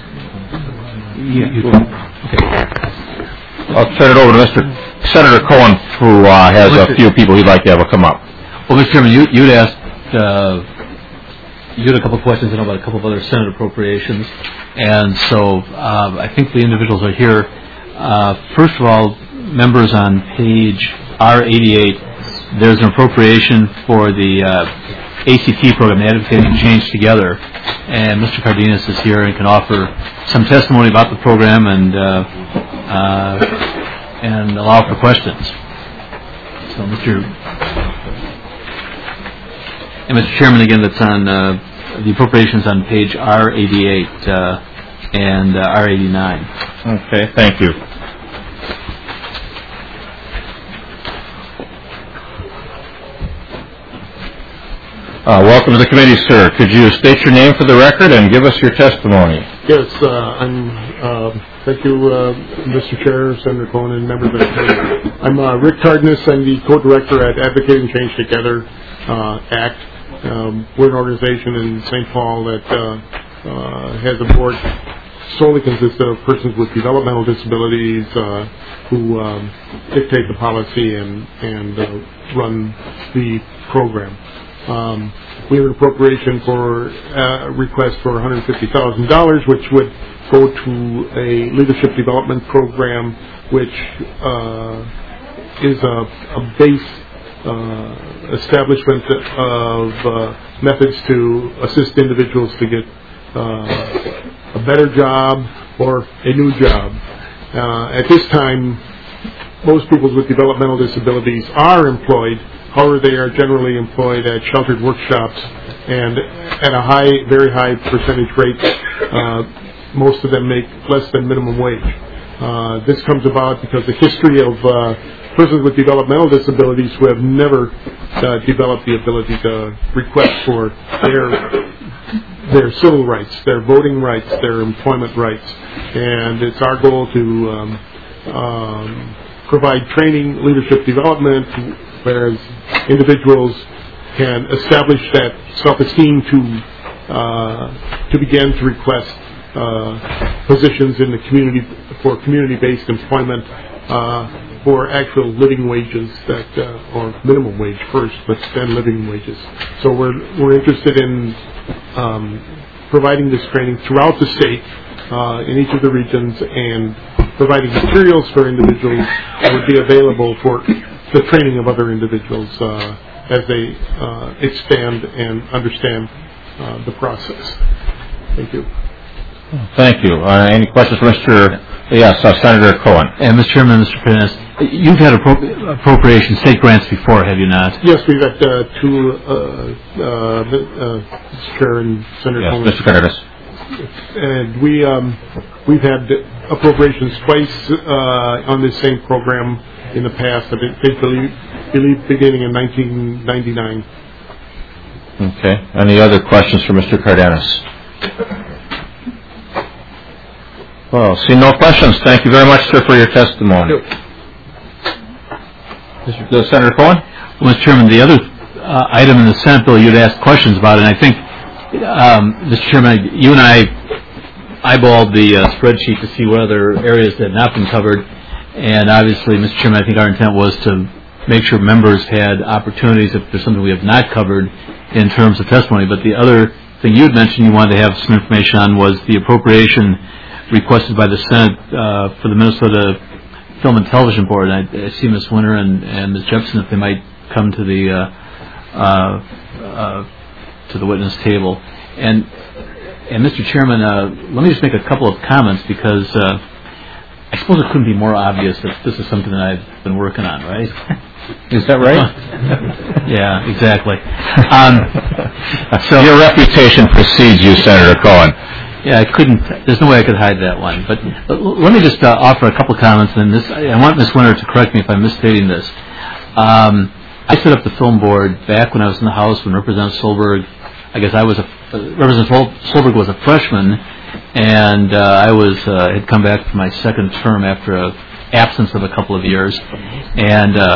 want me to... Yeah. Okay. I'll turn it over to Mister Senator Cohen, who uh, has a few people he'd like to have a come up. Well, Mister Chairman, you, you'd asked, uh, you had a couple of questions about a couple of other Senate appropriations, and so uh, I think the individuals are here. Uh, first of all, members on page R eighty-eight, there's an appropriation for the uh, A C T program, Advocating Change Together, and Mister Cardenas is here and can offer some testimony about the program and uh, uh, and allow for questions. So, Mister And Mister Chairman, again, that's on uh, the appropriations on page R eighty-eight uh, and uh, R eighty-nine. Okay, thank you. Uh, welcome to the committee, sir. Could you state your name for the record and give us your testimony? Yes, uh, I'm. Uh, thank you, uh, Mister Chair, Senator Cohen, and members of the committee. I'm uh, Rick Cardenas. I'm the co-director at Advocating Change Together uh, Act. Um, we're an organization in Saint Paul that uh, uh, has a board solely consists of persons with developmental disabilities uh, who um, dictate the policy and and uh, run the program. Um, we have an appropriation for a uh, request for one hundred fifty thousand dollars, which would go to a leadership development program, which uh, is a, a base uh, establishment of uh, methods to assist individuals to get uh, a better job or a new job. Uh, at this time, most people with developmental disabilities are employed. However, they are generally employed at sheltered workshops and at a high, very high percentage rate. Uh, most of them make less than minimum wage. Uh, this comes about because the history of uh, persons with developmental disabilities who have never uh, developed the ability to request for their their civil rights, their voting rights, their employment rights. And it's our goal to um, um, provide training, leadership development, whereas individuals can establish that self-esteem to uh, to begin to request uh, positions in the community for community-based employment uh, for actual living wages that uh, or minimum wage first, but then living wages. So we're we're interested in um, providing this training throughout the state uh, in each of the regions and providing materials for individuals that would be available for the training of other individuals uh, as they uh, expand and understand uh, the process. Thank you. Thank you. Uh, any questions for Mister Yes, uh, Senator Cohen. And Mister Chairman, Mister Prentice, you've had appro- appropriation state grants before, have you not? Yes, we've had uh, two, uh, uh, uh, Mister Chair and Senator yes, Cohen. Mister Curtis. And we, um, we've had appropriations twice uh, on this same program in the past. I think, believe, believe beginning in nineteen ninety-nine. Okay. Any other questions for Mister Cardenas? Well, see no questions. Thank you very much, sir, for your testimony. Mister Senator Cohen? Well, Mister Chairman, the other uh, item in the Senate bill you'd asked questions about, and I think, um, Mister Chairman, you and I eyeballed the uh, spreadsheet to see what other areas that had not been covered, and obviously, Mister Chairman, I think our intent was to make sure members had opportunities if there's something we have not covered in terms of testimony. But the other thing you had mentioned you wanted to have some information on was the appropriation requested by the Senate uh, for the Minnesota Film and Television Board. And I, I see Miz Winter and, and Miz Jepson if they might come to the uh, uh, uh, to the witness table. And and Mister Chairman, uh, let me just make a couple of comments because uh, I suppose it couldn't be more obvious that this is something that I've been working on, right? Is that right? Yeah, exactly. Um, so your reputation precedes you, Senator Cohen. Yeah, I couldn't. There's no way I could hide that one. But let me just uh, offer a couple comments. And this, I want Miz Winter to correct me if I'm misstating this. Um, I set up the film board back when I was in the House when Representative Solberg. I guess I was a uh, Representative Solberg was a freshman, and uh, I was uh, had come back for my second term after a absence of a couple of years, and uh,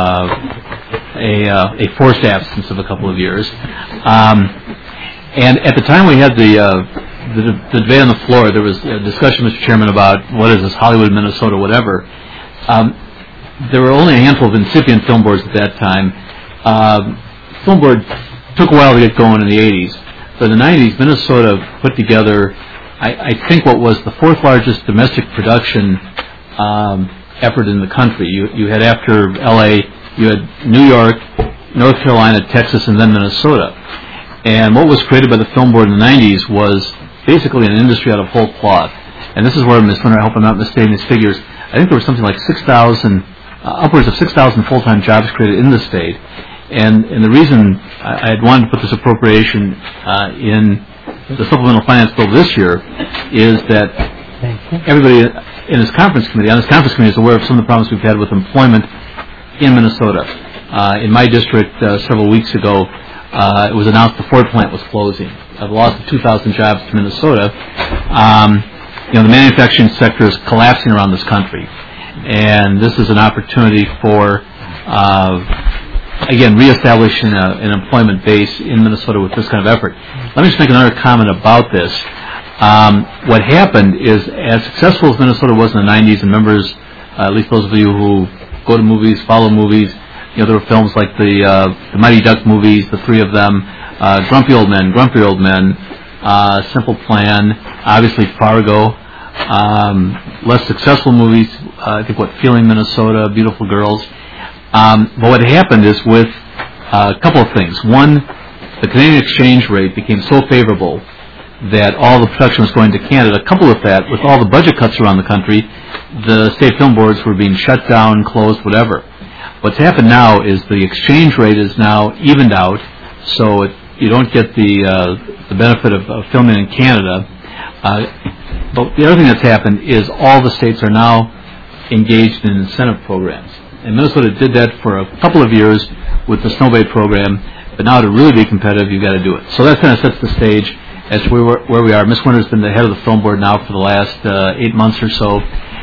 uh, a uh, a forced absence of a couple of years. Um, and at the time we had the uh, The, the debate on the floor, there was a discussion, Mister Chairman, about what is this, Hollywood, Minnesota, whatever. Um, there were only a handful of incipient film boards at that time. Um, film board took a while to get going in the eighties. But in the nineties, Minnesota put together, I, I think, what was the fourth largest domestic production um, effort in the country. You, you had, after L A, you had New York, North Carolina, Texas, and then Minnesota. And what was created by the film board in the nineties was basically an industry out of whole cloth. And this is where, Miz Winter, I hope I'm not misstating these figures, I think there was something like six thousand, uh, upwards of six thousand full-time jobs created in the state. And, and the reason I, I had wanted to put this appropriation uh, in the supplemental finance bill this year is that everybody in this conference committee, on this conference committee, is aware of some of the problems we've had with employment in Minnesota. Uh, in my district, uh, several weeks ago, uh, it was announced the Ford plant was closing. Uh, the loss of two thousand jobs to Minnesota. Um, you know, the manufacturing sector is collapsing around this country, and this is an opportunity for, uh, again, reestablishing a, an employment base in Minnesota with this kind of effort. Let me just make another comment about this. Um, what happened is, as successful as Minnesota was in the nineties, and members, uh, at least those of you who go to movies, follow movies, you know, there were films like the, uh, the Mighty Duck movies, the three of them, uh, Grumpy Old Men, Grumpy Old Men, uh, Simple Plan, obviously Fargo, um, less successful movies, uh, I think what, Feeling Minnesota, Beautiful Girls. Um, but what happened is with uh, a couple of things. One, the Canadian exchange rate became so favorable that all the production was going to Canada. A couple of that, with all the budget cuts around the country, the state film boards were being shut down, closed, whatever. What's happened now is the exchange rate is now evened out, so it, you don't get the uh, the benefit of, of filming in Canada. Uh, but the other thing that's happened is all the states are now engaged in incentive programs. And Minnesota did that for a couple of years with the Snowbait program, but now to really be competitive, you've got to do it. So that kind of sets the stage as to where, where we are. Miss Winter's been the head of the film board now for the last uh, eight months or so,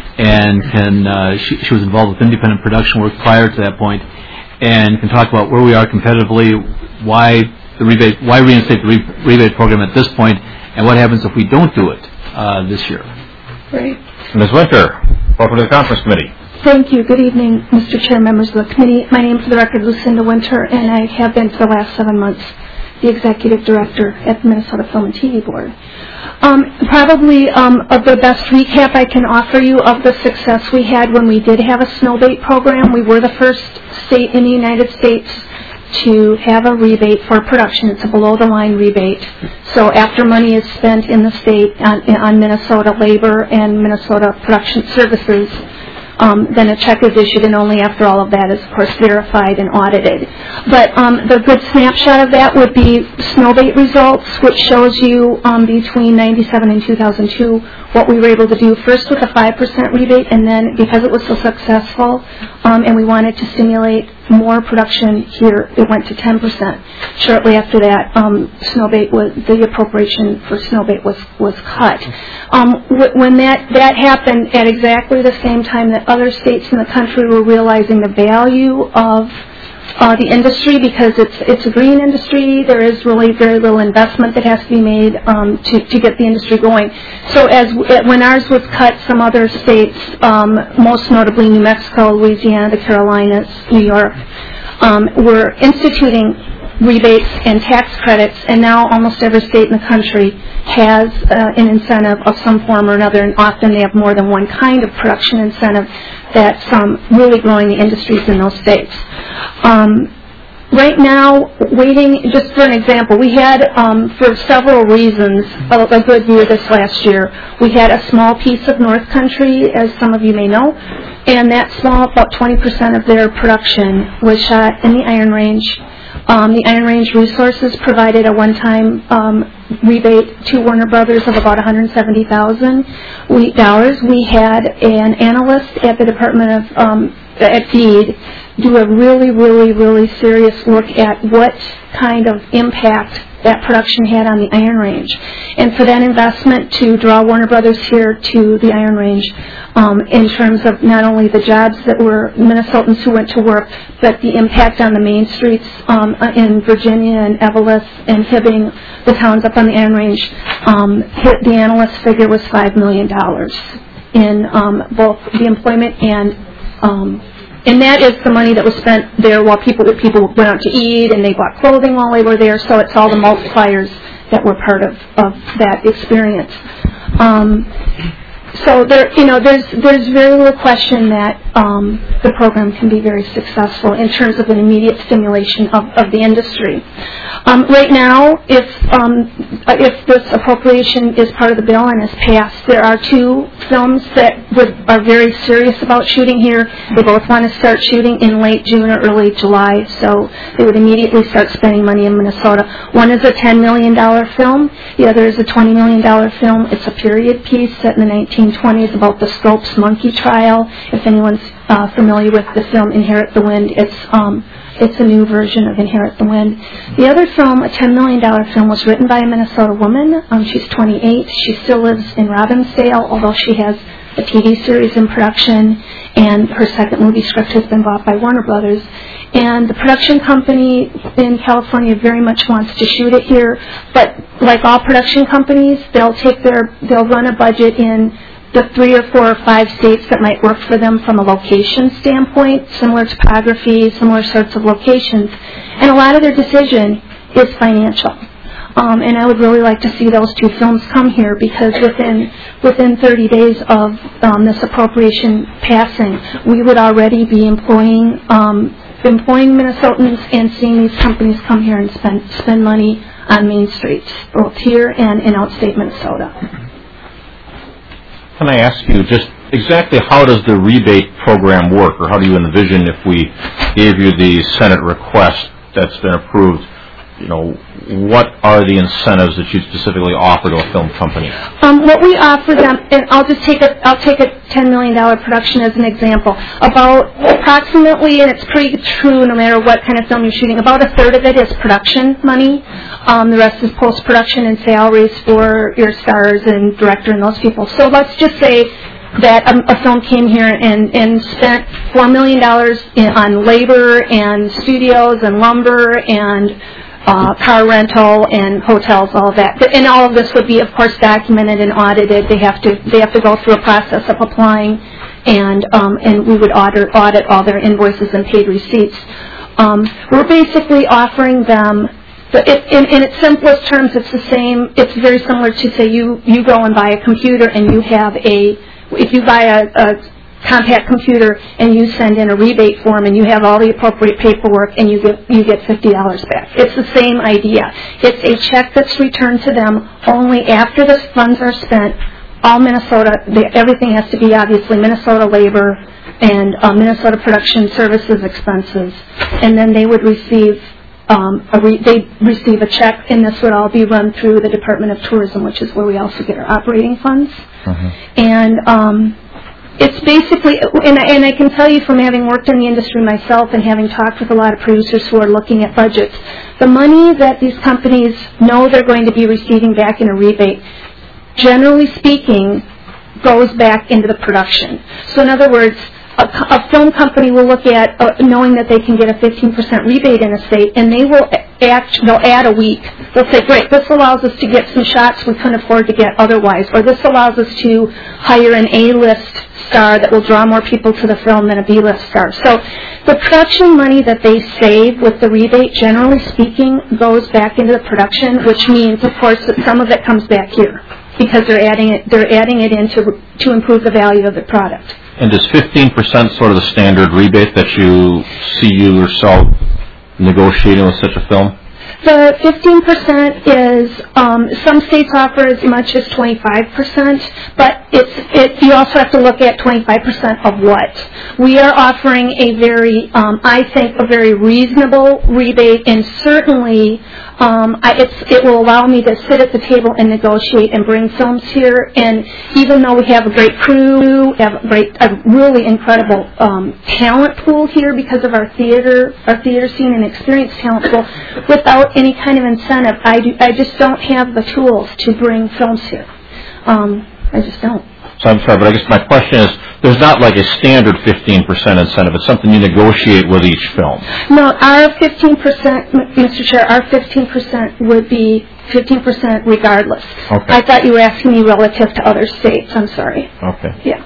and can uh, she, she was involved with independent production work prior to that point, and can talk about where we are competitively, why the rebate, why reinstate the re- rebate program at this point, and what happens if we don't do it uh, this year. Great. Miz Winter, welcome to the conference committee. Thank you. Good evening, Mister Chair, members of the committee. My name, for the record, Lucinda Winter, and I have been for the last seven months the executive director at the Minnesota Film and T V Board. Um, probably um, of the best recap I can offer you of the success we had when we did have a snowbait program. We were the first state in the United States to have a rebate for production. It's a below-the-line rebate. So after money is spent in the state on, on Minnesota labor and Minnesota production services, Um, then a check is issued, and only after all of that is, of course, verified and audited. But um, the good snapshot of that would be snowbait results, which shows you um, between ninety-seven and two thousand two what we were able to do, first with a five percent rebate, and then because it was so successful um, and we wanted to stimulate more production here, it went to ten percent. Shortly after that, um, snowbait was, the appropriation for snowbait was, was cut. Um, w- when that, that happened at exactly the same time that other states in the country were realizing the value of uh, the industry, because it's it's a green industry. There is really very little investment that has to be made um, to, to get the industry going. So as when ours was cut, some other states, um, most notably New Mexico, Louisiana, the Carolinas, New York, um, were instituting rebates and tax credits, and now almost every state in the country has uh, an incentive of some form or another, and often they have more than one kind of production incentive that's um, really growing the industries in those states. Um, right now, waiting, just for an example, we had, um, for several reasons, a, a good year this last year. We had a small piece of North Country, as some of you may know, and that small, about twenty percent of their production was shot in the Iron Range. Um, the Iron Range Resources provided a one-time um, rebate to Warner Brothers of about one hundred seventy thousand dollars. We had an analyst at the Department of um, at DEED do a really, really, really serious look at what kind of impact that production had on the Iron Range. And for that investment to draw Warner Brothers here to the Iron Range um, in terms of not only the jobs that were Minnesotans who went to work, but the impact on the main streets um, in Virginia and Eveleth and Hibbing, the towns up on the Iron Range, um, the analyst figure was five million dollars in um, both the employment and um, And that is the money that was spent there while people people went out to eat and they bought clothing while they were there. So it's all the multipliers that were part of, of that experience. Um, so there, you know, there's there's very little question that um, the program can be very successful in terms of an immediate stimulation of, of the industry. Um, right now, if um, if this appropriation is part of the bill and is passed, there are two films that would, are very serious about shooting here. They both want to start shooting in late June or early July, so they would immediately start spending money in Minnesota. One is a ten million dollars film. The other is a twenty million dollars film. It's a period piece set in the nineteen twenties about the Scopes monkey trial. If anyone's uh, familiar with the film Inherit the Wind, it's um, It's a new version of Inherit the Wind. The other film, a ten million dollars film, was written by a Minnesota woman. Um, she's twenty-eight. She still lives in Robbinsdale, although she has a T V series in production, and her second movie script has been bought by Warner Brothers. And the production company in California very much wants to shoot it here, but like all production companies, they'll take their, they'll run a budget in the three or four or five states that might work for them from a location standpoint, similar topography, similar sorts of locations, and a lot of their decision is financial. Um, and I would really like to see those two films come here, because within within thirty days of um, this appropriation passing, we would already be employing um, employing Minnesotans and seeing these companies come here and spend spend money on Main Street, both here and in outstate Minnesota. Can I ask you just exactly how does the rebate program work, or how do you envision if we gave you the Senate request that's been approved? You know, what are the incentives that you specifically offer to a film company? Um, what we offer them, and I'll just take a, I'll take a ten million dollars production as an example. About approximately, and it's pretty true no matter what kind of film you're shooting, about a third of it is production money. Um, the rest is post-production and salaries for your stars and director and those people. So let's just say that a, a film came here and, and spent four million dollars in, on labor and studios and lumber and Uh, car rental and hotels, all of that, and all of this would be, of course, documented and audited. They have to they have to go through a process of applying, and um, and we would audit audit all their invoices and paid receipts. Um, we're basically offering them, the, it, in, in its simplest terms, it's the same. It's very similar to, say, you you go and buy a computer and you have a if you buy a, a compact computer and you send in a rebate form and you have all the appropriate paperwork and you get you get fifty dollars back. It's the same idea. It's a check that's returned to them only after the funds are spent. All Minnesota, they, everything has to be obviously Minnesota labor and uh, Minnesota production services expenses, and then they would receive um, a re, they receive a check, and this would all be run through the Department of Tourism, which is where we also get our operating funds. Mm-hmm. And um, It's basically, and I, and I can tell you from having worked in the industry myself and having talked with a lot of producers who are looking at budgets, the money that these companies know they're going to be receiving back in a rebate, generally speaking, goes back into the production. So in other words, a, a film company will look at uh, knowing that they can get a fifteen percent rebate in a state, and they will act, they'll add a week. They'll say, great, this allows us to get some shots we couldn't afford to get otherwise, or this allows us to hire an A-list star that will draw more people to the film than a B-list star. So the production money that they save with the rebate, generally speaking, goes back into the production, which means, of course, that some of it comes back here because they're adding it. They're adding it in to, to improve the value of the product. And is fifteen percent sort of the standard rebate that you see you yourself negotiating with such a film? The fifteen percent is, um, some states offer as much as twenty-five percent, but it's, it, you also have to look at twenty-five percent of what. We are offering a very, um, I think, a very reasonable rebate, and certainly um, I, it's, it will allow me to sit at the table and negotiate and bring films here. And even though we have a great crew, we have a, great, a really incredible um, talent pool here because of our theater, our theater scene and experienced talent pool, without any kind of incentive, I, do, I just don't have the tools to bring films here. Um, I just don't. So I'm sorry, but I guess my question is, there's not like a standard fifteen percent incentive. It's something you negotiate with each film. No, our fifteen percent, Mister Chair, our fifteen percent would be fifteen percent regardless. Okay. I thought you were asking me relative to other states. I'm sorry. Okay. Yeah.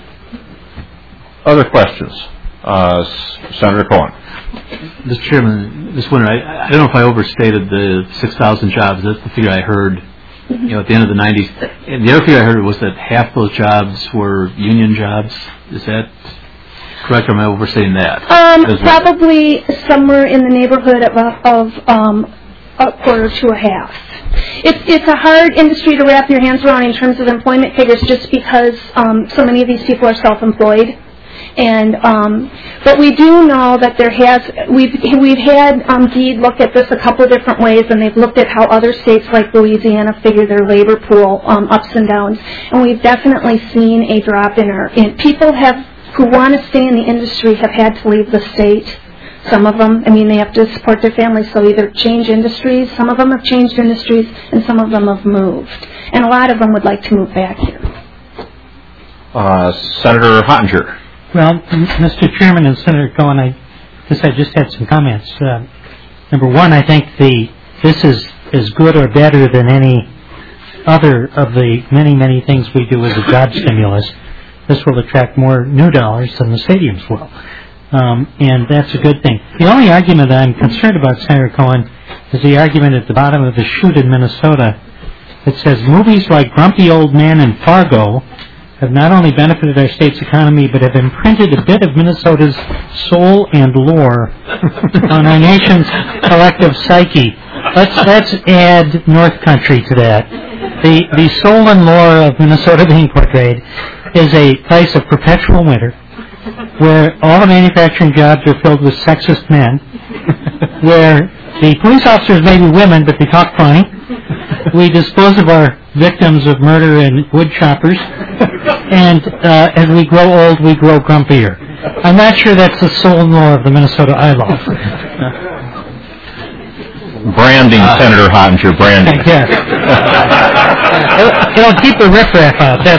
Other questions? Uh, Senator Cohen. Mister Chairman, Miz Winter, I, I don't know if I overstated the six thousand jobs. That's the figure I heard, you know, at the end of the nineties. And the other figure I heard was that half those jobs were union jobs. Is that correct, or am I overstating that? Um, well? Probably somewhere in the neighborhood of, of um, a quarter to a half. It's, it's a hard industry to wrap your hands around in terms of employment figures just because um, so many of these people are self-employed. And um, but we do know that there has we've we've had um, DEED look at this a couple of different ways, and they've looked at how other states like Louisiana figure their labor pool um, ups and downs, and we've definitely seen a drop in our in people have who want to stay in the industry have had to leave the state. Some of them, I mean, they have to support their families, so either change industries. Some of them have changed industries, and some of them have moved. And a lot of them would like to move back here. Uh, Senator Hottinger. Well, Mister Chairman and Senator Cohen, I guess I just had some comments. Uh, number one, I think the this is as good or better than any other of the many, many things we do as a job stimulus. This will attract more new dollars than the stadiums will. Um, and that's a good thing. The only argument that I'm concerned about, Senator Cohen, is the argument at the bottom of the chute in Minnesota that says movies like Grumpy Old Man and Fargo have not only benefited our state's economy, but have imprinted a bit of Minnesota's soul and lore on our nation's collective psyche. Let's let's add North Country to that. The the soul and lore of Minnesota being portrayed is a place of perpetual winter, where all the manufacturing jobs are filled with sexist men, where the police officers may be women, but they talk funny. We dispose of our victims of murder and wood choppers, and uh, as we grow old, we grow grumpier. I'm not sure that's the soul and lore of the Minnesota I love. Branding, uh, Senator Hottinger, branding. Yes. it'll, it'll keep the riffraff out, that's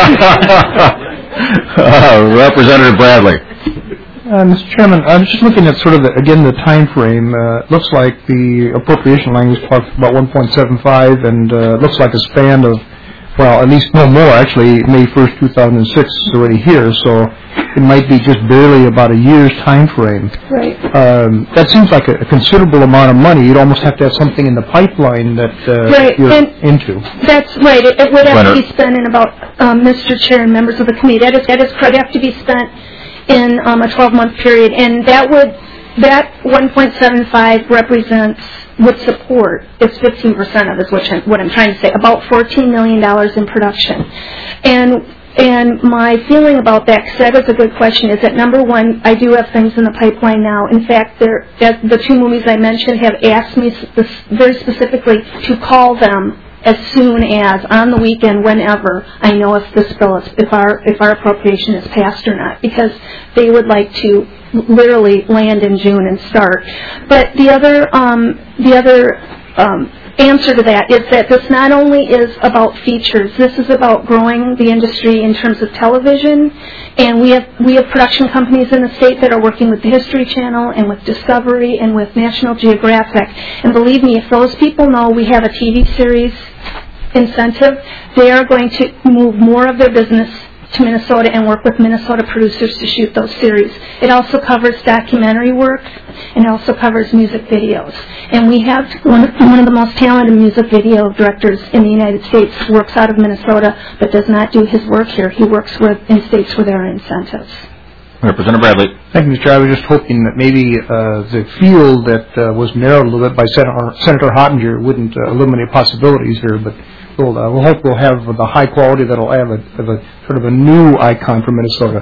for sure. uh, Representative Bradley. Uh, Mister Chairman, I was just looking at sort of, the, again, the time frame. Uh, it looks like the appropriation language talks about one point seven five, and uh, it looks like a span of, well, at least no more. Actually, May first, two thousand six is already here, so it might be just barely about a year's time frame. Right. Um, that seems like a, a considerable amount of money. You'd almost have to have something in the pipeline that uh, right. you're and into. That's right. It, it would have Leonard. to be spent in about, um, Mister Chair and members of the committee, that is, that is correct. It would have to be spent in um, a twelve-month period, and that would that one point seven five represents would support it's fifteen percent of is what I'm, what I'm trying to say, about fourteen million dollars in production, and and my feeling about that, because that is a good question, is that number one, I do have things in the pipeline now. In fact, there, the two movies I mentioned have asked me very specifically to call them as soon as, on the weekend, whenever I know if this bill is, if our if our appropriation is passed or not, because they would like to literally land in June and start. But the other um, the other um, answer to that is that this not only is about features, this is about growing the industry in terms of television, and we have we have production companies in the state that are working with the History Channel and with Discovery and with National Geographic. And believe me, if those people know we have a T V series incentive, they are going to move more of their business to Minnesota and work with Minnesota producers to shoot those series. It also covers documentary work, and it also covers music videos. And we have one, one of the most talented music video directors in the United States works out of Minnesota, but does not do his work here. He works with, in states where there are incentives. Representative Bradley. Thank you, Mister Chair. I was just hoping that maybe uh, the field that uh, was narrowed a little bit by Senator, Senator Hottinger wouldn't uh, eliminate possibilities here, but we'll, uh, we'll hope we'll have the high quality that'll have a, have a sort of a new icon for Minnesota.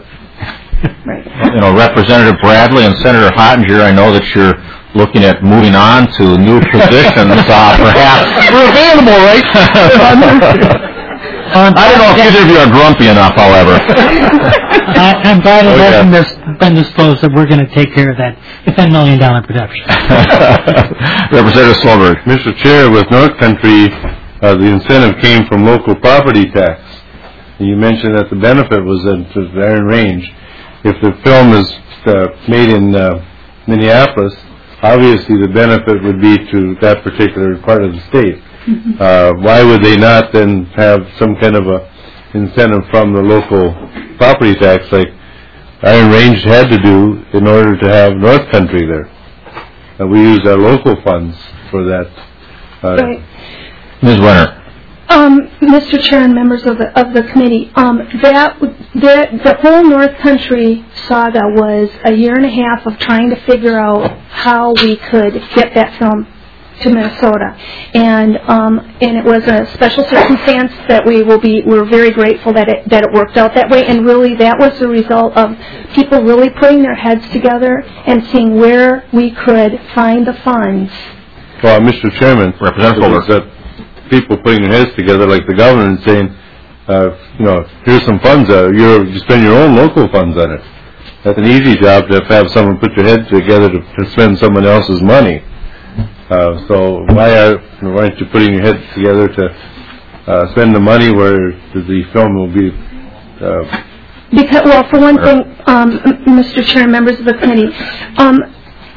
Right. You know, Representative Bradley and Senator Hottinger, I know that you're looking at moving on to new positions, uh, perhaps. We're available, right? Um, I don't know if either of you are grumpy enough, however. I, I'm glad it okay. hasn't dis- been disclosed that we're going to take care of that ten million dollars production. Representative Sloberg. Mister Chair, with North Country, uh, the incentive came from local property tax. You mentioned that the benefit was at the Iron Range. If the film is uh, made in uh, Minneapolis, obviously the benefit would be to that particular part of the state. Uh, why would they not then have some kind of a incentive from the local property tax like Iron Range had to do in order to have North Country there? Uh, we use our local funds for that. Uh, right. Miz Wenner. Um, Mister Chair and members of the of the committee, um, that that the whole North Country saga was a year and a half of trying to figure out how we could get that film to Minnesota, and um, and it was a special circumstance that we will be we're very grateful that it that it worked out that way, and really that was the result of people really putting their heads together and seeing where we could find the funds. Well, Mister Chairman, Representative that people putting their heads together like the governor and saying, uh, you know, here's some funds, uh, you're, you spend your own local funds on it. that's an easy job to have someone put your heads together to, to spend someone else's money. Uh, so why are why aren't you putting your heads together to uh, spend the money where the film will be? Uh, because well, for one thing, um, Mister Chair and members of the committee. Um,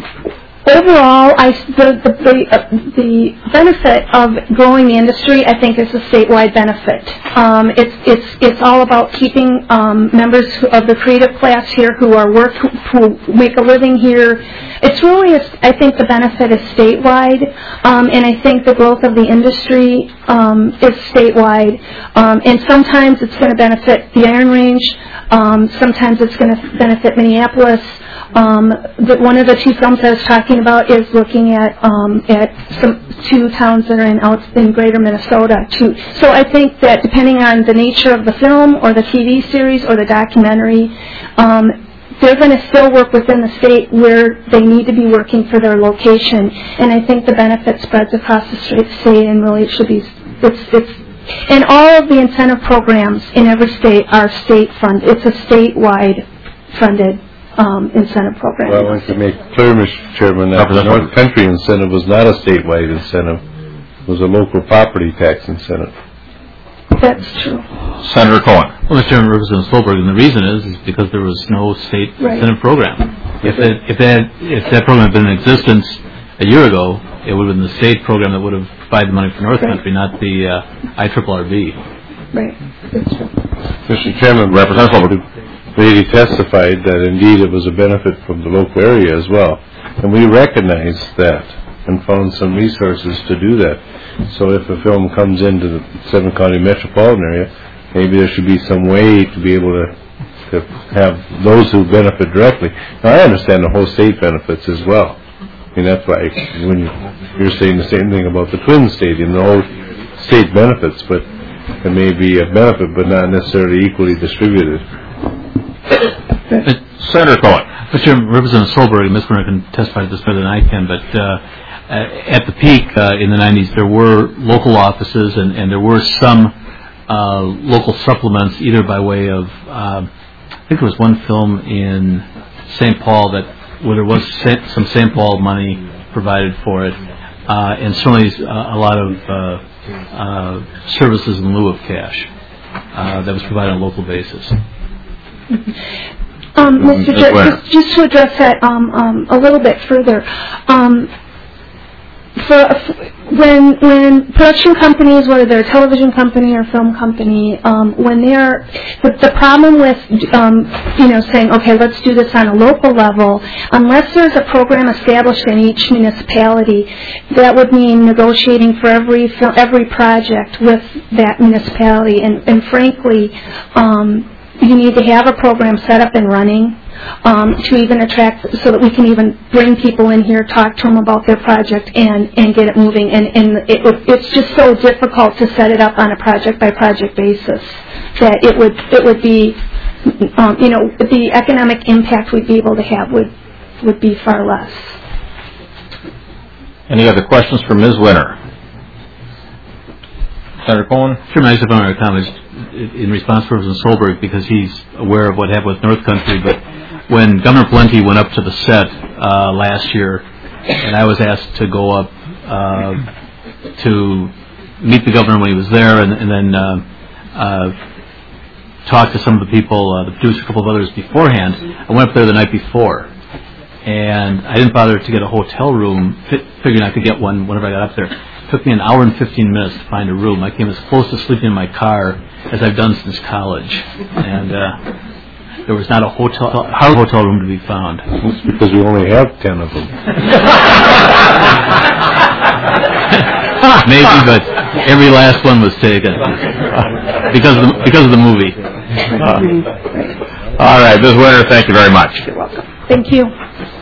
Overall, I, the, the, the, uh, the benefit of growing the industry, I think, is a statewide benefit. Um, it's, it's, it's all about keeping um, members of the creative class here who are work, who, who make a living here. It's really, a, I think, the benefit is statewide, um, and I think the growth of the industry um, is statewide. Um, and sometimes it's going to benefit the Iron Range. Um, sometimes it's going to benefit Minneapolis. Um, the, one of the two films I was talking about is looking at um, at some two towns that are in out in Greater Minnesota too. So I think that depending on the nature of the film or the T V series or the documentary, um, they're going to still work within the state where they need to be working for their location. And I think the benefit spreads across the state, and really it should be it's it's. And all of the incentive programs in every state are state funded. It's a statewide funded um, incentive program. Well, I want to make clear, Mister Chairman, that the North Country incentive was not a statewide incentive. It was a local property tax incentive. That's true. Senator Cohen. Well, Mister Chairman, Representative Stolberg, and the reason is, is because there was no state right. incentive program. If it, if that if that program had been in existence a year ago, it would have been the state program that would have provided money for North right. Country, not the uh, I R R B. Right. That's true. Mister Chairman, Representative The lady testified that indeed it was a benefit from the local area as well. And we recognized that and found some resources to do that. So if a film comes into the Seven County metropolitan area, maybe there should be some way to be able to, to have those who benefit directly. Now, I understand the whole state benefits as well. I mean, that's why when you're saying the same thing about the Twin Stadium, the whole state benefits, but there may be a benefit, but not necessarily equally distributed. Senator Cohen. Mister Representative Stolberg, and Miz Murray can testify to this better than I can, but uh, at the peak uh, in the nineties, there were local offices, and, and there were some uh, local supplements, either by way of, uh, I think there was one film in Saint Paul that where there was some Saint Paul money provided for it, uh, and certainly uh, a lot of uh, uh, services in lieu of cash uh, that was provided on a local basis. Um, Mister Chair, just, just to address that um, um, a little bit further, um, for, when when production companies, whether they're a television company or film company, um, when they're the, the problem with um, you know saying, okay, let's do this on a local level, unless there's a program established in each municipality, that would mean negotiating for every every project with that municipality, and, and frankly. Um, You need to have a program set up and running um, to even attract, so that we can even bring people in here, talk to them about their project, and, and get it moving. And, and it, it's just so difficult to set it up on a project by project basis that it would it would be, um, you know, the economic impact we'd be able to have would would be far less. Any other questions for Miz Winter? Senator Cohen? Sure, I just have one comment in response to Representative Stolberg, because he's aware of what happened with North Country. But when Governor Pawlenty went up to the set uh, last year, and I was asked to go up uh, to meet the governor when he was there, and, and then uh, uh, talk to some of the people, uh, the producer, a couple of others beforehand. I went up there the night before, and I didn't bother to get a hotel room, fit, figuring I could get one whenever I got up there. It took me an hour and fifteen minutes to find a room. I came as close to sleeping in my car as I've done since college, and uh, there was not a hotel hard hotel room to be found. It's because we only have ten of them. Maybe, but every last one was taken because of the, because of the movie. Uh, all right, Miz Winter, thank you very much. You're welcome. Thank you.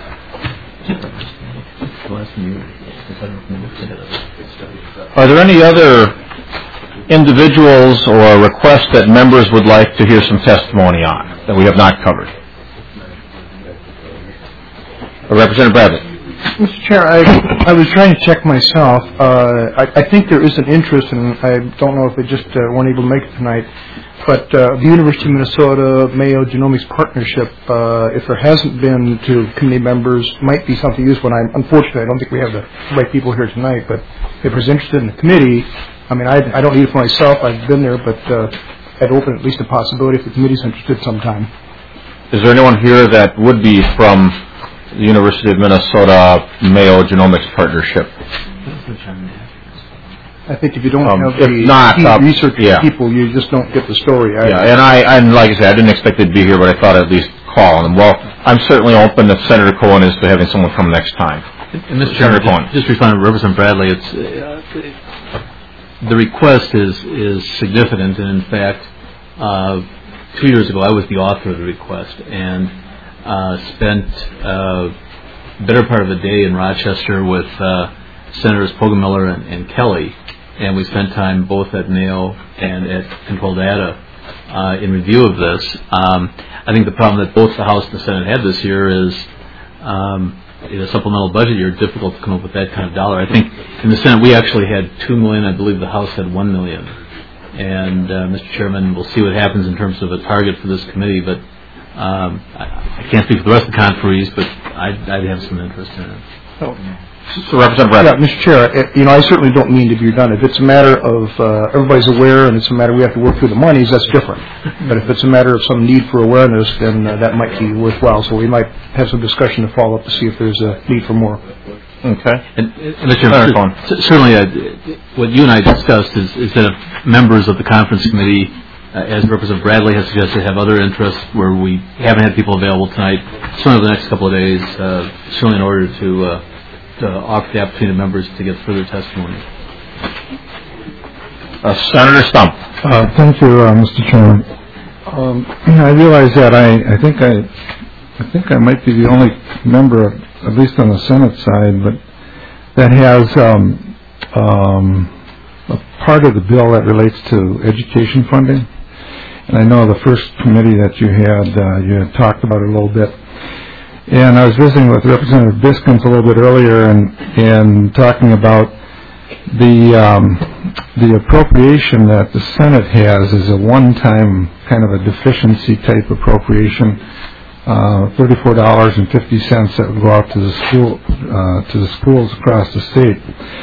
Are there any other individuals or requests that members would like to hear some testimony on that we have not covered? Or Representative Bradley. Mister Chair, I, I was trying to check myself. Uh, I, I think there is an interest, and I don't know if they just uh, weren't able to make it tonight, but uh, the University of Minnesota Mayo Genomics Partnership, uh, if there hasn't been to committee members, might be something useful. And I, unfortunately, I don't think we have the right people here tonight, but if there's interest in the committee, I mean, I, I don't need it for myself. I've been there, but uh, I'd open at least a possibility if the committee's interested sometime. Is there anyone here that would be from the University of Minnesota Mayo Genomics Partnership? I think if you don't Um, have if the not, key uh, research yeah. people, you just don't get the story. I, Yeah, and I, and like I said, I didn't expect they'd be here, but I thought I'd at least call on them. Well, I'm certainly open if Senator Cohen is to having someone come next time. And Mister Senator Chairman, Cohen. just, just responding to Representative Bradley, it's uh, the request is is significant, and in fact, uh, two years ago I was the author of the request and uh, spent uh, better part of the day in Rochester with uh, Senators Poggemiller and, and Kelly, and we spent time both at Mayo and at Control Data uh, in review of this. Um, I think the problem that both the House and the Senate had this year is um, in a supplemental budget year, difficult to come up with that kind of dollar. I think in the Senate we actually had two million. I believe the House had one million. And uh, Mister Chairman, we'll see what happens in terms of a target for this committee. But um, I, I can't speak for the rest of the conferees, but I'd, I'd have some interest in it. Oh. So, Representative Bradley. Yeah, Mister Chair, uh, you know, I certainly don't mean to be redundant. If it's a matter of uh, everybody's aware and it's a matter we have to work through the monies, that's different. But if it's a matter of some need for awareness, then uh, that might be worthwhile. So we might have some discussion to follow up to see if there's a need for more. Okay. And, and Mister Chairman, c- certainly uh, what you and I discussed is, is that if members of the conference committee, uh, as Representative Bradley has suggested, have other interests where we haven't had people available tonight, certainly over the next couple of days, uh, certainly in order to uh, to offer the opportunity to members to get further testimony. Uh, Senator Stump. Uh, thank you, uh, Mister Chairman. Um, I realize that I, I think I, I think I might be the only member, at least on the Senate side, but that has um, um, a part of the bill that relates to education funding. And I know the first committee that you had, uh, you had talked about it a little bit. And I was visiting with Representative Biskins a little bit earlier and, and talking about the um, the appropriation that the Senate has is a one-time kind of a deficiency type appropriation, uh, thirty-four dollars and fifty cents that would go out to the school uh, to the schools across the state.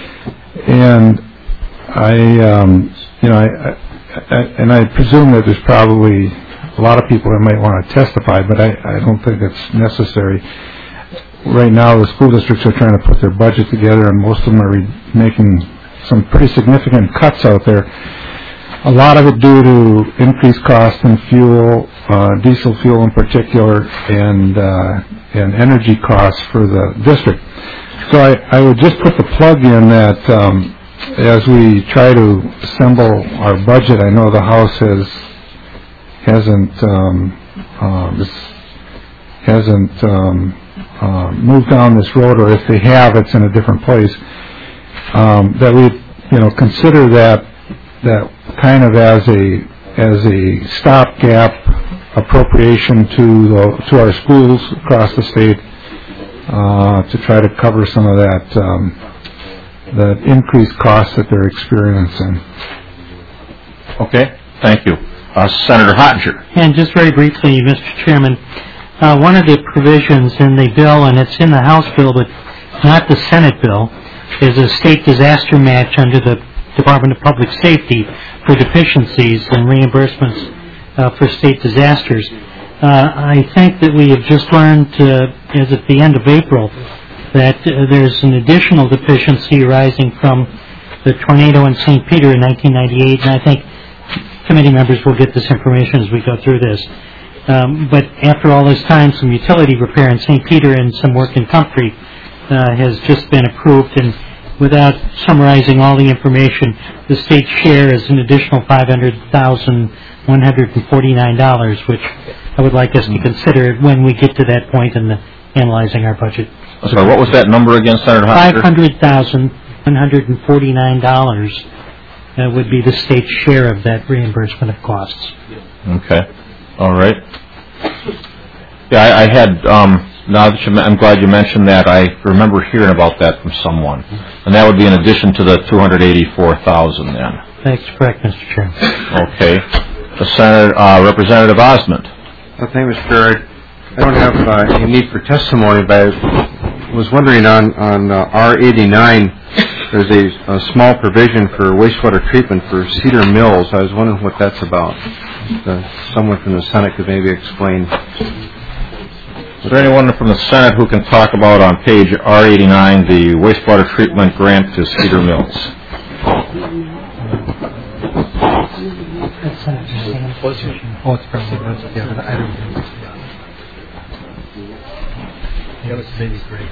And I, um, you know, I, I, and I presume that there's probably a lot of people that might want to testify, but I, I don't think it's necessary. Right now, the school districts are trying to put their budget together, and most of them are re- making some pretty significant cuts out there. A lot of it due to increased cost in fuel, uh, diesel fuel in particular, and uh, and energy costs for the district. So I, I would just put the plug in that um, as we try to assemble our budget, I know the House has hasn't um, uh, this hasn't um, uh, moved down this road, or if they have, it's in a different place. Um, that we, you know, consider that that kind of as a as a stopgap appropriation to the to our schools across the state uh, to try to cover some of that um, that increased costs that they're experiencing. Okay, thank you. Uh, Senator Hottinger. And just very briefly, Mister Chairman, uh, one of the provisions in the bill, and it's in the House bill, but not the Senate bill, is a state disaster match under the Department of Public Safety for deficiencies and reimbursements uh, for state disasters. Uh, I think that we have just learned, uh, as at the end of April, that uh, there's an additional deficiency arising from the tornado in Saint Peter in nineteen ninety-eight, and I think committee members will get this information as we go through this. Um, but after all this time, some utility repair in Saint Peter and some work in Comfrey uh, has just been approved, and without summarizing all the information, the state share is an additional five hundred thousand one hundred forty-nine dollars, which I would like us to consider when we get to that point in the analyzing our budget. Sorry, what was that number again, Senator Hottinger? five hundred thousand one hundred forty-nine dollars uh, would be the state's share of that reimbursement of costs. Okay. All right. Yeah, I, I had um, Now that you, I'm glad you mentioned that. I remember hearing about that from someone, and that would be in addition to the two hundred eighty-four thousand. Then. That's correct, Mister Chairman. Okay. The Senator, uh, Representative Osmond. Well, thank you, Mister Chair. I don't have uh, any need for testimony, but I was wondering on on uh, R eighty-nine. There's a, a small provision for wastewater treatment for Cedar Mills. I was wondering what that's about. Uh, someone from the Senate could maybe explain. Is there anyone from the Senate who can talk about on page R eighty-nine the wastewater treatment grant to Cedar Mills? Oh, it's probably not. Yeah, but I don't know. That was maybe great.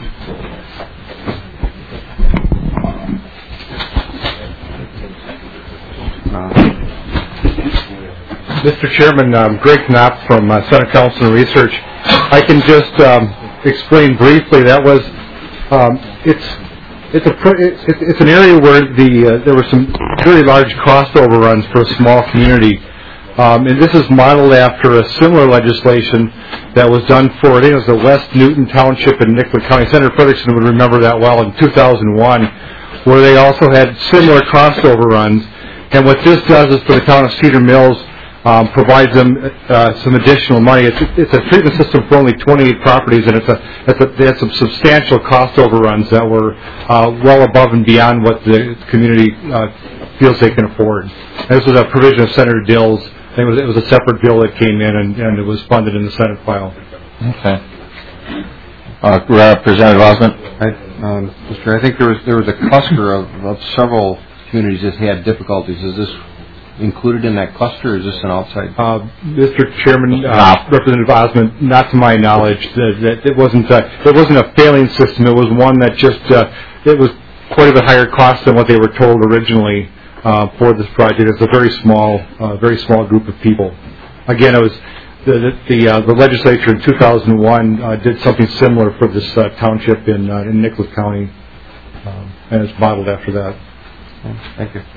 Mister Chairman, um, Greg Knopp from uh, Senate Council on Research. I can just um, explain briefly. That was um, it's it's a it's, it's an area where the uh, there were some very large cost overruns for a small community, um, and this is modeled after a similar legislation that was done for I think it was the West Newton Township in Nicollet County. Senator Frederickson would remember that well in two thousand one, where they also had similar cost overruns. And what this does is for the town of Cedar Mills. Um, provides them uh, some additional money. It's, it's a treatment system for only twenty-eight properties, and it's a, it's a, they had some substantial cost overruns that were uh, well above and beyond what the community uh, feels they can afford. And this was a provision of Senator Dill's. I think it was, it was a separate bill that came in, and, and it was funded in the Senate file. Okay. Uh, Representative Osmond. I, um, Mister I think there was there was a cluster of, of several communities that had difficulties. Is this included in that cluster, or is this an outside? Uh, Mister Chairman, uh, Representative Osmond, not to my knowledge, that, that it wasn't a, it wasn't a failing system. It was one that just uh, it was quite a bit higher cost than what they were told originally uh, for this project. It's a very small, uh, very small group of people. Again, it was the the the, uh, the legislature in two thousand one uh, did something similar for this uh, township in uh, in Nicollet County, um, and it's modeled after that. Thank you.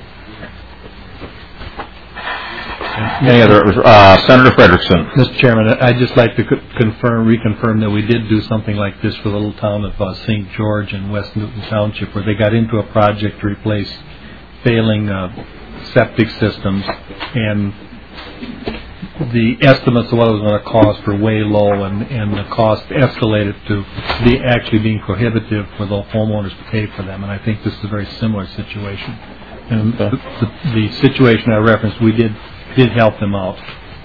Any other? Uh, Senator Frederickson. Mister Chairman, I'd just like to co- confirm, reconfirm that we did do something like this for the little town of uh, Saint George in West Newton Township, where they got into a project to replace failing uh, septic systems, and the estimates of what it was going to cost were way low, and, and the cost escalated to be actually being prohibitive for the homeowners to pay for them. And I think this is a very similar situation. And the, the, the situation I referenced, we did did help them out.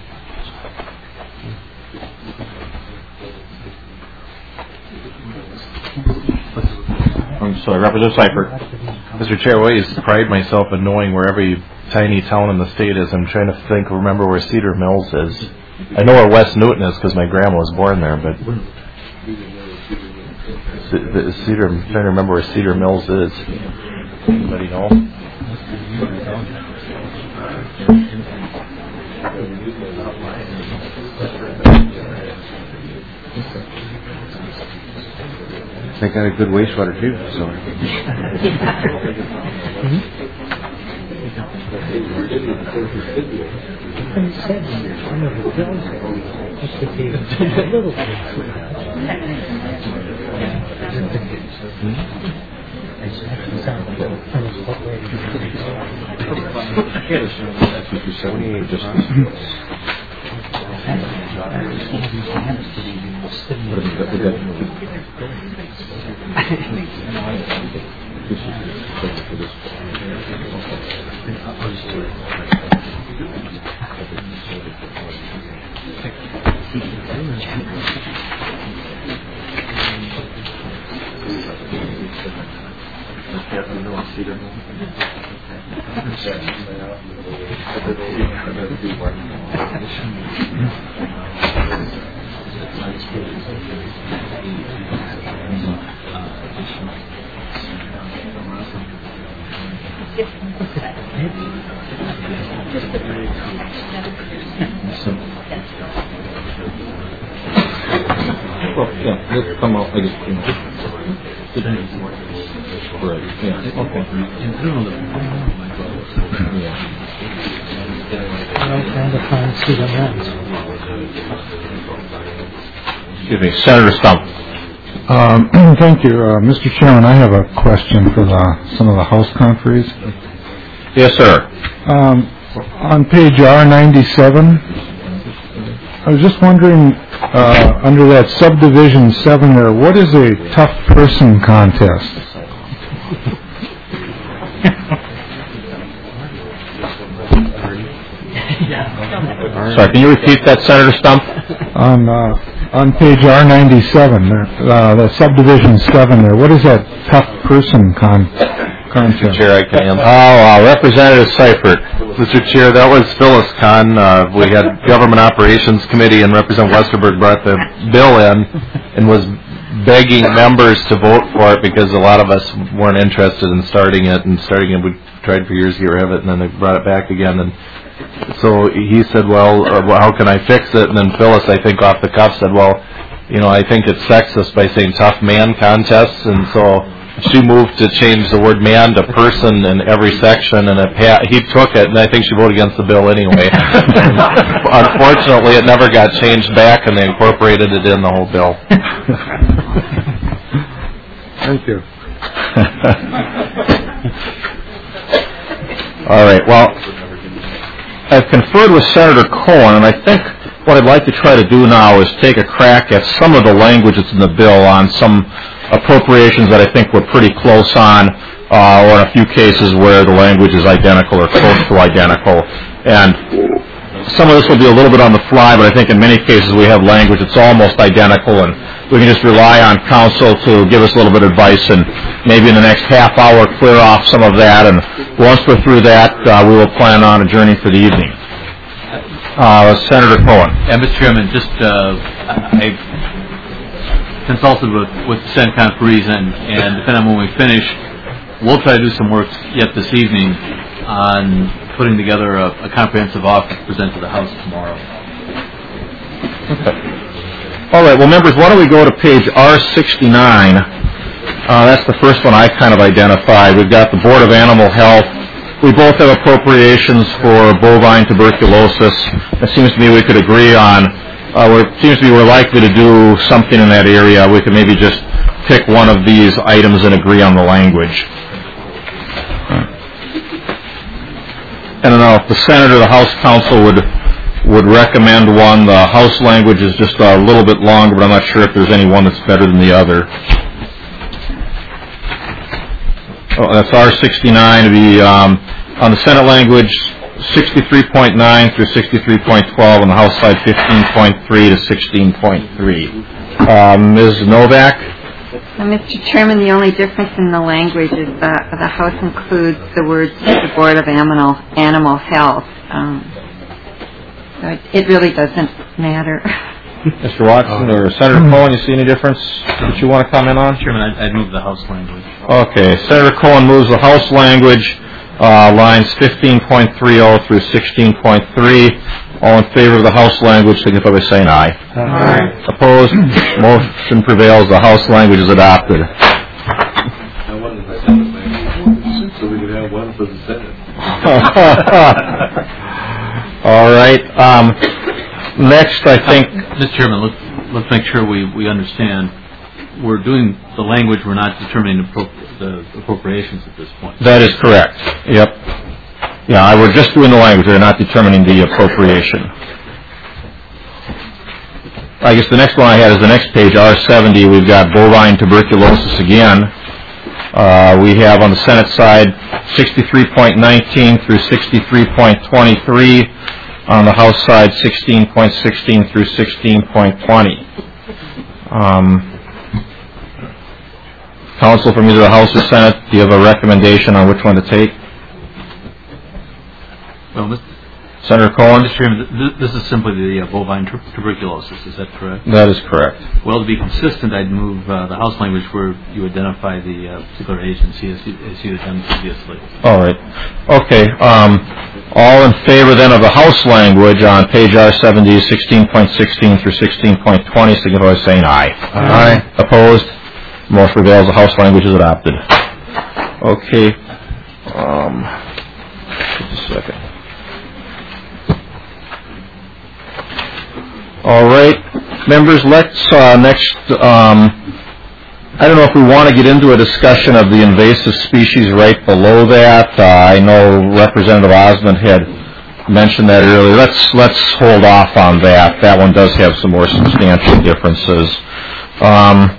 I'm sorry, Representative Seifert. Mister Chair, I always pride myself in knowing where every tiny town in the state is. I'm trying to think, remember where Cedar Mills is. I know where West Newton is because my grandma was born there, but C- Cedar, I'm trying to remember where Cedar Mills is. Anybody know? They got a good wastewater treatment facility. Well, yeah, they'll come out, I guess, you know. Right, yeah, okay. Yeah. I'm trying to find Cedar Mills. Excuse me, Senator Stump. Um, thank you, uh, Mister Chairman. I have a question for the, some of the House conferees. Yes, sir. Um, on page R ninety-seven, I was just wondering, uh, under that subdivision seven there, what is a tough person contest? Sorry, can you repeat that, Senator Stump? On uh, on page R ninety-seven, there, uh, the subdivision seven there, what is that tough person con contest? Mister Chair, I can answer. Oh, uh, Representative Seifert. Mister Chair, that was Phyllis Kahn. Uh, we had Government Operations Committee, and Representative Westerberg brought the bill in and was begging members to vote for it because a lot of us weren't interested in starting it. And starting it, we tried for years to get rid of it, and then they brought it back again. And so he said, well, uh, well, how can I fix it? And then Phyllis, I think, off the cuff said, well, you know, I think it's sexist by saying tough man contests. And so she moved to change the word man to person in every section, and it pa- he took it, and I think she voted against the bill anyway. Unfortunately, it never got changed back, and they incorporated it in the whole bill. Thank you. All right, well, I've conferred with Senator Cohen, and I think what I'd like to try to do now is take a crack at some of the language that's in the bill on some appropriations that I think we're pretty close on, uh, or in a few cases where the language is identical or close to identical. And some of this will be a little bit on the fly, but I think in many cases we have language that's almost identical, and we can just rely on counsel to give us a little bit of advice, and maybe in the next half hour clear off some of that. And once we're through that, uh, we will plan on adjourning for the evening. Uh, Senator Cohen. And Mister Chairman, just uh, I consulted with, with the Senate conferees, and, and depending on when we finish, we'll try to do some work yet this evening on putting together a, a comprehensive offer to present to the House tomorrow. Okay. All right, well, members, why don't we go to page R sixty-nine. Uh, that's the first one I kind of identified. We've got the Board of Animal Health. We both have appropriations for bovine tuberculosis. It seems to me we could agree on. Uh, we're, it seems to me we're likely to do something in that area. We could maybe just pick one of these items and agree on the language. I don't know if the Senate or the House Counsel would would recommend one. The House language is just a little bit longer, but I'm not sure if there's any one that's better than the other. Oh, that's R sixty-nine. The um, on the Senate language, sixty-three point nine through sixty-three point twelve. On the House side, fifteen point three to sixteen point three. Uh, Miz Novak? Uh, Mister Chairman, the only difference in the language is that the House includes the words the Board of Animal, Animal Health. Um, so it, it really doesn't matter. Mister Watson or Senator Cohen, you see any difference that you want to comment on? Chairman, I'd, I'd move the House language. Okay, Senator Cohen moves the House language, uh, lines fifteen point three zero through sixteen point three. All in favor of the House language, signify by saying aye. Aye. Opposed? Motion prevails. The House language is adopted. I wanted the Senate language, so we could have one for the Senate. All right. Um, next, I think... Uh, Mister Chairman, let's, let's make sure we, we understand. We're doing the language. We're not determining the, pro, the appropriations at this point. That is correct. Yep. Yeah, I, we're just doing the language. We're not determining the appropriation. I guess the next one I had is the next page, R seventy. We've got bovine tuberculosis again. Uh, we have on the Senate side sixty-three point nineteen through sixty-three point twenty-three. On the House side, sixteen point sixteen through sixteen point twenty. Um, Counsel from either the House or Senate, do you have a recommendation on which one to take? Well, Mister Senator Cohen? Mister Chairman, th- this is simply the uh, bovine tu- tuberculosis. Is that correct? That is correct. Well, to be consistent, I'd move uh, the House language where you identify the uh, particular agency as you, as you had done previously. All right. Okay. Um, all in favor then of the House language on page R seventy, sixteen point sixteen through sixteen point twenty, signify by saying aye. Aye. Opposed? Motion prevails. The House language is adopted. Okay. Um, just a second. All right. Members, let's uh, next, um, I don't know if we want to get into a discussion of the invasive species right below that. Uh, I know Representative Osmond had mentioned that earlier. Let's let's hold off on that. That one does have some more substantial differences. Um,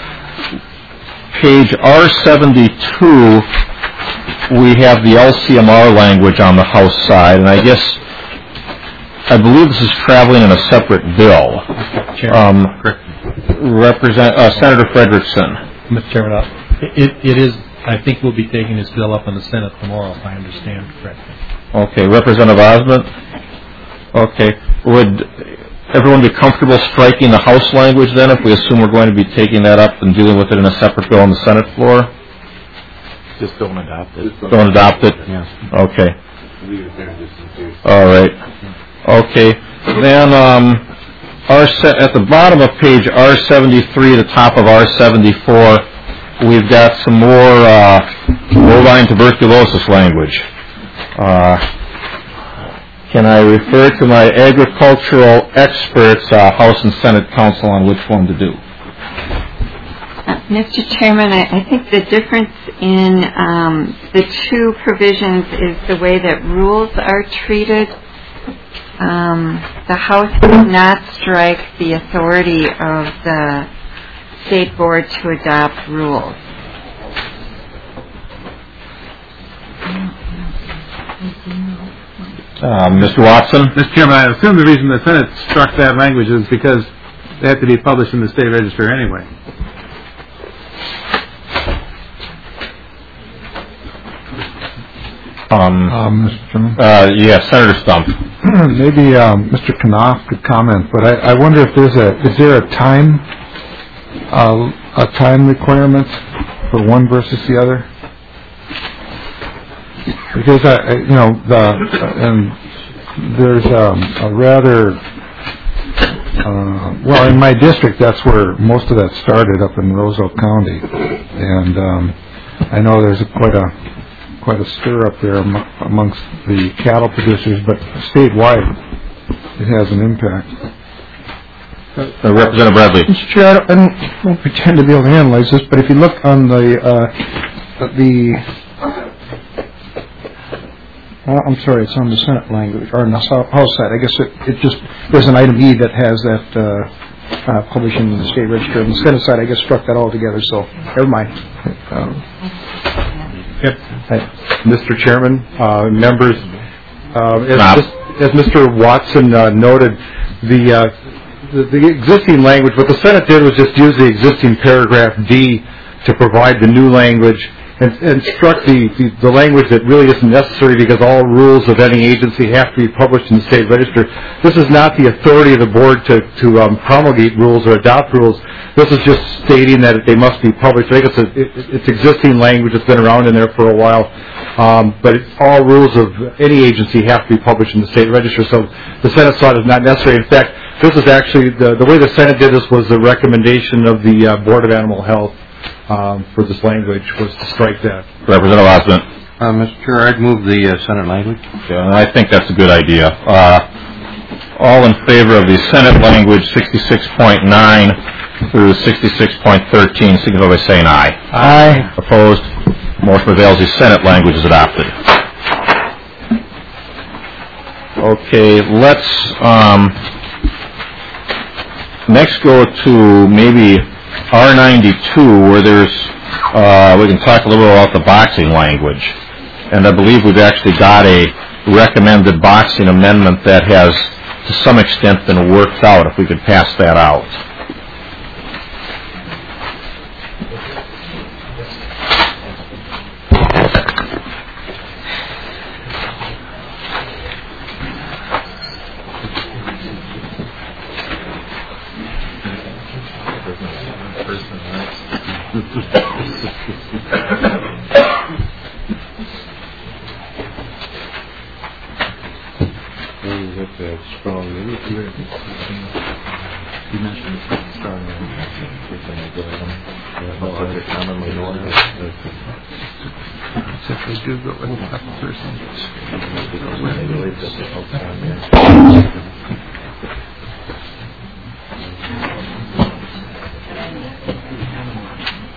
page R seventy-two, we have the L C M R language on the House side, and I guess I believe this is traveling in a separate bill. Um, Represent uh, Senator Frederickson. Mister Chairman, uh, it, it is. I think we'll be taking this bill up in the Senate tomorrow, if I understand correctly. Okay, Representative Osmond. Okay, would everyone be comfortable striking the House language then, if we assume we're going to be taking that up and dealing with it in a separate bill on the Senate floor? Just don't adopt it. Don't adopt it? Yeah. Okay. All right. Okay. Then um, R at the bottom of page R seventy-three, the top of R seventy-four, we've got some more uh, bovine tuberculosis language. Uh, can I refer to my agricultural experts, uh, House and Senate counsel, on which one to do? Uh, Mister Chairman, I, I think the difference in um, the two provisions is the way that rules are treated. Um, the House does not strike the authority of the State Board to adopt rules. Uh, Mister Watson? Mister Chairman, I assume the reason the Senate struck that language is because they have to be published in the State Register anyway. Um, Um, Mister Chairman? Uh, yeah, Senator Stump. Maybe um, Mister Knopf could comment, but I, I wonder if there's a is there a time uh, a time requirement for one versus the other? Because I, I you know the and there's um, a rather uh, well in my district that's where most of that started, up in Roosevelt County, and um, I know there's a, quite a quite a stir up there amongst the cattle producers, but statewide it has an impact. Uh, Representative Bradley. Mister Chair, I don't, I don't, I don't pretend to be able to analyze this, but if you look on the uh, the well, I'm sorry, it's on the Senate language or on the House side. I guess it, it just there's an item E that has that uh, uh, publishing in the State Register. On the Senate side, I guess struck that all together. So never mind. Um, Yep. Mister Chairman, uh, members, uh, as, as Mister Watson uh, noted, the, uh, the the existing language, what the Senate did was just use the existing paragraph D to provide the new language and, and struck the, the, the language that really isn't necessary because all rules of any agency have to be published in the State Register. This is not the authority of the board to, to um, promulgate rules or adopt rules. This is just stating that they must be published. I think it's, a, it, it's existing language that's been around in there for a while. Um, but it, all rules of any agency have to be published in the State Register, so the Senate thought it's not necessary. In fact, this is actually, the, the way the Senate did this was the recommendation of the uh, Board of Animal Health um, for this language was to strike that. Representative Osmond. Uh, Mister Chair, I'd move the uh, Senate language. Yeah, I think that's a good idea. Uh, all in favor of the Senate language sixty-six point nine through sixty-six point thirteen, signify by saying aye. Aye. Opposed? Motion prevails. The Senate language is adopted. Okay, let's um, next go to maybe R ninety-two, where there's uh, we can talk a little bit about the boxing language, and I believe we've actually got a recommended boxing amendment that has, to some extent, been worked out. If we could pass that out.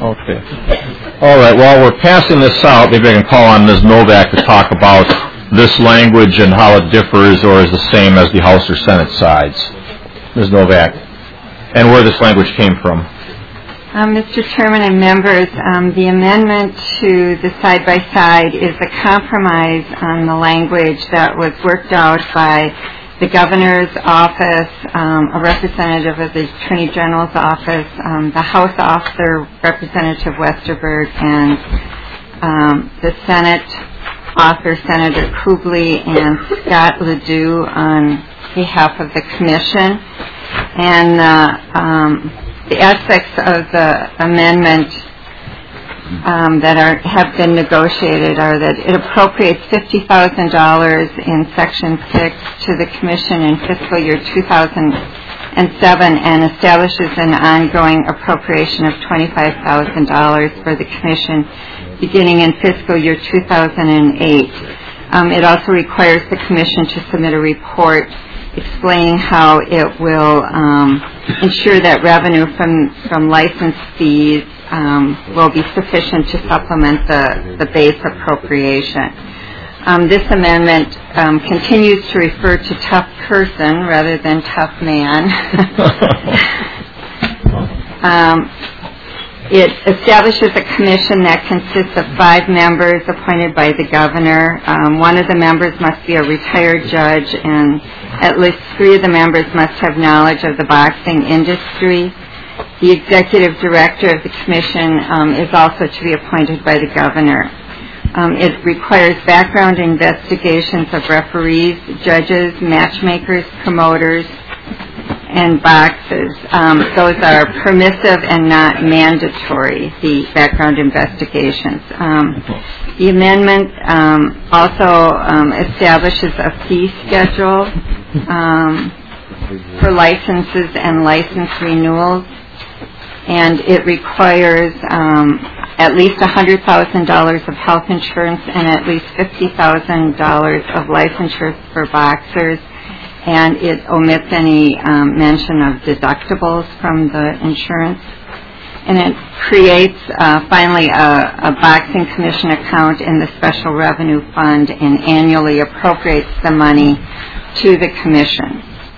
Okay. All right, while we're passing this out, maybe I can call on Miz Novak to talk about this language and how it differs or is the same as the House or Senate sides. Miz Novak, and where this language came from. Um, Mister Chairman and members, um, the amendment to the side-by-side is a compromise on the language that was worked out by the Governor's office, um, a representative of the Attorney General's office, um, the House author, Representative Westerberg, and um, the Senate author, Senator Kubley, and Scott Ledoux on behalf of the Commission. And uh, um, the aspects of the amendment um, that are have been negotiated are that it appropriates fifty thousand dollars in Section six to the Commission in fiscal year two thousand seven and establishes an ongoing appropriation of twenty-five thousand dollars for the Commission beginning in fiscal year two thousand eight. Um, it also requires the Commission to submit a report explaining how it will um, ensure that revenue from, from license fees um, will be sufficient to supplement the, the base appropriation. Um, this amendment um, continues to refer to tough person rather than tough man. um, It establishes a commission that consists of five members appointed by the governor. Um, one of the members must be a retired judge, and at least three of the members must have knowledge of the boxing industry. The executive director of the commission um, is also to be appointed by the governor. Um, it requires background investigations of referees, judges, matchmakers, promoters, and boxers. Um, those are permissive and not mandatory, the background investigations. Um, the amendment um, also um, establishes a fee schedule um, for licenses and license renewals, and it requires um, at least one hundred thousand dollars of health insurance and at least fifty thousand dollars of licensure for boxers, and it omits any um, mention of deductibles from the insurance. And it creates, uh, finally, a, a boxing commission account in the special revenue fund and annually appropriates the money to the commission.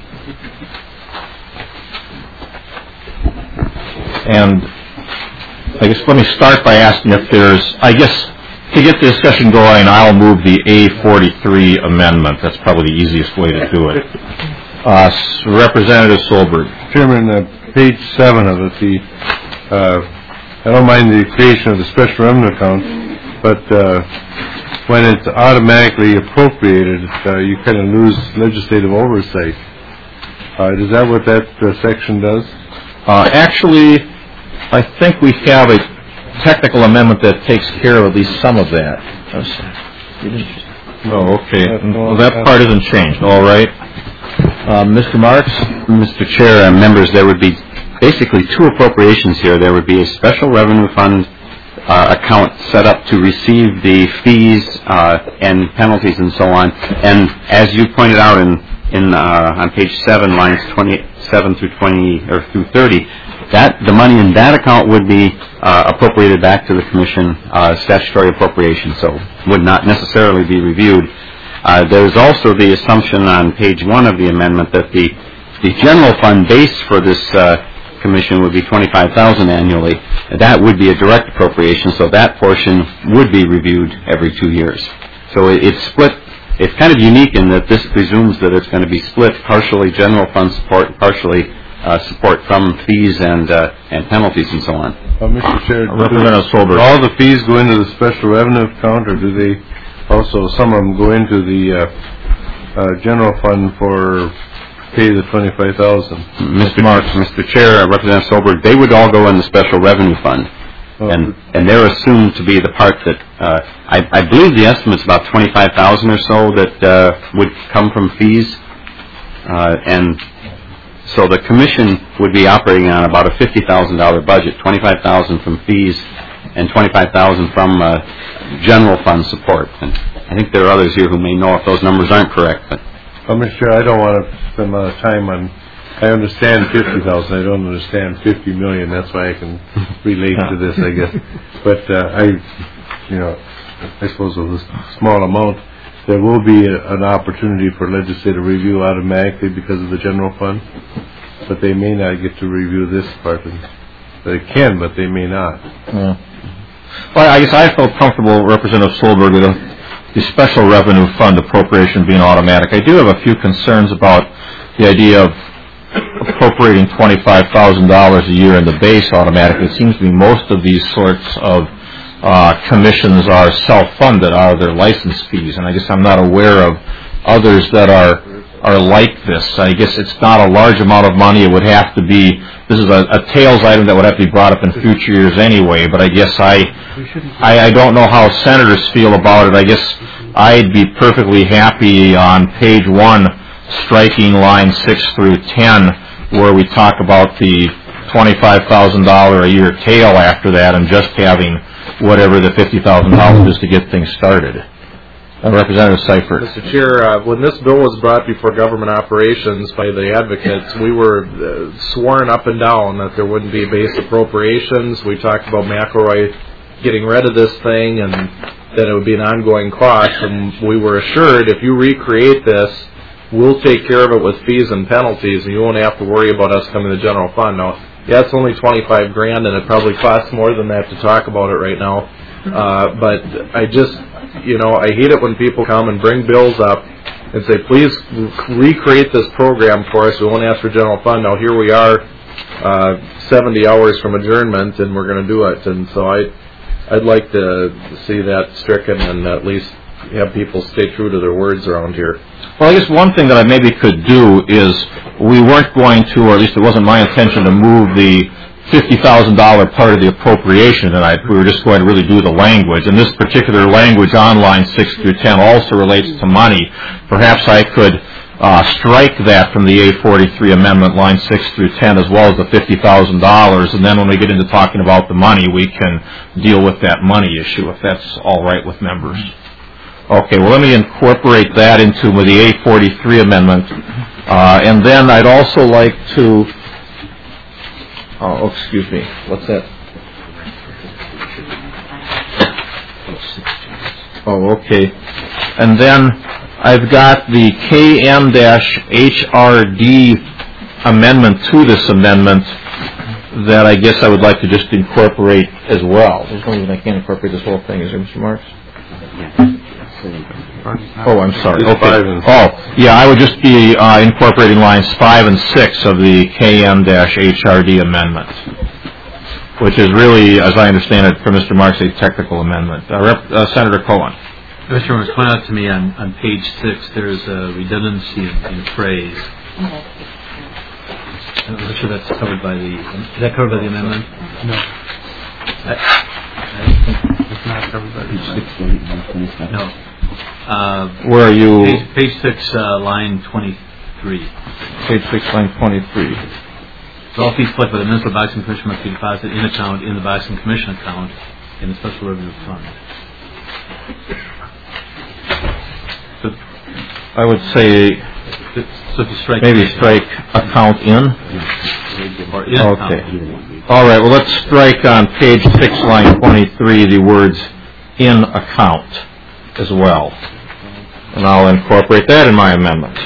And I guess let me start by asking if there's, I guess, to get the discussion going, I'll move the A forty-three amendment. That's probably the easiest way to do it. Uh, Representative Solberg. Chairman, uh, page seven of it, the, uh, I don't mind the creation of the special revenue account, but uh, when it's automatically appropriated, uh, you kind of lose legislative oversight. Uh, is that what that uh, section does? Uh, actually, I think we have a technical amendment that takes care of at least some of that. Oh, okay. Well, that part isn't changed. All right. Uh, Mister Marks? Mister Chair and members, there would be basically two appropriations here. There would be a special revenue fund uh, account set up to receive the fees uh, and penalties and so on. And as you pointed out in, in uh, on page seven, lines twenty-seven through twenty or through thirty, that the money in that account would be uh, appropriated back to the Commission, uh, statutory appropriation, so would not necessarily be reviewed. Uh, there's also the assumption on page one of the amendment that the the general fund base for this uh, Commission would be twenty-five thousand dollars annually. That would be a direct appropriation, so that portion would be reviewed every two years. So it, it's split. It's kind of unique in that this presumes that it's going to be split partially general fund support, partially Uh, support from fees and uh, and penalties and so on. Uh, Mister Chair, Representative Solberg. Do all the fees go into the special revenue account, or do they also, some of them go into the uh, uh, general fund for pay the twenty-five thousand dollars? Mister Marks, Mister Chair, uh, Representative Solberg, they would all go in the special revenue fund. Oh. And and they're assumed to be the part that, uh, I, I believe the estimate's about twenty-five thousand dollars or so that uh, would come from fees. Uh, and So the Commission would be operating on about a fifty thousand dollars budget, twenty-five thousand dollars from fees and twenty-five thousand dollars from uh, general fund support. And I think there are others here who may know if those numbers aren't correct. But well, Mister Chair, I don't want to spend a lot of time on I understand fifty thousand. I don't understand fifty million. That's why I can relate to this, I guess. But uh, I, you know, I suppose with a small amount, there will be a, an opportunity for legislative review automatically because of the general fund. But they may not get to review this part. They can, but they may not. Yeah. Well, I guess I felt comfortable, Representative Solberg, with a, the special revenue fund appropriation being automatic. I do have a few concerns about the idea of appropriating twenty-five thousand dollars a year in the base automatically. It seems to me most of these sorts of uh, commissions are self-funded out of their license fees, and I guess I'm not aware of others that are are like this. I guess it's not a large amount of money. It would have to be, this is a, a tails item that would have to be brought up in future years anyway, but I guess I, I, I don't know how senators feel about it. I guess I'd be perfectly happy on page one striking line six through ten where we talk about the twenty-five thousand dollars a year tail after that and just having whatever the fifty thousand dollars is to get things started. Uh, Representative Seifert. Mister Chair, uh, when this bill was brought before Government Operations by the advocates, we were uh, sworn up and down that there wouldn't be base appropriations. We talked about McElroy getting rid of this thing and that it would be an ongoing cost. And we were assured if you recreate this, we'll take care of it with fees and penalties, and you won't have to worry about us coming to the general fund. Now, yeah, it's only twenty-five grand, and it probably costs more than that to talk about it right now. Uh, but I just, you know, I hate it when people come and bring bills up and say, please recreate this program for us. We won't ask for general fund. Now, here we are, uh, seventy hours from adjournment, and we're going to do it. And so I, I'd like to see that stricken and at least have people stay true to their words around here. Well, I guess one thing that I maybe could do is we weren't going to, or at least it wasn't my intention to move the fifty thousand dollars part of the appropriation tonight. We were just going to really do the language. And this particular language on line six through ten also relates to money. Perhaps I could uh, strike that from the A forty-three amendment, line six through ten, as well as the fifty thousand dollars. And then when we get into talking about the money, we can deal with that money issue, if that's all right with members. Okay, well, let me incorporate that into the A forty-three amendment. Uh, and then I'd also like to... Oh, excuse me. What's that? Oh, okay. And then I've got the K M H R D amendment to this amendment that I guess I would like to just incorporate as well. There's no reason I can't incorporate this whole thing, is there, Mister Marks? Oh, I'm sorry. Okay. Oh, yeah, I would just be uh, incorporating lines five and six of the K M H R D amendment, which is really, as I understand it, from Mister Marks, a technical amendment. Uh, Rep, uh, Senator Cohen. Mister Chairman, point out to me on, on page six, there's a redundancy in, in phrase. I'm not sure that's covered by the. Is that covered by the amendment? No. I, I think it's not covered by the amendment. No. Uh, Where are you? Page, page six, uh, line twenty-three. Page six, line twenty-three. So all fees collected by the municipal boxing commission must be deposited in account in the boxing commission account in the special revenue fund. So I would say so to strike maybe strike account in. Or in okay. Account. All right. Well, let's strike on page six, line twenty-three, the words "in account" as well, and I'll incorporate that in my amendment.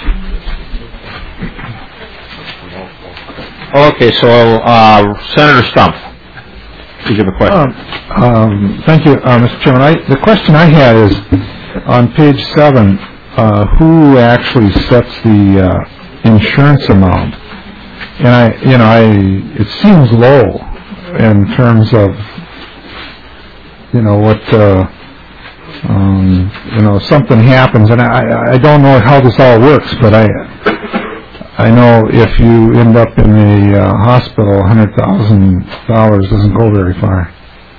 Okay, so uh, Senator Stump, you have a question. Um, um, thank you, uh, Mister Chairman. I, the question I had is on page seven, uh, who actually sets the uh, insurance amount? And I, you know, I it seems low in terms of, you know, what. Uh, Um, you know, something happens, and I, I don't know how this all works, but I I know if you end up in a uh, hospital, one hundred thousand dollars doesn't go very far.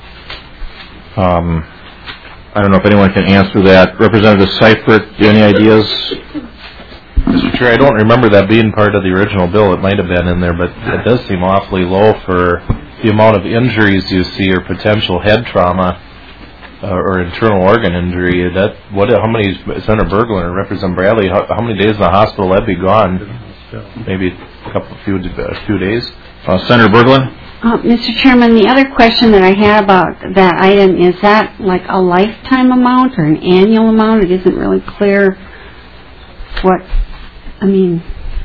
Um, I don't know if anyone can answer that. Representative Seifert, do you have any ideas? Mister Chair, I don't remember that being part of the original bill. It might have been in there, but it does seem awfully low for the amount of injuries you see or potential head trauma. Uh, or internal organ injury. That what? How many? Senator Berglund and Representative Bradley. How, how many days in the hospital that'd be gone? maybe a couple, few, a few days. Uh, Senator Berglund? Uh, Mister Chairman, the other question that I had about that item, is that like a lifetime amount or an annual amount? It isn't really clear what, I mean...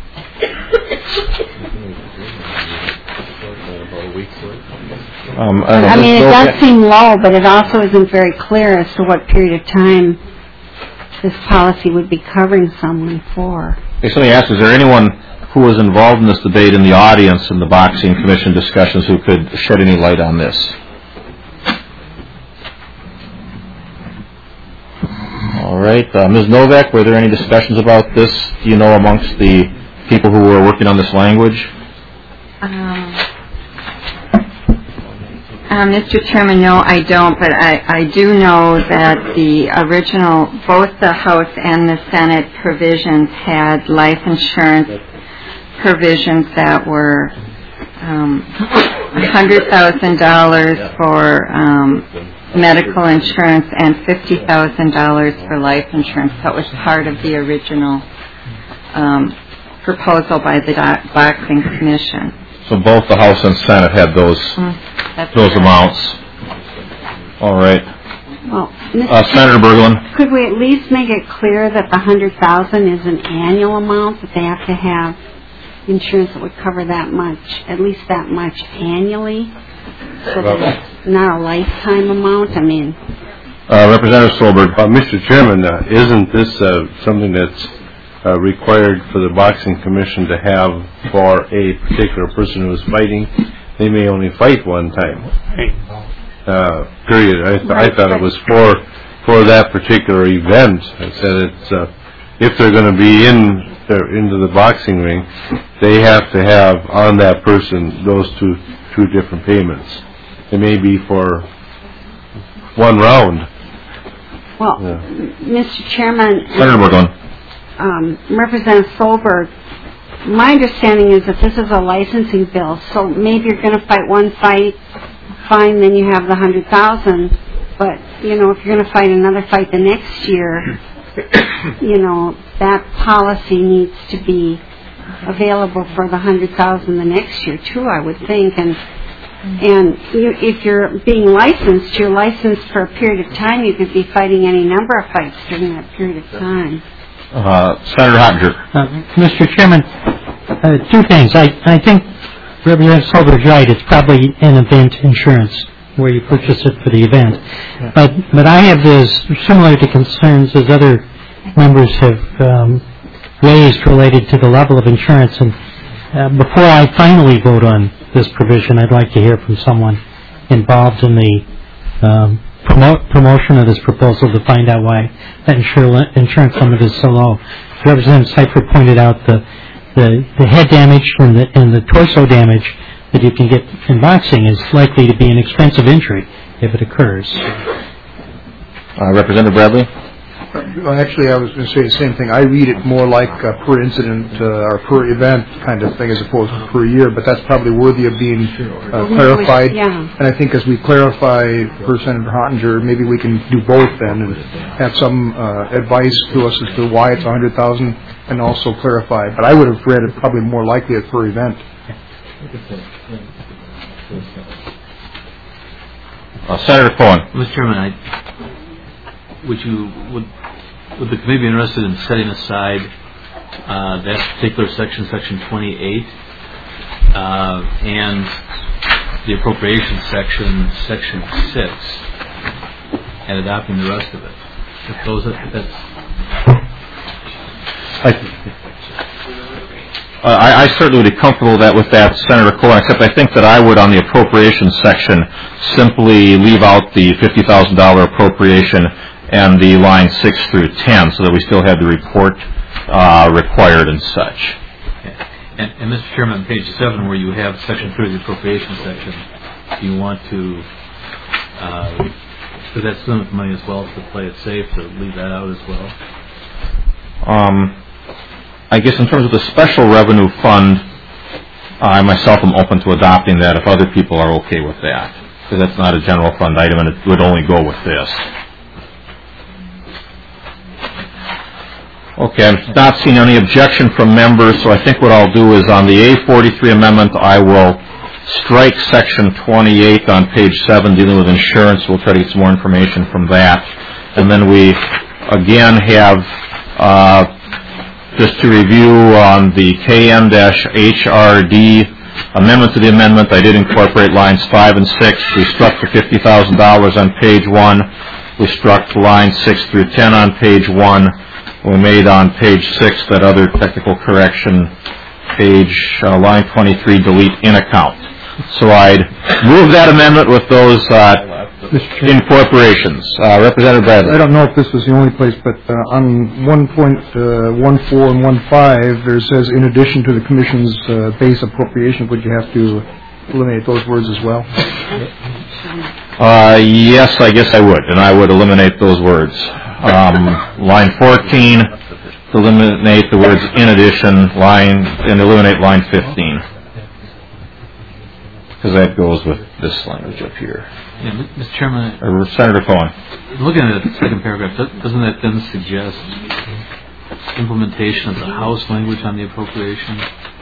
Um, I, I mean, it does seem low, but it also isn't very clear as to what period of time this policy would be covering someone for. Okay, so let me ask, is there anyone who was involved in this debate in the audience in the Boxing Commission discussions who could shed any light on this? All right. Uh, Miz Novak, were there any discussions about this, do you know, amongst the people who were working on this language? Um, uh, Mister Chairman, no, I don't, but I, I do know that the original, both the House and the Senate provisions had life insurance provisions that were um, one hundred thousand dollars for um, medical insurance and fifty thousand dollars for life insurance. So it was part of the original um, proposal by the Do- Boxing Commission. So both the House and Senate had those mm, those right. amounts. All right. Well, uh, Senator Berglund. Could we at least make it clear that the one hundred thousand dollars is an annual amount, that they have to have insurance that would cover that much, at least that much annually, so that it's not a lifetime amount? I mean... Uh, Representative Solberg. Uh, Mister Chairman, uh, isn't this uh, something that's uh, required for the Boxing Commission to have for a particular person who is fighting? They may only fight one time. Uh, period. I, th- I thought it was for for that particular event. I said it's uh, if they're going to be in they're into the boxing ring, they have to have on that person those two two different payments. It may be for one round. Well, Yeah. Mister Chairman, Senator Berglund. Um, Representative Solberg, my understanding is that this is a licensing bill, so maybe you're going to fight one fight, fine, then you have the one hundred thousand dollars, but, you know, if you're going to fight another fight the next year, you know, that policy needs to be available for the one hundred thousand dollars the next year, too, I would think, and and you, if you're being licensed, you're licensed for a period of time. You could be fighting any number of fights during that period of time. Uh, Senator Hottinger. Uh, Mister Chairman, uh, two things. I, I think Representative Solberg's right. It's probably an event insurance where you purchase it for the event. But but I have this similar to concerns as other members have um, raised related to the level of insurance. And uh, before I finally vote on this provision, I'd like to hear from someone involved in the um, promote, promotion of this proposal to find out why that insur- insurance limit is so low. Representative Seifert pointed out the, the, the head damage and the, and the torso damage that you can get in boxing is likely to be an expensive injury if it occurs. Uh, Representative Bradley? Well, actually, I was going to say the same thing. I read it more like a per incident uh, or per event kind of thing as opposed to per year, but that's probably worthy of being uh, clarified. Yeah. And I think as we clarify per Senator Hottinger, maybe we can do both then and have some uh, advice to us as to why it's one hundred thousand dollars and also clarify. But I would have read it probably more likely as per event. Uh, Senator Cohen. Mister Chairman, I, would you would would the committee be interested in setting aside uh, that particular section, section twenty-eight, uh, and the appropriations section, section six, and adopting the rest of it? If those, if that's. I, Uh, I, I certainly would be comfortable with that, with that, Senator Cohen, except I think that I would, on the appropriations section, simply leave out the fifty thousand dollars appropriation and the line six through ten, so that we still have the report uh, required and such. And, and Mister Chairman, on page seven, where you have section three of the appropriations section, do you want to, because uh, that's limit money as well, to play it safe, to leave that out as well? Um... I guess in terms of the special revenue fund, I myself am open to adopting that if other people are okay with that, because that's not a general fund item and it would only go with this. Okay, I'm not seeing any objection from members, so I think what I'll do is on the A forty-three amendment, I will strike section twenty-eight on page seven dealing with insurance. We'll try to get some more information from that. And then we, again, have, uh, just to review on the K N H R D amendment to the amendment, I did incorporate lines five and six. We struck the fifty thousand dollars on page one. We struck lines six through ten on page one. We made on page six that other technical correction, page uh, line twenty-three, delete in account. So I'd move that amendment with those uh, incorporations. Uh, Representative Bradley. I don't know if this was the only place, but uh, on one point one four and one five, there says, in addition to the Commission's uh, base appropriation, would you have to eliminate those words as well? Uh, yes, I guess I would, and I would eliminate those words. Um, line fourteen, eliminate the words in addition, line, and eliminate line fifteen. Because that goes with this language up here. Yeah, Mister Chairman, or Senator Cohen. Looking at the second paragraph, doesn't that then suggest implementation of the House language on the appropriation?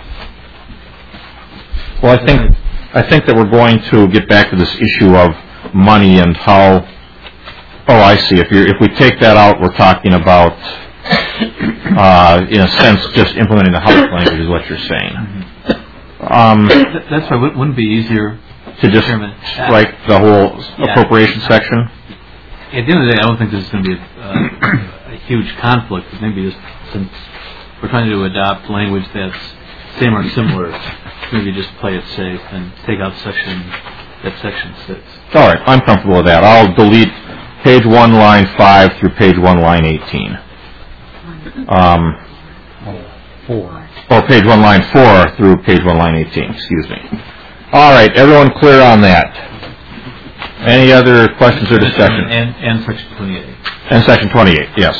Well, I think I think that we're going to get back to this issue of money and how. Oh, I see. If you if we take that out, we're talking about, uh, in a sense, just implementing the House language is what you're saying. Mm-hmm. Um, That's why it wouldn't be easier to just Chairman, strike the whole yeah. appropriation section. At the end of the day, I don't think there's going to be a, uh, a huge conflict. But maybe just since we're trying to adopt language that's same or similar, maybe just play it safe and take out section that section six. All right, I'm comfortable with that. I'll delete page one, line five through page one, line eighteen. Um, four. Or page one, line four through page one, line eighteen. Excuse me. All right, everyone clear on that? Any other questions or discussion? And, and section twenty-eight. And section twenty-eight, yes.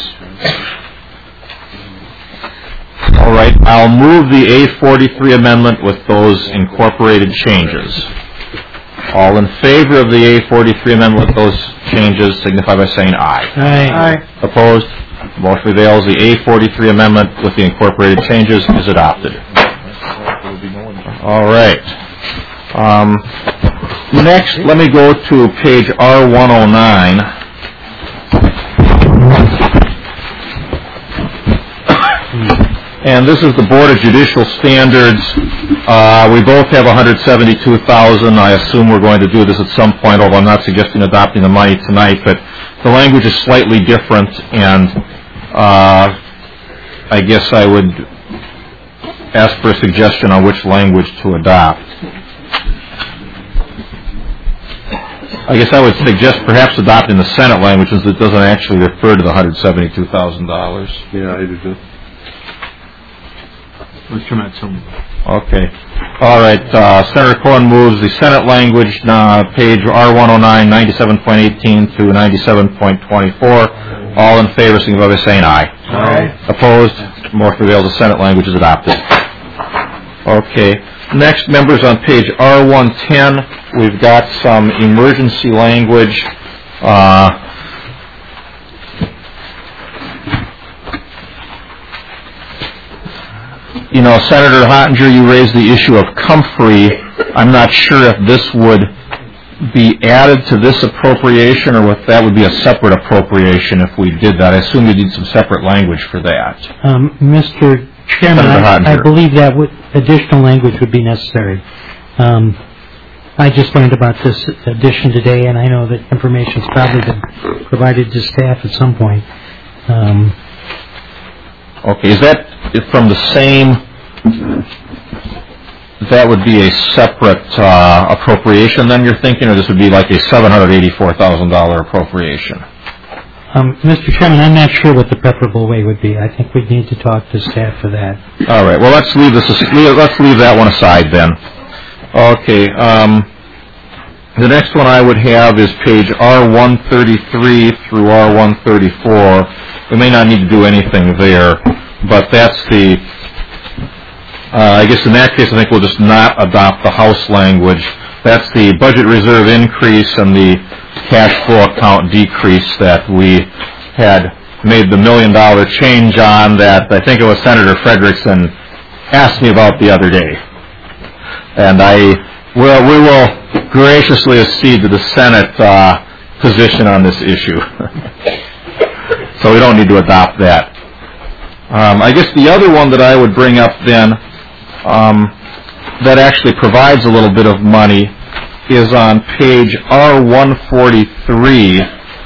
All right, I'll move the A forty-three amendment with those incorporated changes. All in favor of the A forty-three amendment with those changes signify by saying aye. Aye. Aye. Opposed? Motion prevails. The A forty-three amendment with the incorporated changes is adopted. All right. Um, next, let me go to page R one oh nine. And this is the Board of Judicial Standards. Uh, we both have one hundred seventy-two thousand dollars. I assume we're going to do this at some point, although I'm not suggesting adopting the money tonight, but the language is slightly different, and uh, I guess I would ask for a suggestion on which language to adopt. I guess I would suggest perhaps adopting the Senate language, since it doesn't actually refer to the one hundred seventy-two thousand dollars. Yeah, I do too. Mister Matson. Okay. All right. Uh, Senator Cohen moves the Senate language, uh, page R one oh nine, ninety-seven point eighteen to ninety-seven point twenty-four. All in favor, signify by saying aye. Aye. Opposed? Motion prevails. The Senate language is adopted. Okay. Next, members, on page R one ten, we've got some emergency language. Uh, You know, Senator Hottinger, you raised the issue of comfrey. I'm not sure if this would be added to this appropriation or if that would be a separate appropriation if we did that. I assume you need some separate language for that. Um, Mister Chairman, I, I believe that would, additional language would be necessary. Um, I just learned about this addition today, and I know that information has probably been provided to staff at some point. Um, Okay, is that from the same, that would be a separate uh, appropriation then you're thinking, or this would be like a seven hundred eighty-four thousand dollars appropriation? um, Mister Chairman, I'm not sure what the preferable way would be. I think we'd need to talk to staff for that. All right, well, let's leave this, let's leave that one aside then. Okay, um, the next one I would have is page R one thirty-three through R one thirty-four. We may not need to do anything there, but that's the, uh, I guess in that case I think we'll just not adopt the House language. That's the budget reserve increase and the cash flow account decrease that we had made the million dollar change on that I think it was Senator Frederickson asked me about the other day. And I will, we will graciously accede to the Senate uh, position on this issue. So we don't need to adopt that. Um, I guess the other one that I would bring up then um, that actually provides a little bit of money is on page R one forty-three.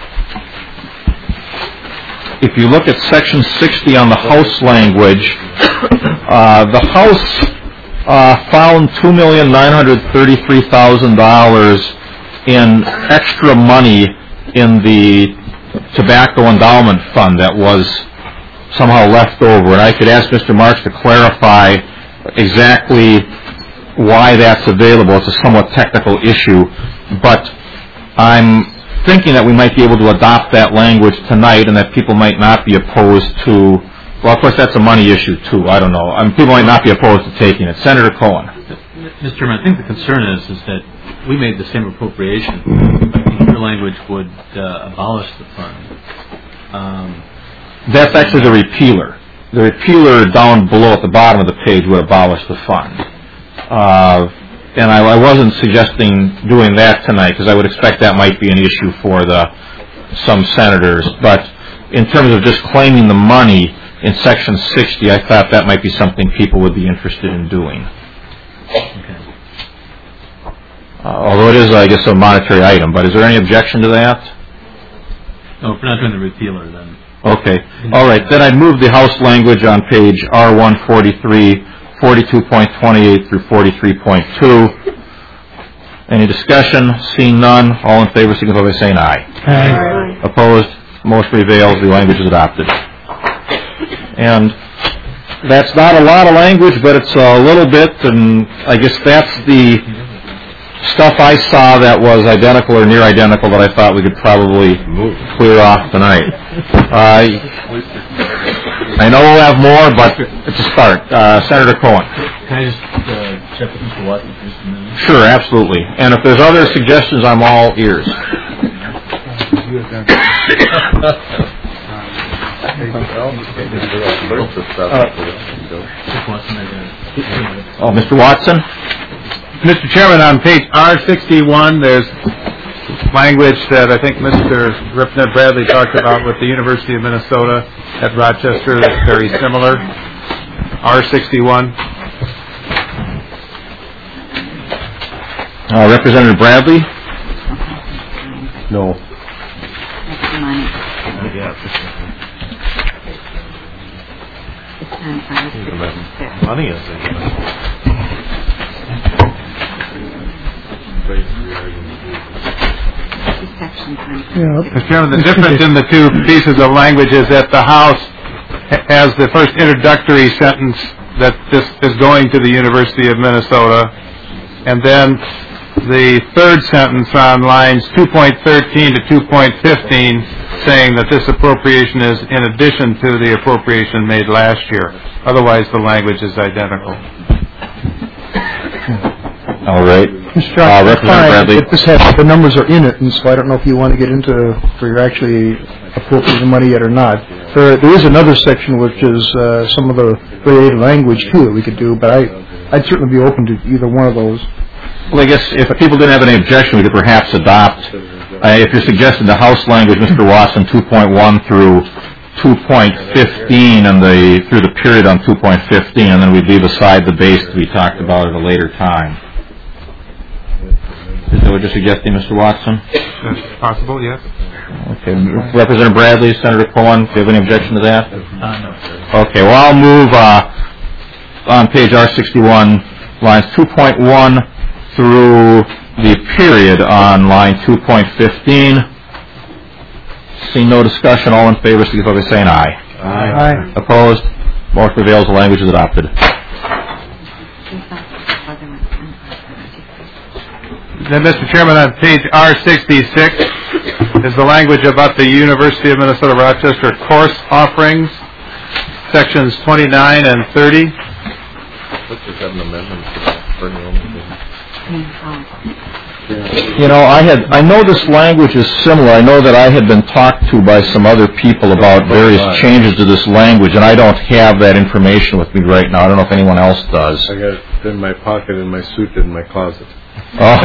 If you look at section sixty on the House language, uh, the House uh, found two million nine hundred thirty-three thousand dollars in extra money in the Tobacco Endowment Fund that was somehow left over. And I could ask Mister Marks to clarify exactly why that's available. It's a somewhat technical issue, but I'm thinking that we might be able to adopt that language tonight and that people might not be opposed to, well, of course, that's a money issue, too. I don't know. I mean, people might not be opposed to taking it. Senator Cohen. Mister Chairman, I think the concern is, is that we made the same appropriation. I think your language would uh, abolish the fund. Um, that's actually the repealer. The repealer down below at the bottom of the page would abolish the fund. Uh, and I, I wasn't suggesting doing that tonight because I would expect that might be an issue for the some senators. But in terms of just claiming the money in Section sixty, I thought that might be something people would be interested in doing. Okay. Uh, although it is, I guess, a monetary item. But is there any objection to that? No, if we're not doing the repealer, then. Okay. All right. Then I'd move the House language on page R one forty-three, forty-two point twenty-eight through forty-three point two. Any discussion? Seeing none, all in favor signify by saying aye. Aye. Opposed? Motion prevails. The language is adopted. And that's not a lot of language, but it's a little bit, and I guess that's the stuff I saw that was identical or near identical that I thought we could probably clear off tonight. Uh, I know we'll have more, but it's a start. Uh, Senator Cohen. Can I just uh, check with Mister Watson for just a minute? Sure, absolutely. And if there's other suggestions, I'm all ears. Oh, Mister Watson? Mister Chairman, on page R sixty-one, there's language that I think Mister Griffin Bradley talked about with the University of Minnesota at Rochester that's very similar. R sixty-one. Uh, Representative Bradley? No. Money is Mister Chairman, the difference in the two pieces of language is that the House has the first introductory sentence that this is going to the University of Minnesota, and then the third sentence on lines two point thirteen to two point fifteen saying that this appropriation is in addition to the appropriation made last year. Otherwise, the language is identical. All right. Mister Johnson, uh, Representative Bradley. It just has, the numbers are in it, and so I don't know if you want to get into if you're actually appropriating money yet or not. There, there is another section which is uh, some of the related language too that we could do, but I, I'd certainly be open to either one of those. Well, I guess if people didn't have any objection, we could perhaps adopt, uh, if you're suggesting the House language, Mister Watson, two point one through two point fifteen, and the through the period on two point fifteen, and then we'd leave aside the base to be talked about at a later time. Is that what you're suggesting, Mister Watson? That's possible, yes. Okay. Representative Bradley, Senator Cohen, do you have any objection to that? Uh, no, sir. Okay. Well, I'll move uh, on page R sixty-one, lines two point one through the period on line two point fifteen. Seeing no discussion, all in favor, signify by saying aye. Aye. Aye. Opposed? Motion prevails. The language is adopted. Then, Mister Chairman, on page R sixty-six is the language about the University of Minnesota Rochester course offerings, sections twenty-nine and thirty. What's an amendment for You know, I had, I know this language is similar. I know that I had been talked to by some other people about various changes to this language, and I don't have that information with me right now. I don't know if anyone else does. I got it in my pocket, in my suit, in my closet. Oh.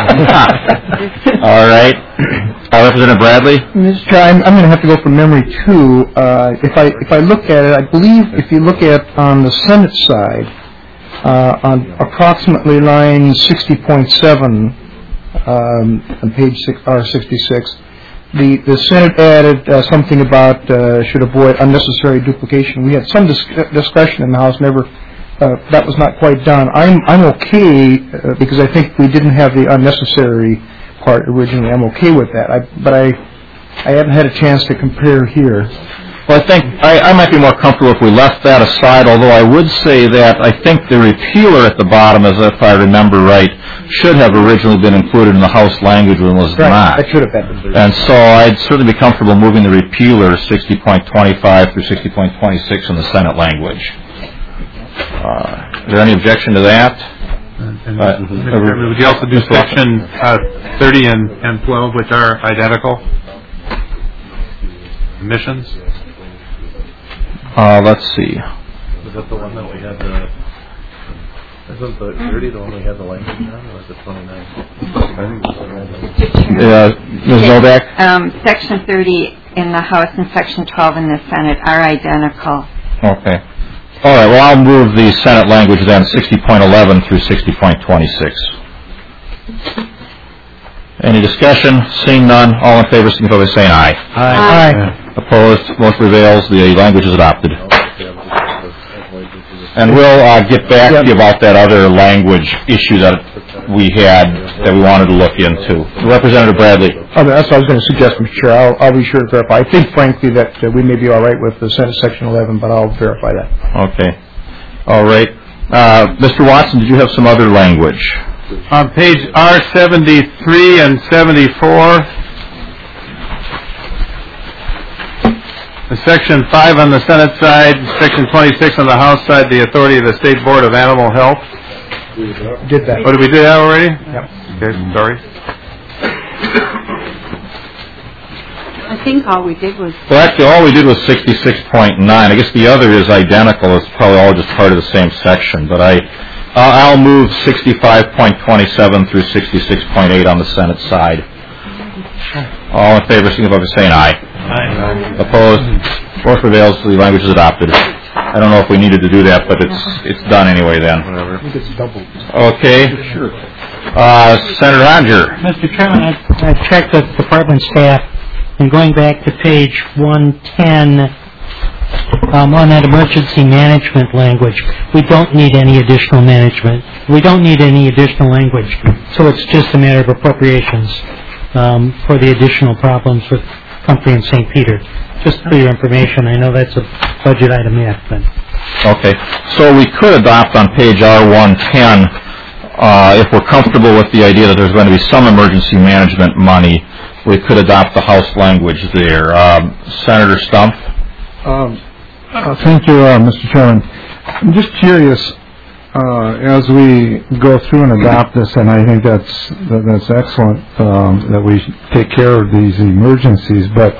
All right. Uh, Representative Bradley? Mister Chair, I'm, I'm going to have to go from memory too. Uh, if I if I look at it, I believe if you look at on the Senate side, uh, on approximately line sixty point seven um, on page six, R sixty-six, the the Senate added uh, something about uh, should avoid unnecessary duplication. We had some dis- discussion in the House, never. Uh, that was not quite done. I'm I'm okay uh, because I think we didn't have the unnecessary part originally. I'm okay with that. I, but I I haven't had a chance to compare here. Well, I think I, I might be more comfortable if we left that aside, although I would say that I think the repealer at the bottom, as if I remember right, should have originally been included in the House language and was right. not. That should have been. And so I'd certainly be comfortable moving the repealer sixty point twenty-five through sixty point twenty-six in the Senate language. Uh, is there any objection to that? And, and uh, mm-hmm. Would you also do section uh, thirty and, and twelve, which are identical? Emissions? Uh, let's see. Was that the one that we had the... Isn't the thirty the one we had the language on, or was it twenty-nine? I think it was twenty-nine. Yeah, Miz Novak? Um, section thirty in the House and section twelve in the Senate are identical. Okay. All right, well, I'll move the Senate language then, sixty point eleven through sixty point twenty-six. Any discussion? Seeing none, all in favor, signify by saying aye. Aye. Aye. Opposed? Motion prevails. The language is adopted. And we'll uh, get back to you about that other language issue that we had that we wanted to look into. Representative Bradley. Oh, that's what I was going to suggest, Mister Chair. I'll, I'll be sure to verify. I think, frankly, that uh, we may be all right with the Senate Section eleven, but I'll verify that. Okay. All right. Uh, Mister Watson, did you have some other language? On page R seventy-three and seventy-four, in section five on the Senate side, section twenty-six on the House side, the authority of the State Board of Animal Health. Did that. Oh, did we do that already? Yep. Okay, sorry. I think all we did was... Well, actually, all we did was sixty-six point nine. I guess the other is identical. It's probably all just part of the same section. But I, uh, I'll move sixty-five point twenty-seven through sixty-six point eight on the Senate side. All in favor, signify by saying aye. Aye. Opposed? Motion prevails. The language is adopted. I don't know if we needed to do that, but it's it's done anyway then. I think it's doubled. Okay. Sure. Uh, Senator Hodger. Mister Chairman, I, I checked with department staff, and going back to page one ten, um, on that emergency management language, we don't need any additional management. We don't need any additional language, so it's just a matter of appropriations um, for the additional problems with Humphrey and Saint Peter. Just for your information, I know that's a budget item yet, but... Okay. So we could adopt on page R one ten, uh, if we're comfortable with the idea that there's going to be some emergency management money, we could adopt the House language there. Um, Senator Stumpf? Um, uh, thank you, uh, Mister Chairman. I'm just curious, uh, as we go through and adopt this, and I think that's that, that's excellent um, that we take care of these emergencies, but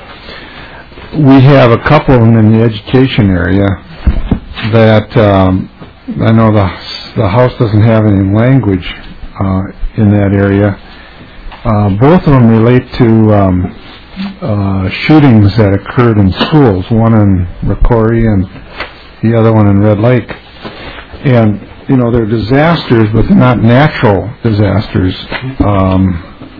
we have a couple of them in the education area that um, I know the the House doesn't have any language uh, in that area. Uh, both of them relate to um, uh, shootings that occurred in schools, one in Rocori and the other one in Red Lake. And, you know, they're disasters, but they're not natural disasters. Um,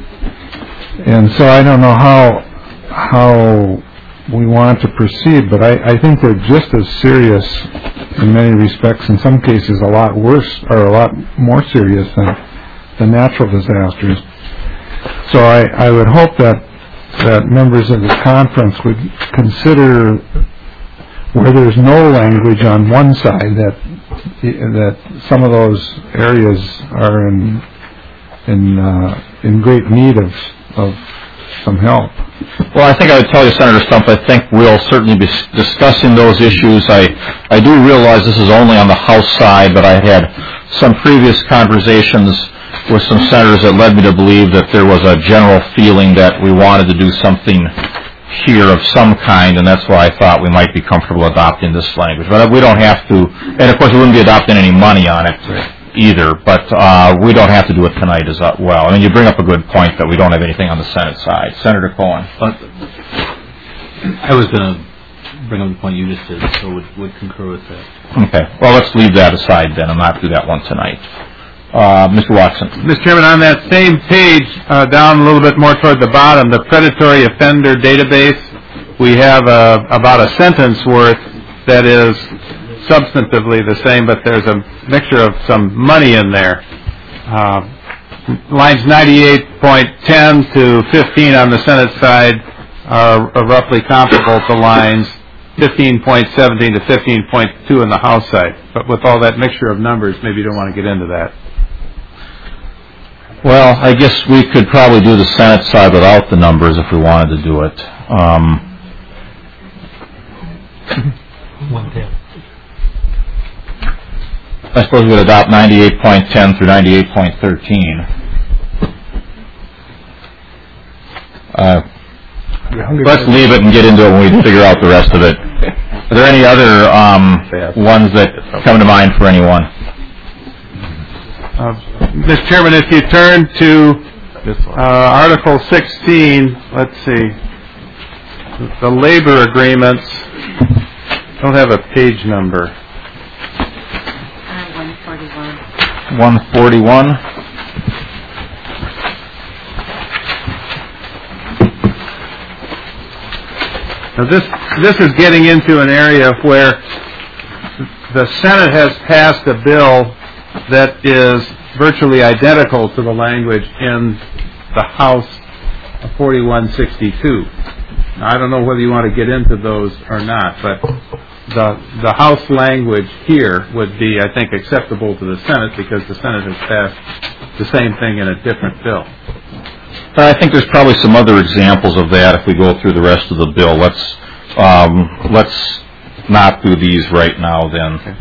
and so I don't know how how we want to proceed, but I, I think they're just as serious in many respects, in some cases a lot worse, or a lot more serious than the natural disasters. So I, I would hope that that members of the conference would consider where there's no language on one side that that some of those areas are in in uh, in great need of of some help. Well, I think I would tell you, Senator Stumpf, I think we'll certainly be discussing those issues. I, I do realize this is only on the House side, but I had some previous conversations with some senators that led me to believe that there was a general feeling that we wanted to do something here of some kind, and that's why I thought we might be comfortable adopting this language. But we don't have to, and of course we wouldn't be adopting any money on it either, but uh, we don't have to do it tonight as well. I mean, you bring up a good point that we don't have anything on the Senate side. Senator Cohen. But I was going to bring up the point you just did, so would, would concur with that. Okay. Well, let's leave that aside then and not do that one tonight. Uh, Mister Watson. Mister Chairman, on that same page, uh, down a little bit more toward the bottom, the predatory offender database, we have uh, about a sentence worth that is substantively the same, but there's a mixture of some money in there. Uh, lines ninety-eight point ten to fifteen on the Senate side are, are roughly comparable to lines fifteen point seventeen to fifteen point two on the House side. But with all that mixture of numbers, maybe you don't want to get into that. Well, I guess we could probably do the Senate side without the numbers if we wanted to do it. Um, I suppose we would adopt ninety-eight point ten through ninety-eight point thirteen. Uh, let's leave it and get into it when we figure out the rest of it. Are there any other um, ones that come to mind for anyone? Uh, Mister Chairman, if you turn to uh, Article sixteen, let's see, the labor agreements don't have a page number. Uh, one forty-one. one forty-one. Now this this is getting into an area where the Senate has passed a bill that is virtually identical to the language in the House forty-one sixty-two. Now, I don't know whether you want to get into those or not, but the the House language here would be, I think, acceptable to the Senate because the Senate has passed the same thing in a different bill. I think there's probably some other examples of that if we go through the rest of the bill. Let's um, let's not do these right now then. Okay.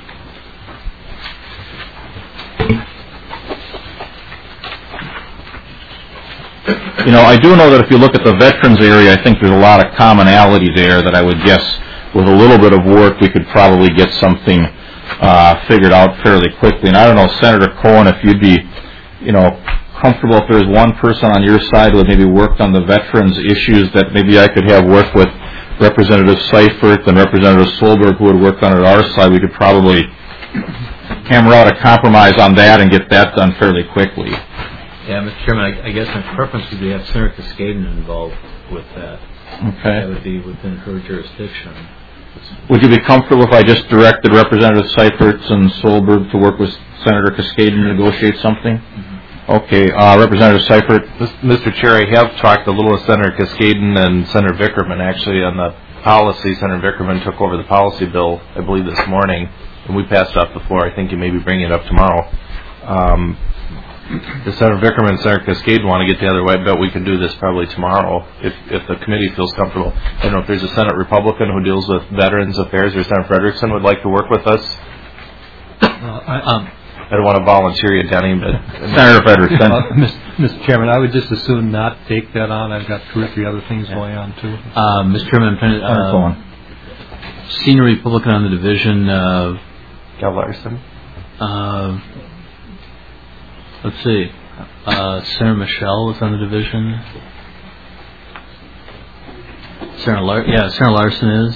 You know, I do know that if you look at the veterans area, I think there's a lot of commonality there that I would guess with a little bit of work we could probably get something uh, figured out fairly quickly. And I don't know, Senator Cohen, if you'd be, you know, comfortable if there's one person on your side who had maybe worked on the veterans issues that maybe I could have work with Representative Seifert and Representative Solberg who had worked on it our side, we could probably hammer out a compromise on that and get that done fairly quickly. Yeah, Mister Chairman, I, I guess my preference would be to have Senator Cascaden involved with that. Okay. That would be within her jurisdiction. Would you be comfortable if I just directed Representative Seifert and Solberg to work with Senator Cascaden to negotiate something? Mm-hmm. Okay. Uh, Representative Seifert? Mister Chair, I have talked a little with Senator Cascaden and Senator Vickerman actually on the policy. Senator Vickerman took over the policy bill, I believe, this morning, and we passed it off the floor. I think you may be bringing it up tomorrow. Um, If Senator Vickerman and Senator Cascade want to get together, I bet we can do this probably tomorrow if if the committee feels comfortable. I don't know if there's a Senate Republican who deals with Veterans Affairs or Senator Frederickson would like to work with us. Uh, I, um, I don't want to volunteer you, Denny, but Senator Frederickson. Uh, Mister Chairman, I would just as soon not take that on. I've got two or three other things going on too. Uh, Mister Chairman, uh, Senior Republican on the division, uh, Gal Larson. Uh, Let's see. Uh, Senator Michelle is on the division. Senator Lar- yeah, Senator Larson is.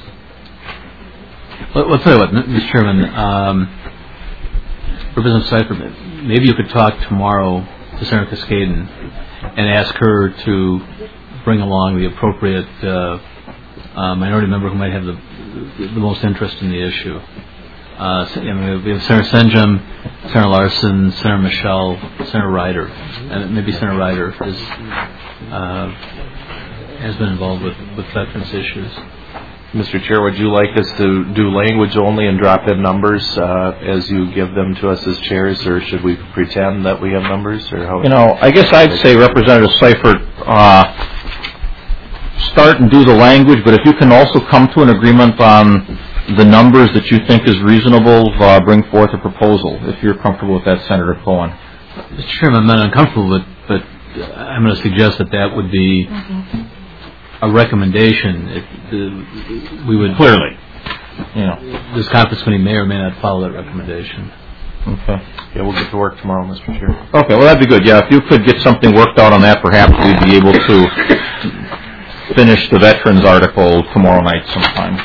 Well, I'll tell you what, Mister Chairman. Um, Representative Seifert, maybe you could talk tomorrow to Senator Cascaden and ask her to bring along the appropriate uh, uh, minority member who might have the the most interest in the issue. Uh, so, I mean, we have Senator Senjum, Senator Larson, Senator Michelle, Senator Ryder, and maybe Senator Ryder is, uh, has been involved with, with veterans issues. Mister Chair, would you like us to do language only and drop in numbers uh, as you give them to us as chairs, or should we pretend that we have numbers? Or how? You know, I guess I'd say Representative Seifert, uh, start and do the language, but if you can also come to an agreement on the numbers that you think is reasonable, uh, bring forth a proposal, if you're comfortable with that, Senator Cohen. Mister Chairman, I'm not uncomfortable, but, but I'm going to suggest that that would be a recommendation. It, uh, we would clearly, you know, this conference committee may or may not follow that recommendation. Okay. Yeah, we'll get to work tomorrow, Mister Chair. Okay, well, that'd be good. Yeah, if you could get something worked out on that, perhaps we'd be able to finish the veterans article tomorrow night sometime.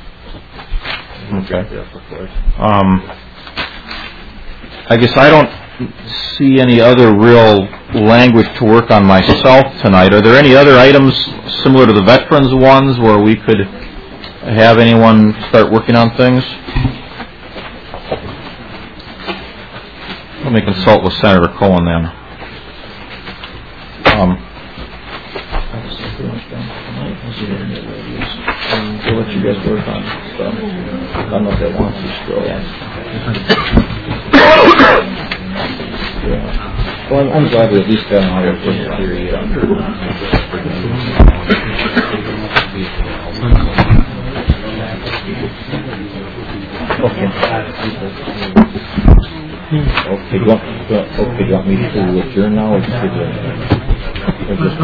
Okay. Um, I guess I don't see any other real language to work on myself tonight. Are there any other items similar to the veterans ones where we could have anyone start working on things? Let me consult with Senator Cohen then. Um, we'll let you guys work on stuff. I don't know if that wants to still. Yeah. Well, I'm, I'm glad we at least got an audit for the theory. Okay. Okay, do you want, okay, do you want me to adjourn now or just adjourn? Or just...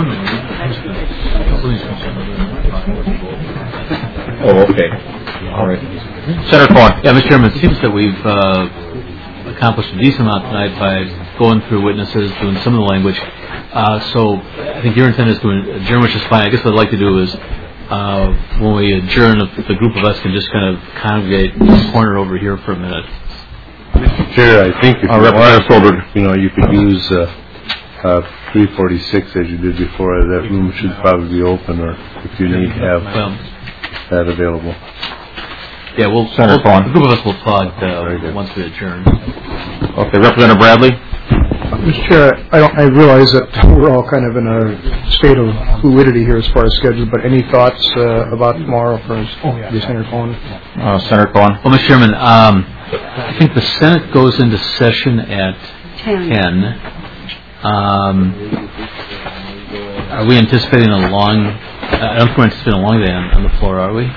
Oh, okay. All right. Senator Cohen. Yeah, Mister Chairman, it seems that we've uh, accomplished a decent amount tonight by going through witnesses, doing some of the language. Uh, so I think your intent is to adjourn, which is fine. I guess what I'd like to do is uh, when we adjourn, if the group of us can just kind of congregate in the corner over here for a minute. Mister Chair, I think if uh, you Representative want, you know, you could use uh, uh, three forty-six as you did before. That room should probably be open, or if you need to have well, that available. Yeah, we'll, Senator we'll Cohen. the group of us will talk uh, once we adjourn. Okay, Representative Bradley. Mister Chair, I don't. I realize that we're all kind of in a state of fluidity here as far as schedule. But any thoughts uh, about tomorrow for oh, yeah. Senator Cohen? Uh, Senator Cohen. Well, Mister Chairman, um, I think the Senate goes into session at ten. Um, are we anticipating a long? I don't think we're anticipating a long day on, on the floor, are we?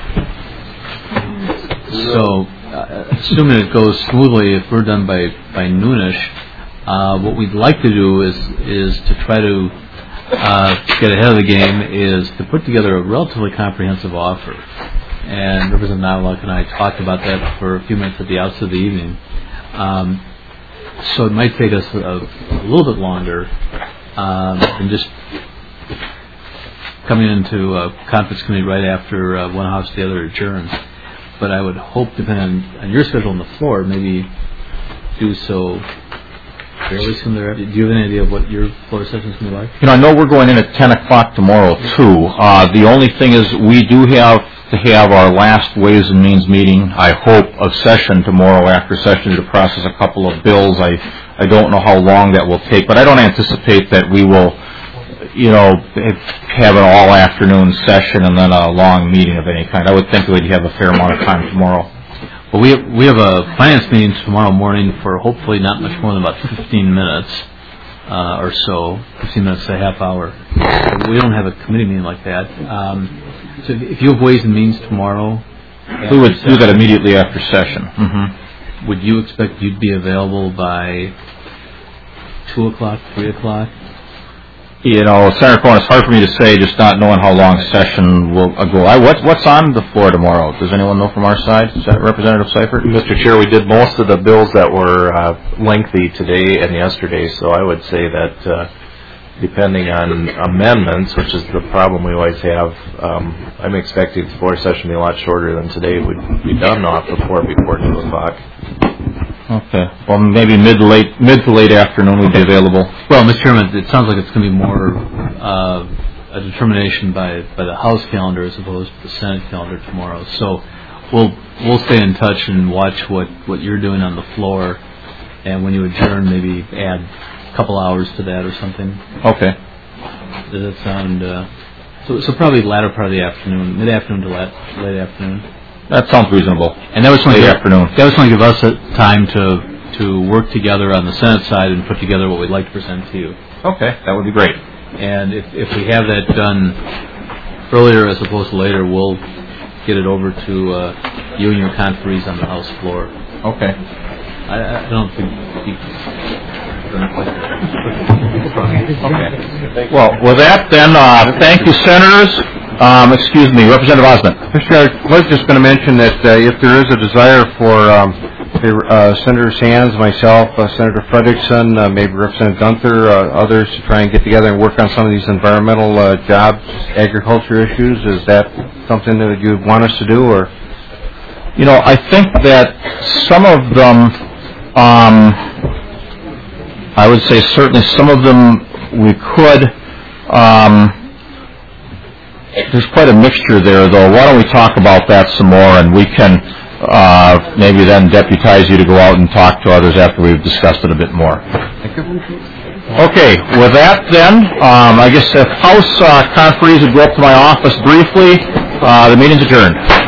So, uh, assuming it goes smoothly, if we're done by by noonish. Uh, what we'd like to do is is to try to uh, get ahead of the game is to put together a relatively comprehensive offer. And Representative Knobloch and I talked about that for a few minutes at the outset of the evening. Um, so it might take us a, a little bit longer um, than just coming into a conference committee right after uh, one house to the other adjourns. But I would hope, depending on, on your schedule on the floor, maybe do so fairly soon thereafter. Do you have any idea of what your floor session is going to be like? You know, I know we're going in at ten o'clock tomorrow, too. Uh, the only thing is we do have to have our last Ways and Means meeting, I hope, of session tomorrow after session to process a couple of bills. I, I don't know how long that will take, but I don't anticipate that we will, you know, have an all-afternoon session and then a long meeting of any kind. I would think we'd have a fair amount of time tomorrow. Well, we have, we have a finance meeting tomorrow morning for hopefully not much more than about fifteen minutes uh, or so, fifteen minutes to a half hour. We don't have a committee meeting like that. Um, so if you have Ways and Means tomorrow, we would do that immediately after session. Mm-hmm. Would you expect you'd be available by two o'clock, three o'clock? You know, Senator Cohen, it's hard for me to say, just not knowing how long session will go. I, what's, what's on the floor tomorrow? Does anyone know from our side? Is that Representative Seifert? Mister Chair, we did most of the bills that were uh, lengthy today and yesterday, so I would say that uh, depending on amendments, which is the problem we always have, um, I'm expecting the floor session to be a lot shorter than today. We'd be done off before before two o'clock. Okay. Well, maybe mid to late mid to late afternoon would be available. Well, Mister Chairman, it sounds like it's going to be more uh, a determination by, by the House calendar as opposed to the Senate calendar tomorrow. So we'll we'll stay in touch and watch what, what you're doing on the floor, and when you adjourn, maybe add a couple hours to that or something. Okay. Does that sound? Uh, so so probably the latter part of the afternoon, mid afternoon to late, late afternoon. That sounds reasonable. And that was going late to afternoon. That was going to give us a time to to work together on the Senate side and put together what we'd like to present to you. Okay, that would be great. And if if we have that done earlier as opposed to later, we'll get it over to uh, you and your conferees on the House floor. Okay. I, I don't think you, Well, with that, then, uh, thank you, Senators. Um, excuse me, Representative Osmond. Mister Chair, I was just going to mention that uh, if there is a desire for um, uh, Senator Sands, myself, uh, Senator Frederickson, uh, maybe Representative Gunther, uh, others to try and get together and work on some of these environmental uh, jobs, agriculture issues, is that something that you want us to do, or? You know, I think that some of them, um, I would say certainly some of them we could. Um, there's quite a mixture there, though. Why don't we talk about that some more, and we can uh, maybe then deputize you to go out and talk to others after we've discussed it a bit more. Thank you. Okay, with that then, um, I guess if House uh, conferees would go up to my office briefly, uh, the meeting's adjourned.